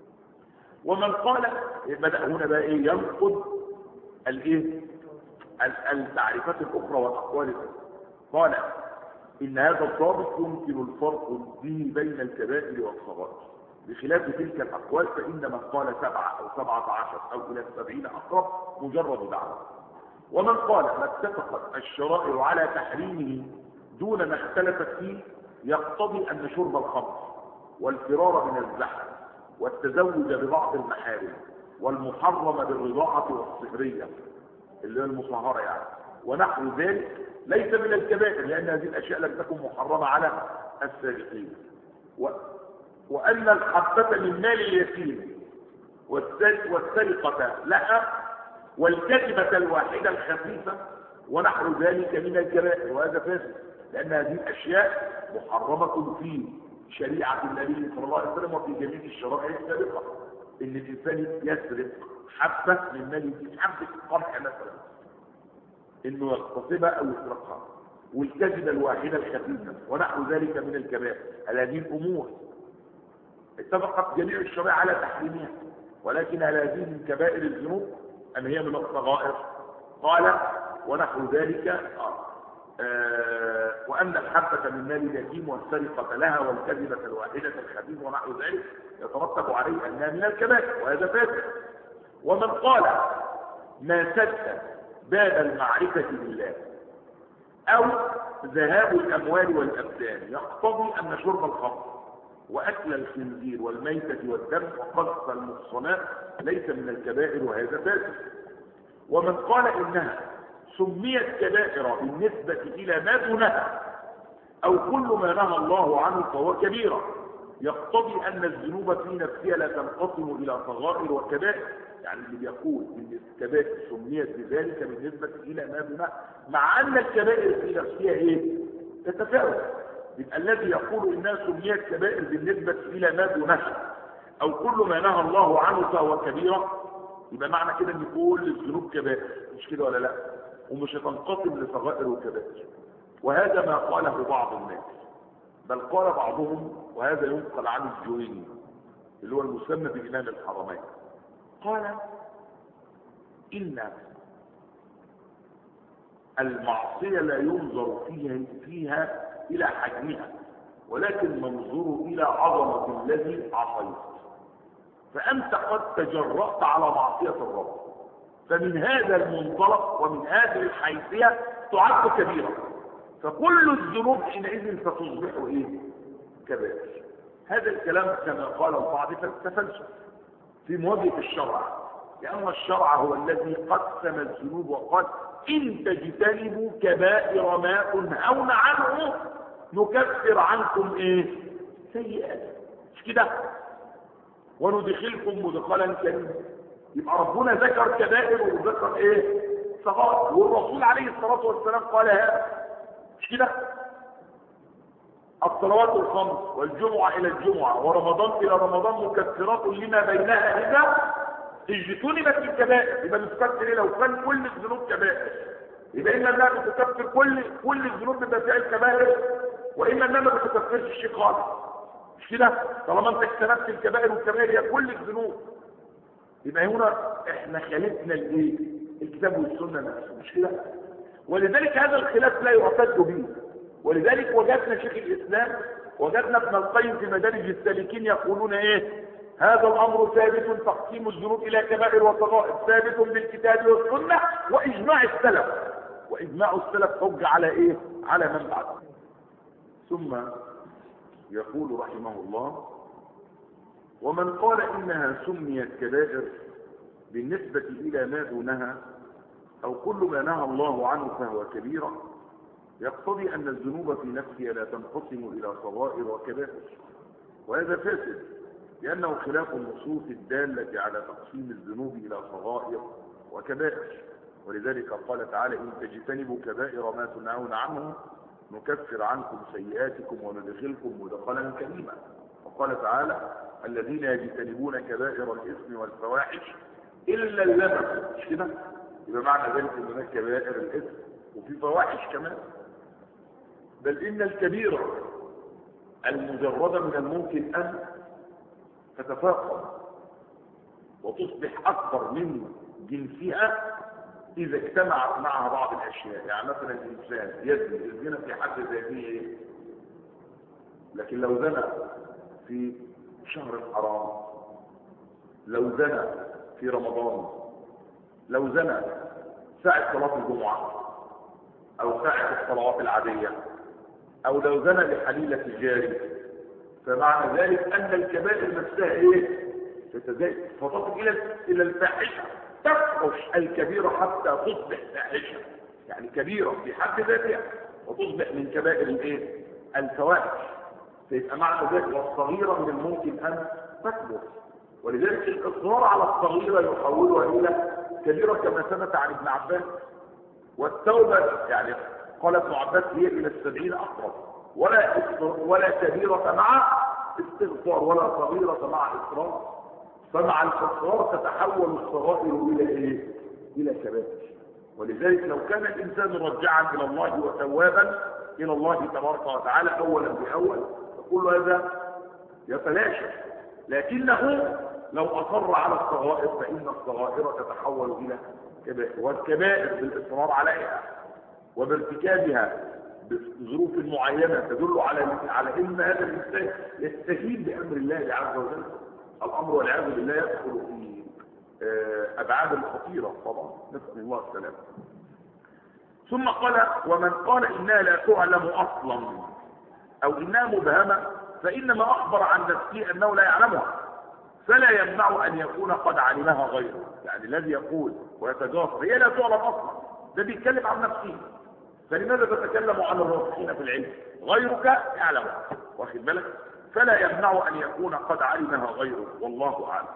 ومن قال، بدأ هنا بقى ايه ينقض الايه التعريفات الاخرى والاقوال الأخرى. قال ان هذا الضابط يمكن الفرق به بين الكبائر والصغائر بخلاف تلك الاقوال، فان من قال 7 أو 17 او الى 70 اقرب مجرد دعوه. ومن قال ما اتفقت الشرائع على تحريمه دون ما اختلفت فيه يقتضي ان شرب الخمر والفرار من الزحف والتزوج ببعض المحارم والمحرم بالرضاعة والصهرية اللي هي المصهرة يعني ونحو ذلك ليس من الكبائر، لأن هذه الأشياء لم تكن محرمة على السابقين. وأن الحبة من مال اليتيم والسرقة لها والكذبة الواحدة الخفيفة ونحو ذلك من الكبائر، وهذا فاسد، لأن هذه الأشياء محرمة في شريعة النبي صلى الله عليه وسلم وفي جميع الشرائع السابقة. إن الإنسان يسرق حبة من مال، حبة قمح مثلا، إنه يغتصبها أو يسرقها، والكذبة الواحدة الخفيفة ونحو ذلك من الكبائر. هذه الأمور اتفقت جميع الشرائع على تحريمها، ولكن هل هذه من كبائر الذنوب أم هي من الصغائر؟ قال ونحو ذلك وأن الحبة من مال اليتيم والسرقة لها والكذبة الواحدة الخبيث ونحو ذلك يترتب عليه أنها من الكبائر، وهذا فاسد. ومن قال ما سد باب المعرفة بالله أو ذهاب الأموال والأبدان يقتضي أن شرب الخمر وأكل الخنزير والميتة والدم وقذف المحصنات ليس من الكبائر، وهذا فاسد. ومن قال إنها سميت كبائر بالنسبة إلى ما دونها أو كل ما نهى الله عنه فهو كبيرة يقتضي أن الذنوب في نفسها لا تنقسم إلى صغائر وكبائر، يعني اللي بيقول إن الكبائر سميت بذلك بالنسبة إلى ما دونها مع أن الكبائر في نفسها إيه؟ تتفاوت. يبقى الذي يقول إنها سميت كبائر بالنسبة إلى ما دونها أو كل ما نهى الله عنه فهو كبيرة، يبقى معنى كده ان كل الذنوب كبائر، مش كده ولا لا؟ ومش هتنقسم لصغائر وكبائر. وهذا ما قاله بعض الناس، بل قال بعضهم، وهذا ينقل عن الجويني اللي هو المسمى بإمام الحرمين، قال إن المعصية لا ينظر فيها إلى حجمها، ولكن منظور إلى عظمة الذي عصيت، فأنت قد تجرأت على معصية الرب، فمن هذا المنطلق ومن هذه الحيثية تعد كبيرة، فكل الذنوب حينئذ ستصبح ايه؟ كبائر. هذا الكلام كما قال البعض تفلسف في مواجهة الشرع، لأن الشرع هو الذي قسم الذنوب وقال إن تجتنبوا كبائر ما تنهون عنه نكفر عنكم ايه؟ سيئات، مش كده؟ وندخلكم مدخلا كريما. يبقى ربنا ذكر كبائر وذكر ايه؟ صغائر، والرسول عليه الصلاه والسلام قال هذا، مش كده؟ الصلوات الخمس والجمعه الى الجمعه ورمضان الى رمضان مكفرات لما بينها اذا اجتنبت الكبائر. يبقى بتكفر ايه لو كان كل الذنوب كبائر؟ يبقى اما انها بتكفر كل الذنوب بما فيها الكبائر، واما انها ما بتكفرش شيء خالص، مش كده؟ طالما انت اجتنبت الكبائر والكبائر هي كل الذنوب، يبقى هنا احنا خالفنا الايه؟ الكتاب والسنه نفسه، مش كده؟ ولذلك هذا الخلاف لا يعتد به، ولذلك وجدنا شيخ الاسلام، وجدنا ابن القيم في مدارج السالكين يقولون ايه؟ هذا الامر ثابت، تقسيم الذنوب الى كبائر وصغائر ثابت بالكتاب والسنه واجماع السلف، واجماع السلف حجه على ايه؟ على من بعده. ثم يقول رحمه الله ومن قال إنها سميت كبائر بالنسبة إلى ما دونها أو كل ما نهى الله عنه فهو كبيرة، يقتضي أن الذنوب في نفسها لا تنقسم إلى صغائر وكبائر، وهذا فاسد لأنه خلاف النصوص الدالة على تقسيم الذنوب إلى صغائر وكبائر. ولذلك قال تعالى: إن تجتنبوا كبائر ما تنهون عنه نكفر عنكم سيئاتكم وندخلكم مدخلا كريما. وقال تعالى: الذين يجتنبون كبائر الإثم والفواحش إلا اللمم. مش كده؟ يبقى معنى ذلك ان هناك كبائر الإثم وفي فواحش كمان. بل إن الكبيرة المجردة من الممكن أن تتفاقم وتصبح أكبر من جنسها إذا اجتمعت معها بعض الأشياء. يعني مثلا الإنسان يزني، الزنا في حد ذاته إيه؟ لكن لو زنى في شهر الحرام، لو زنى في رمضان، لو زنى ساعة صلاة الجمعة أو ساعة الصلوات العادية، أو لو زنى بحليلة الجاري، فمعنى ذلك أن الكبائر نفسها إيه؟ تتزايد فتصل إلى الفاحشة. تفحش الكبيرة حتى تصبح فاحشة، يعني كبيرة في حد ذاتها وتصبح من كبائر الإيه؟ الفواحش. فيبقى معنى ذلك والصغيرة من الممكن أن تكبر، ولذلك الإصرار على الصغيرة يحولها إلى كبيرة كما ثبت عن ابن عباس. والتوبة يعني قال ابن عباس هي إلى 70 أقرب، ولا كبيرة مع استغفار ولا صغيرة مع إصرار. فمع الإصرار تتحول الصغائر إلى إيه؟ إلى كبائر. ولذلك لو كان الإنسان رجعا إلى الله وتوابا إلى الله تبارك وتعالى أولا بأول فكل هذا يتلاشى. لكنه لو أصر على الصغائر فإن الصغائر تتحول إلى كبائر، والكبائر بالإصرار عليها وبارتكابها بظروف معينة تدل على ان هذا الانسان يستجيب بامر الله عز وجل. الامر والعياذ بالله يدخل في ابعاد خطيره طبعا، نسال الله السلامه. ثم قال: ومن قال انها لا تعلم اصلا او انها مبهمه فانما اخبر عن نفسه انه لا يعلمها، فلا يمنع ان يكون قد علمها غيره. يعني الذي يقول ويتجاسر هي لا تعلم اصلا ده بيتكلم عن نفسه، فلماذا تتكلم عن الراسخين في العلم؟ غيرك يعلمها، واخد بالك؟ فلا يمنع ان يكون قد علمها غيره، والله اعلم.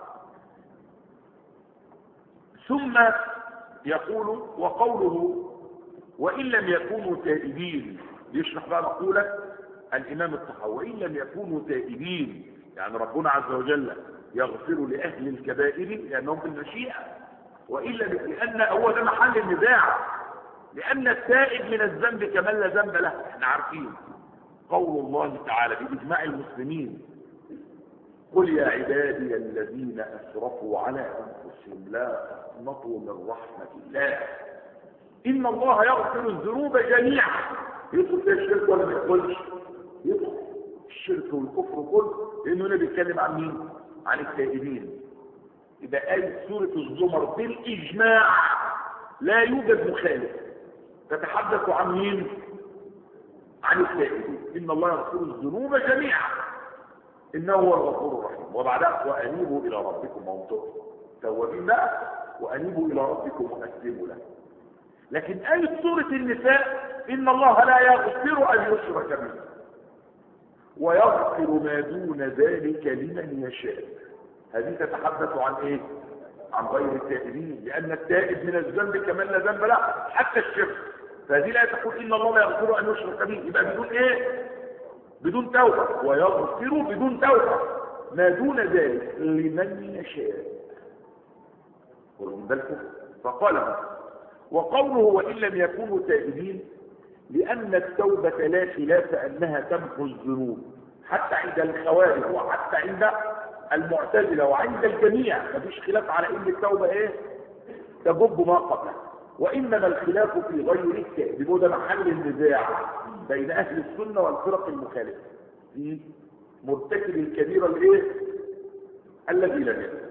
ثم يقول: وقوله وان لم يكونوا تائبين، يشرح بقى مقوله الامام الطحاوي: وان لم يكونوا تائبين، يعني ربنا عز وجل يغفر لاهل الكبائر لانهم بالمشيئه، والا لان هو ده محل النزاع، لأن التائب من الذنب كمن لا ذنب له. احنا عارفين قول الله تعالى بإجماع المسلمين: قل يا عبادي الذين أسرفوا على أنفسهم لا تقنطوا من رحمة الله إن الله يغفر الذنوب جميعا. يدخل فيها الشرك ولا ما يدخلش؟ يدخل الشرك والكفر كله، لأنه هنا بيتكلم عن مين؟ عن التائبين. يبقى آية سورة الزمر بالإجماع لا يوجد مخالف تتحدث عن مين؟ عن التائبين. إن الله يغفر الذنوب جميعا إنه هو الغفور الرحيم. وبعدها: وأنيبوا إلى ربكم وانتم توابين بقى، وأنيبوا إلى ربكم وأسلموا له. لكن آية سورة النساء: إن الله لا يغفر أن يشرك به ويغفر ما دون ذلك لمن يشاء. هذه تتحدث عن إيه؟ عن غير التائبين، لأن التائب من الذنب كمن لا ذنب له، حتى الشرك. فهذه لا تقول إن الله لا يغفر أن يشرك به، يبقى بدون إيه؟ بدون توبة. ويغفر بدون توبة ما دون ذلك لمن يشاء. قولوا بالكم. فقال: وقوله وإن لم يكونوا تائبين لأن التوبة لا خلاف أنها تمحو الذنوب، حتى عند الخوارج وحتى عند المعتزلة وعند الجميع مفيش خلاف على ان التوبة ايه؟ تجب ما قبلها. وانما الخلاف في غير التائب، وده محل النزاع بين اهل السنة والفرق المخالفة في مرتكب الكبيرة الايه؟ الذي لم يتب.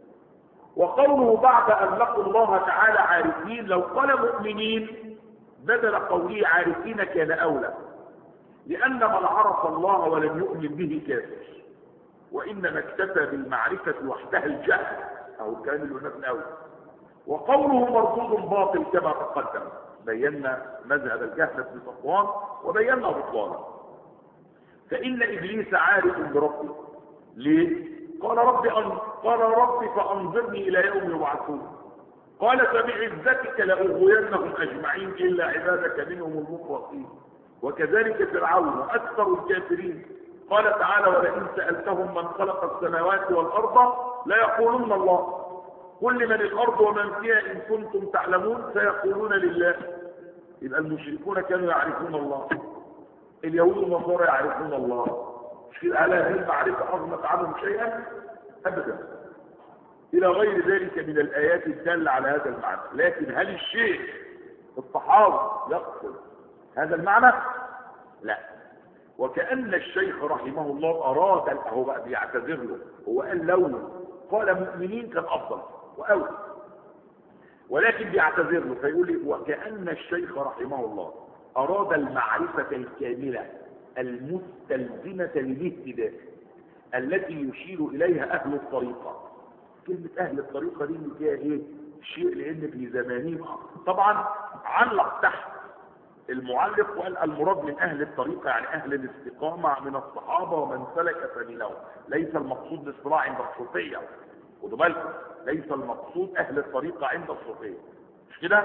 وقوله بعد ان لقوا الله تعالى عارفين، لو قال مؤمنين بدل قوله عارفين كان اولى، لان من عرف الله ولم يؤمن به كافر، وإنما اكتفى بالمعرفة وحدها الجهل، أو الكلام اللي قلناه في الأول. وقوله مردود باطل كما تقدم، بينا مذهب الجهل بن صفوان وبينا بطلانه. فإن إبليس عارف بربه. ليه؟ قال رب فأنظرني إلى يوم يبعثون. قال فبعزتك لأغوينهم أجمعين إلا عبادك منهم المخلصين. وكذلك فرعون وأكثر الكافرين. قال تعالى ولئن سألتهم من خلق السماوات والأرض ليقولن الله. قل لمن الأرض ومن فيها إن كنتم تعلمون سيقولون لله. يبقى المشركون كانوا يعرفون الله، اليهود والنصارى يعرفون الله. مش كده؟ هل هذه المعرفة أغنت عنهم شيئا؟ أبدا. إلى غير ذلك من الآيات الدالة على هذا المعنى. لكن هل الشيء الطحاوي يقصد هذا المعنى؟ لا. وكأن الشيخ رحمه الله أراد، هو بقى بيعتذر له، هو قال لو قال مؤمنين كان أفضل وأولى، ولكن بيعتذر له فيقول لي وكأن الشيخ رحمه الله أراد المعرفة الكاملة المستلزمة للاهتداء التي يشير إليها أهل الطريقة. كلمة أهل الطريقة دي اللي فيها إيه؟ شيء، لأن في زمانهم طبعا علق تحت المعلق وقال المراد من أهل الطريقة يعني أهل الاستقامة من الصحابة ومن سلك سبيلهم. ليس المقصود الاصطلاح عند الصوفية، خدوا بالكم، ليس المقصود أهل الطريقة عند الصوفية، مش كده؟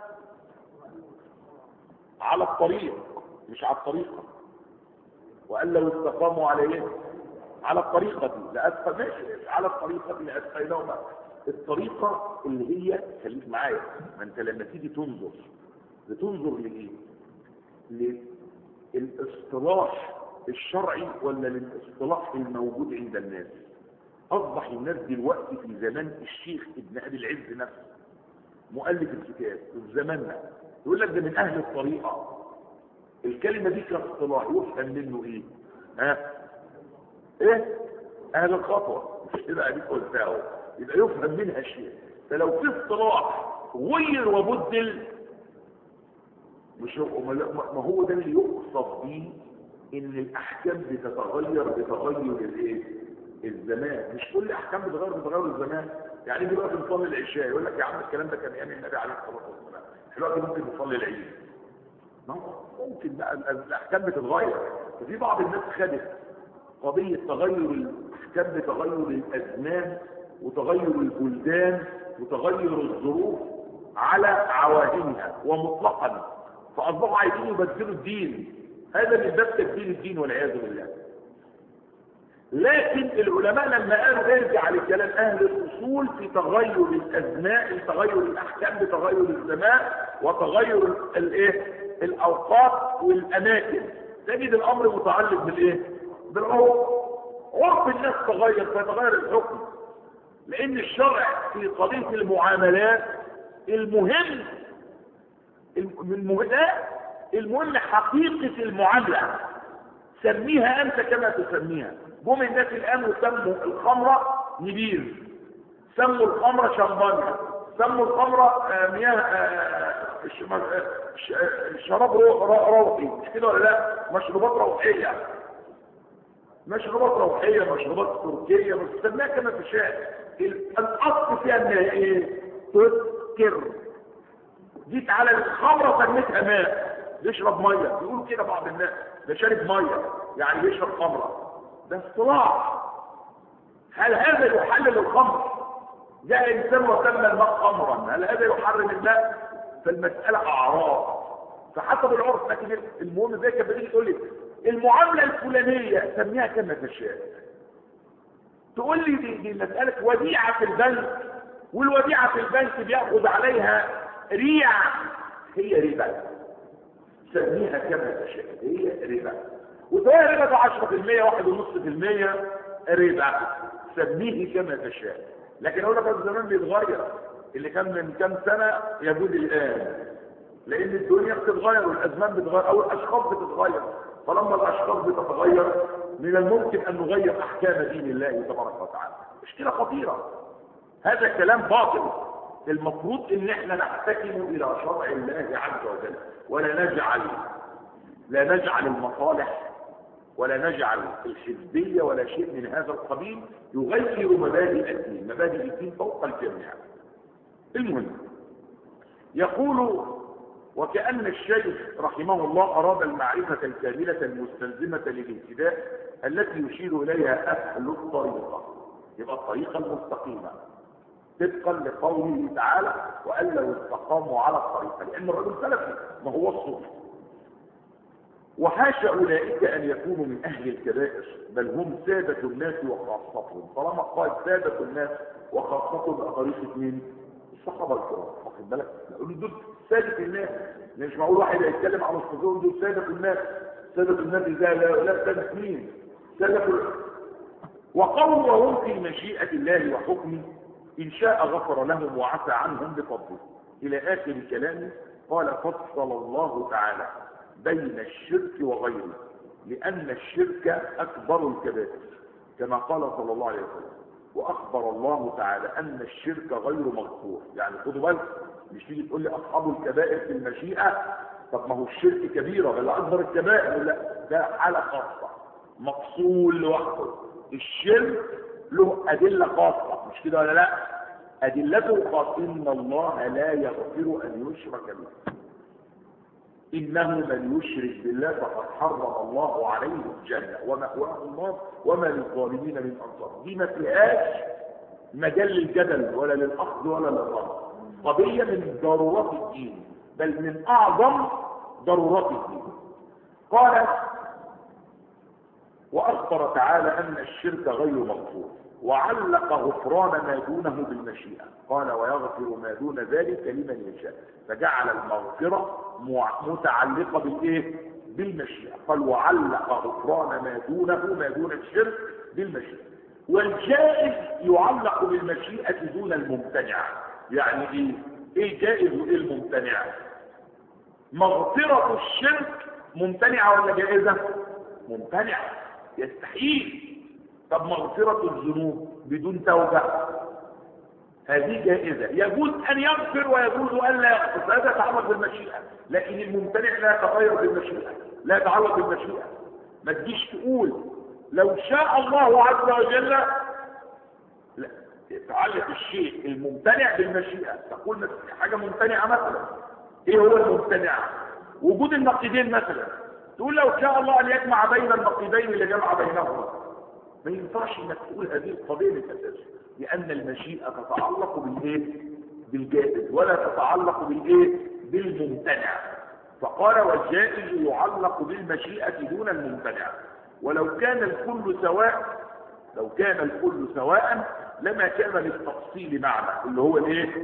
على الطريق مش على الطريقة. وقال لو استقاموا على ايه؟ على الطريقة دي لأسفل، ماشي على الطريقة دي لأسفلهما. الطريقة اللي هي خليك معايا، ما انت لما تيجي تنظر بتنظر لإيه؟ للاصطلاح الشرعي ولا للاصطلاح الموجود عند الناس؟ أصبح الناس دلوقتي في زمان الشيخ ابن أبي العز نفسه مؤلف الكتاب في زماننا يقول لك ده من أهل الطريقة. الكلمة دي كاصطلاح يفهم منه إيه؟ إيه؟ أهل الخطوة، مش كده أديك قلتها، يبقى يفهم منها شيء. فلو في اصطلاح غير وبدل مش ما هو ده اللي يقصد به ان الاحكام بتتغير بتغير الايه؟ الزمان. مش كل احكام بتغير الزمان. يعني دلوقتي نصلي العشاء يقول لك يا عم الكلام ده كان ايام النبي عليه الصلاه والسلام، دلوقتي ممكن نصلي العيد. ممكن بقى الاحكام بتتغير. ففي بعض الناس خدت قضيه تغير الاحكام بتغير الازمان وتغير البلدان وتغير الظروف على عوائلها ومطلقا، فاصبحوا عايزين يبدلوا الدين. هذا من باب تبديل الدين والعياذ بالله. لكن العلماء لما قالوا ارجع لكلام اهل الاصول في تغير الازمان، تغير الاحكام بتغير الزمان وتغير الايه؟ الاوقات والاماكن، تجد الامر متعلق بالايه؟ بالعرف. عرف الناس تغير فيتغير الحكم. لان الشرع في قضيه المعاملات المهم حقيقه المعامله. سميها انت كما تسميها. جم الناس الان وسموا الخمره نبيذ، سموا الخمره شمبانيا، سموا الخمره مياه شراب روحي، مش كده ولا لا؟ مشروبات روحيه، مشروبات تركيه، بس سميها كما تشاء. الاصل فيها انها ايه؟ تسكر. جيت على الخمره سميتها ماء، بيشرب ميه، بيقولوا كده بعض الناس ده شارب ميه يعني بيشرب خمره. ده اصطلاح. هل هذا يحلل الخمر؟ جاء انسان وسمى الماء خمرا، هل هذا يحرم الماء؟ فالمساله اعراض فحسب العرف. لكن المهم زي كده بتيجي تقول لي المعامله الفلانيه سميها كما تشاء. تقول لي دي مساله وديعه في البنك، والوديعه في البنك بياخذ عليها ريع، هي ربا، سميها كما تشاء، هي ربا. وسواء ربا 10% 1.5% ربا، سميه كما تشاء. لكن اقول لك الزمان بيتغير، اللي كان من كام سنه يجوز الان، لان الدنيا بتتغير والازمان بتتغير او الاشخاص بتتغير. فلما الاشخاص بتتغير من الممكن ان نغير احكام دين الله تبارك وتعالى. مشكله خطيره، هذا كلام باطل. المفروض ان احنا نحتكم الى شرع الله عز وجل، ولا نجعل المصالح ولا نجعل الحزبية ولا شيء من هذا القبيل يغير مبادئ الدين. مبادئ الدين فوق الجميع. المهم يقول: وكأن الشيخ رحمه الله أراد المعرفة الكاملة المستلزمة للاهتداء التي يشير إليها أهل الطريقة، يبقى الطريقة المستقيمة طبقا لقوله تعالى: وأن لو استقاموا على الطريقة، لأن الرجل سلفي ما هو الصوفي. وحاشا أولئك أن يكونوا من أهل الكبائر، بل هم سادة الناس وخاصتهم. طالما قال سادة الناس وخاصتهم طريقة مين؟ الصحابة الكرام. واخد بالك؟ نقول دول سادة الناس، مش معقول واحد يتكلم عن الصدور دول سادة الناس. سادة الناس ازاي؟ لا سادة مين؟ سادة وقولهم في مشيئة الله وحكمه، إن شاء غفر لهم وعفى عنهم بفضله، إلى آخر كلامه. قال: فصل الله تعالى بين الشرك وغيره، لأن الشرك أكبر الكبائر، كما قال صلى الله عليه وسلم. وأخبر الله تعالى أن الشرك غير مغفور. يعني خدوا بالك، مش تيجي تقول لي أصحاب الكبائر في المشيئة، طب ما هو الشرك كبيرة بل أكبر الكبائر. لا، ده حالة خاصة، مفصول لوحده. الشرك له أدلة خاصة، مش كده ولا لا؟ أدلته خاصة. إن الله لا يغفر أن يشرك به، إنه من يشرك بالله فقد حرم الله عليه الجنة ومأواه النار وما للظالمين من أنصار. دي ما فيهاش مجال للجدل ولا للأخذ ولا للرد. قضية من ضرورات الدين، بل من أعظم ضرورات الدين. قال: وأخبر تعالى أن الشرك غير مغفور، وعلق غفران ما دونه بالمشيئة. قال: ويغفر ما دون ذلك لمن يشاء، فجعل المغفرة متعلقة بالإيه؟ بالمشيئة. قال: وعلق غفران ما دونه، ما دون الشرك، بالمشيئة. والجائز يعلق بالمشيئة دون الممتنع. يعني إيه؟ إيه جائز وإيه الممتنع؟ مغفرة الشرك ممتنعة ولا جائزة؟ ممتنعة، يستحيل. طب مغفرة الذنوب بدون توبة هذه جائزة، يجوز أن يغفر ويجوز أن لا يغفر، فهذا يتعلق بالمشيئة. لكن الممتنع لا يتغير بالمشيئة، لا يتعلق بالمشيئة. ما تجيش تقول لو شاء الله عز وجل، لا، يتعلق الشيء الممتنع بالمشيئة. تقول حاجة ممتنعة مثلا، ايه هو الممتنع؟ وجود النقيضين مثلا، تقول لو شاء الله ان يجمع بين النقيضين لجمع بينهما. ما ينفعش انك تقول هذه القضيه من الاساس، لان المشيئه تتعلق بالايه؟ بالجائز، ولا تتعلق بالايه؟ بالممتنع. فقال: والجائز يعلق بالمشيئه دون الممتنع. ولو كان الكل سواء، لو كان الكل سواء لما كان للتفصيل معنى، اللي هو الايه؟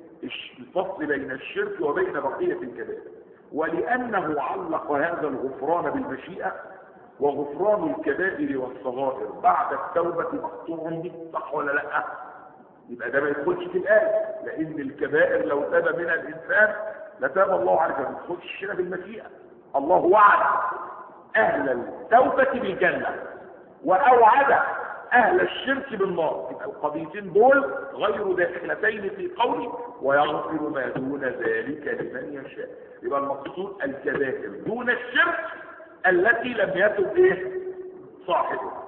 الفصل بين الشرك وبين بقيه الكبائر. ولانه علق هذا الغفران بالمشيئه، وغفران الكبائر والصغائر بعد التوبة مقطوع به، صح ولا لا؟ يبقى ده ما يدخلش في الآية، لأن الكبائر لو تاب منها الإنسان لتاب الله عليه، ما يدخلش هنا بالمشيئة. الله وعد أهل التوبة بالجنة وأوعد أهل الشرك بالنار. يبقى القضيتين دول غير داخلتين في قوله: ويغفر ما دون ذلك لمن يشاء. يبقى المقصود الكبائر دون الشرك التي لم يتب ايه؟ صاحبها.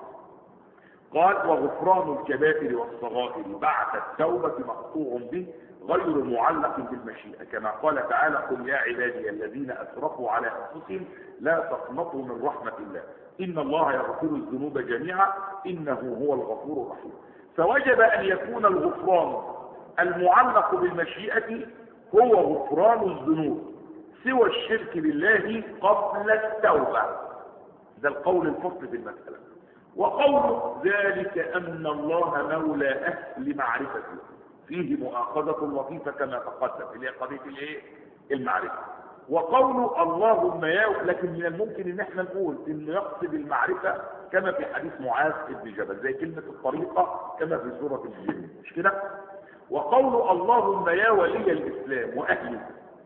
قال: وغفران الكبائر والصغائر بعد التوبة مقطوع به، غير معلق بالمشيئة، كما قال تعالى: قل يا عبادي الذين أسرفوا على أنفسهم لا تقنطوا من رحمة الله إن الله يغفر الذنوب جميعا إنه هو الغفور الرحيم. فوجب أن يكون الغفران المعلق بالمشيئة هو غفران الذنوب سوى الشرك بالله قبل التوبة. ده القول الفصل في المسألة. وقول ذلك أن الله مولى أهل معرفته فيه مؤاخذة لطيفة كما تقدم، اللي هي قضية الايه؟ المعرفة. وقول اللهم يا، لكن من الممكن ان احنا نقول انه يقصد المعرفة كما في حديث معاذ بن جبل، زي كلمة الطريقة كما في سورة الجن، مش كده؟ وقول اللهم يا ولي الإسلام وأهله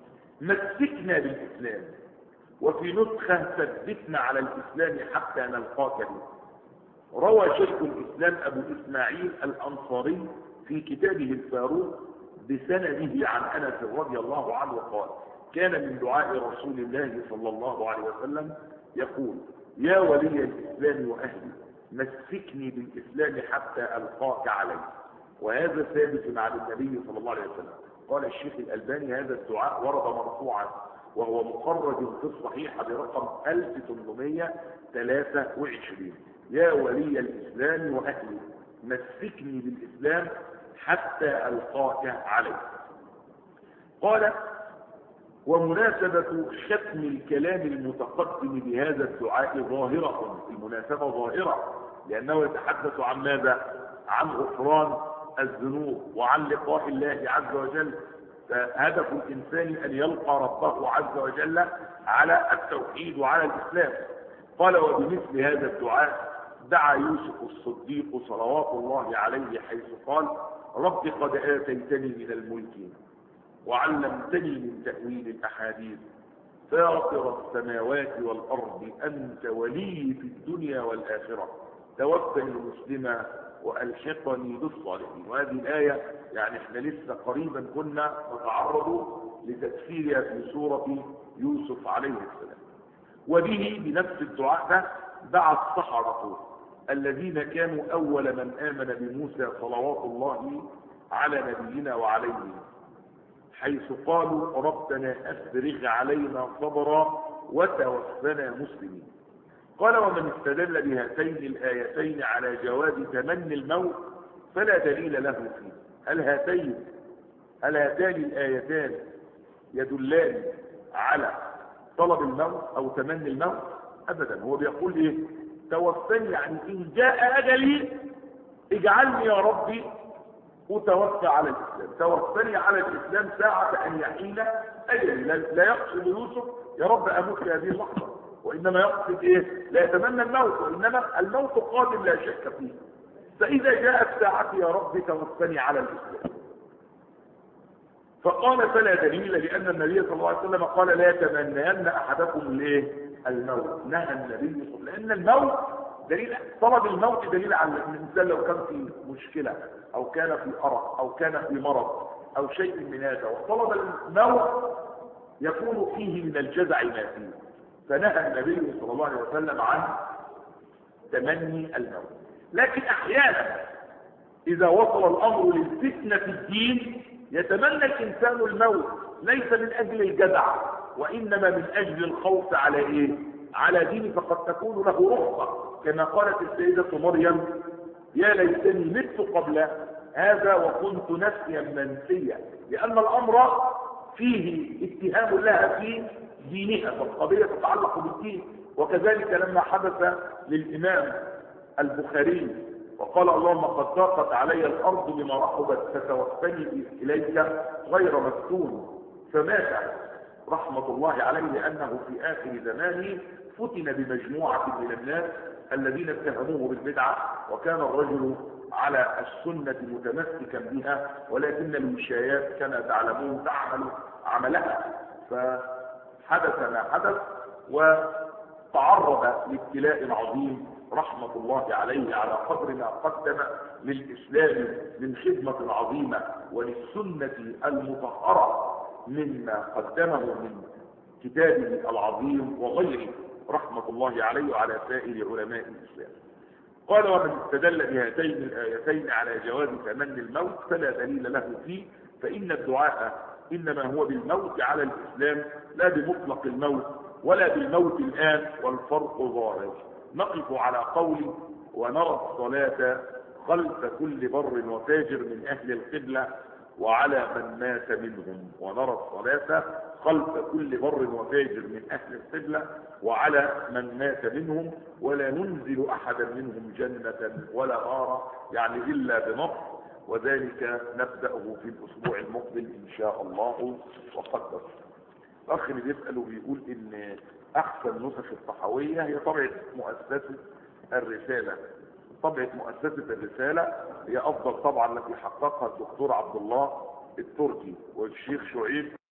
مسكنا بالإسلام، وفي نسخة ثبتنا على الإسلام حتى نلقاك به. روى شيخ الإسلام أبو إسماعيل الأنصاري في كتابه الفاروق بسنده عن أنس رضي الله عنه قال: كان من دعاء رسول الله صلى الله عليه وسلم يقول: يا ولي الإسلام وأهلي مسكني بالإسلام حتى ألقاك عليه. وهذا ثابت عن النبي صلى الله عليه وسلم. قال الشيخ الألباني هذا الدعاء ورد مرفوعا وهو مخرج في الصحيحة برقم 1823. يا ولي الإسلام وأهلي مسكني بالإسلام حتى ألقاك عليه. قال ومناسبة ختم الكلام المتقدم بهذا الدعاء ظاهرة، المناسبة ظاهرة، لأنه يتحدث عن ماذا؟ عن غفران الذنوب وعن لقاء الله عز وجل. فهدف الإنسان أن يلقى ربه عز وجل على التوحيد وعلى الإسلام. قال وبمثل هذا الدعاء دعا يوسف الصديق صلوات الله عليه حيث قال رب قد آتيتني من الملك وعلمتني من تأويل الأحاديث فاطر السماوات والأرض أنت ولي في الدنيا والآخرة توفني مسلما وألحقني بالصالحين. وهذه الآية يعني احنا لسه قريبا كنا نتعرض لتفسيرها في سورة يوسف عليه السلام. وبه بنفس الدعاء ده دعا السحرة الذين كانوا أول من آمن بموسى صلوات الله على نبينا وعليهم حيث قالوا ربنا أفرغ علينا صبرا وتوفنا مسلمين. قال ومن استدل بهاتين الآيتين على جواز تمني الموت فلا دليل له فيه. هل هاتان الآيتان يدلان على طلب الموت أو تمني الموت؟ أبدا. هو بيقول إيه؟ توفني يعني إن جاء أجلي اجعلني يا ربي أتوفى على الإسلام، توفني على الإسلام ساعة أن يحين أجلي. لا يقصد يوسف يا رب أموت في هذه اللحظة، وإنما يقصد إيه؟ لا يتمنى الموت، وإنما الموت قادم لا شك فيه. فإذا جاءت ساعتي يا رب توفني على الإسلام. فقال فلا دليل، لأن النبي صلى الله عليه وسلم قال لا يتمنين أحدكم الموت. نهى النبي صلى الله عليه وسلم، لأن الموت دليل، طلب الموت دليل على الإنسان لو كان في مشكلة أو كان في أرق أو كان في مرض أو شيء من هذا، وطلب الموت يكون فيه من الجزع ما فيه. فنهى النبي صلى الله عليه وسلم عن تمني الموت. لكن أحيانا إذا وصل الأمر للفتنة في الدين يتمنى الإنسان الموت ليس من أجل الجزع وإنما من أجل الخوف على إيه؟ على دين، فقد تكون له رخصة كما قالت السيدة مريم يا ليتني مت قبل هذا وكنت نسيا منسيا، لأن الأمر فيه اتهام لها في دينها، فالقضية تتعلق بالدين. وكذلك لما حدث للإمام البخاري وقال اللهم قد ضاقت علي الأرض بما رحبت فتوفني إليك غير مفتون، فمات رحمة الله عليه أنه في آخر زمانه فتن بمجموعة من الناس الذين اتهموه بالبدعة، وكان الرجل على السنة متمسكا بها، ولكن الوشايات كما تعلمون تعمل عملها. فحدث ما حدث وتعرض لابتلاء عظيم رحمة الله عليه على قدر ما قدم للإسلام من خدمة عظيمة وللسنة المطهرة مما قدمه من كتابه العظيم وغيره رحمة الله عليه وعلى سائر علماء الإسلام. قال ومن استدل بهاتين الآيتين على جواز تمني الموت فلا دليل له فيه، فإن الدعاء إنما هو بالموت على الإسلام لا بمطلق الموت ولا بالموت الآن، والفرق ظاهر. نقف على قول ونرى الصلاة خلف كل بر وفاجر من أهل القبلة وعلى من مات منهم. ونرى الصلاة خلف كل بر وفاجر من أهل القبلة وعلى من مات منهم، ولا ننزل أحدا منهم جنة ولا نارا، يعني إلا بنص، وذلك نبدأه في الأسبوع المقبل إن شاء الله وقدر. الأخ اللي بيسأل وبيقول إن أحسن نسخ الطحاوية هي طبعة مؤسسة الرسالة. طبعة مؤسسة الرسالة هي أفضل طبعا التي حققها الدكتور عبد الله التركي والشيخ شعيب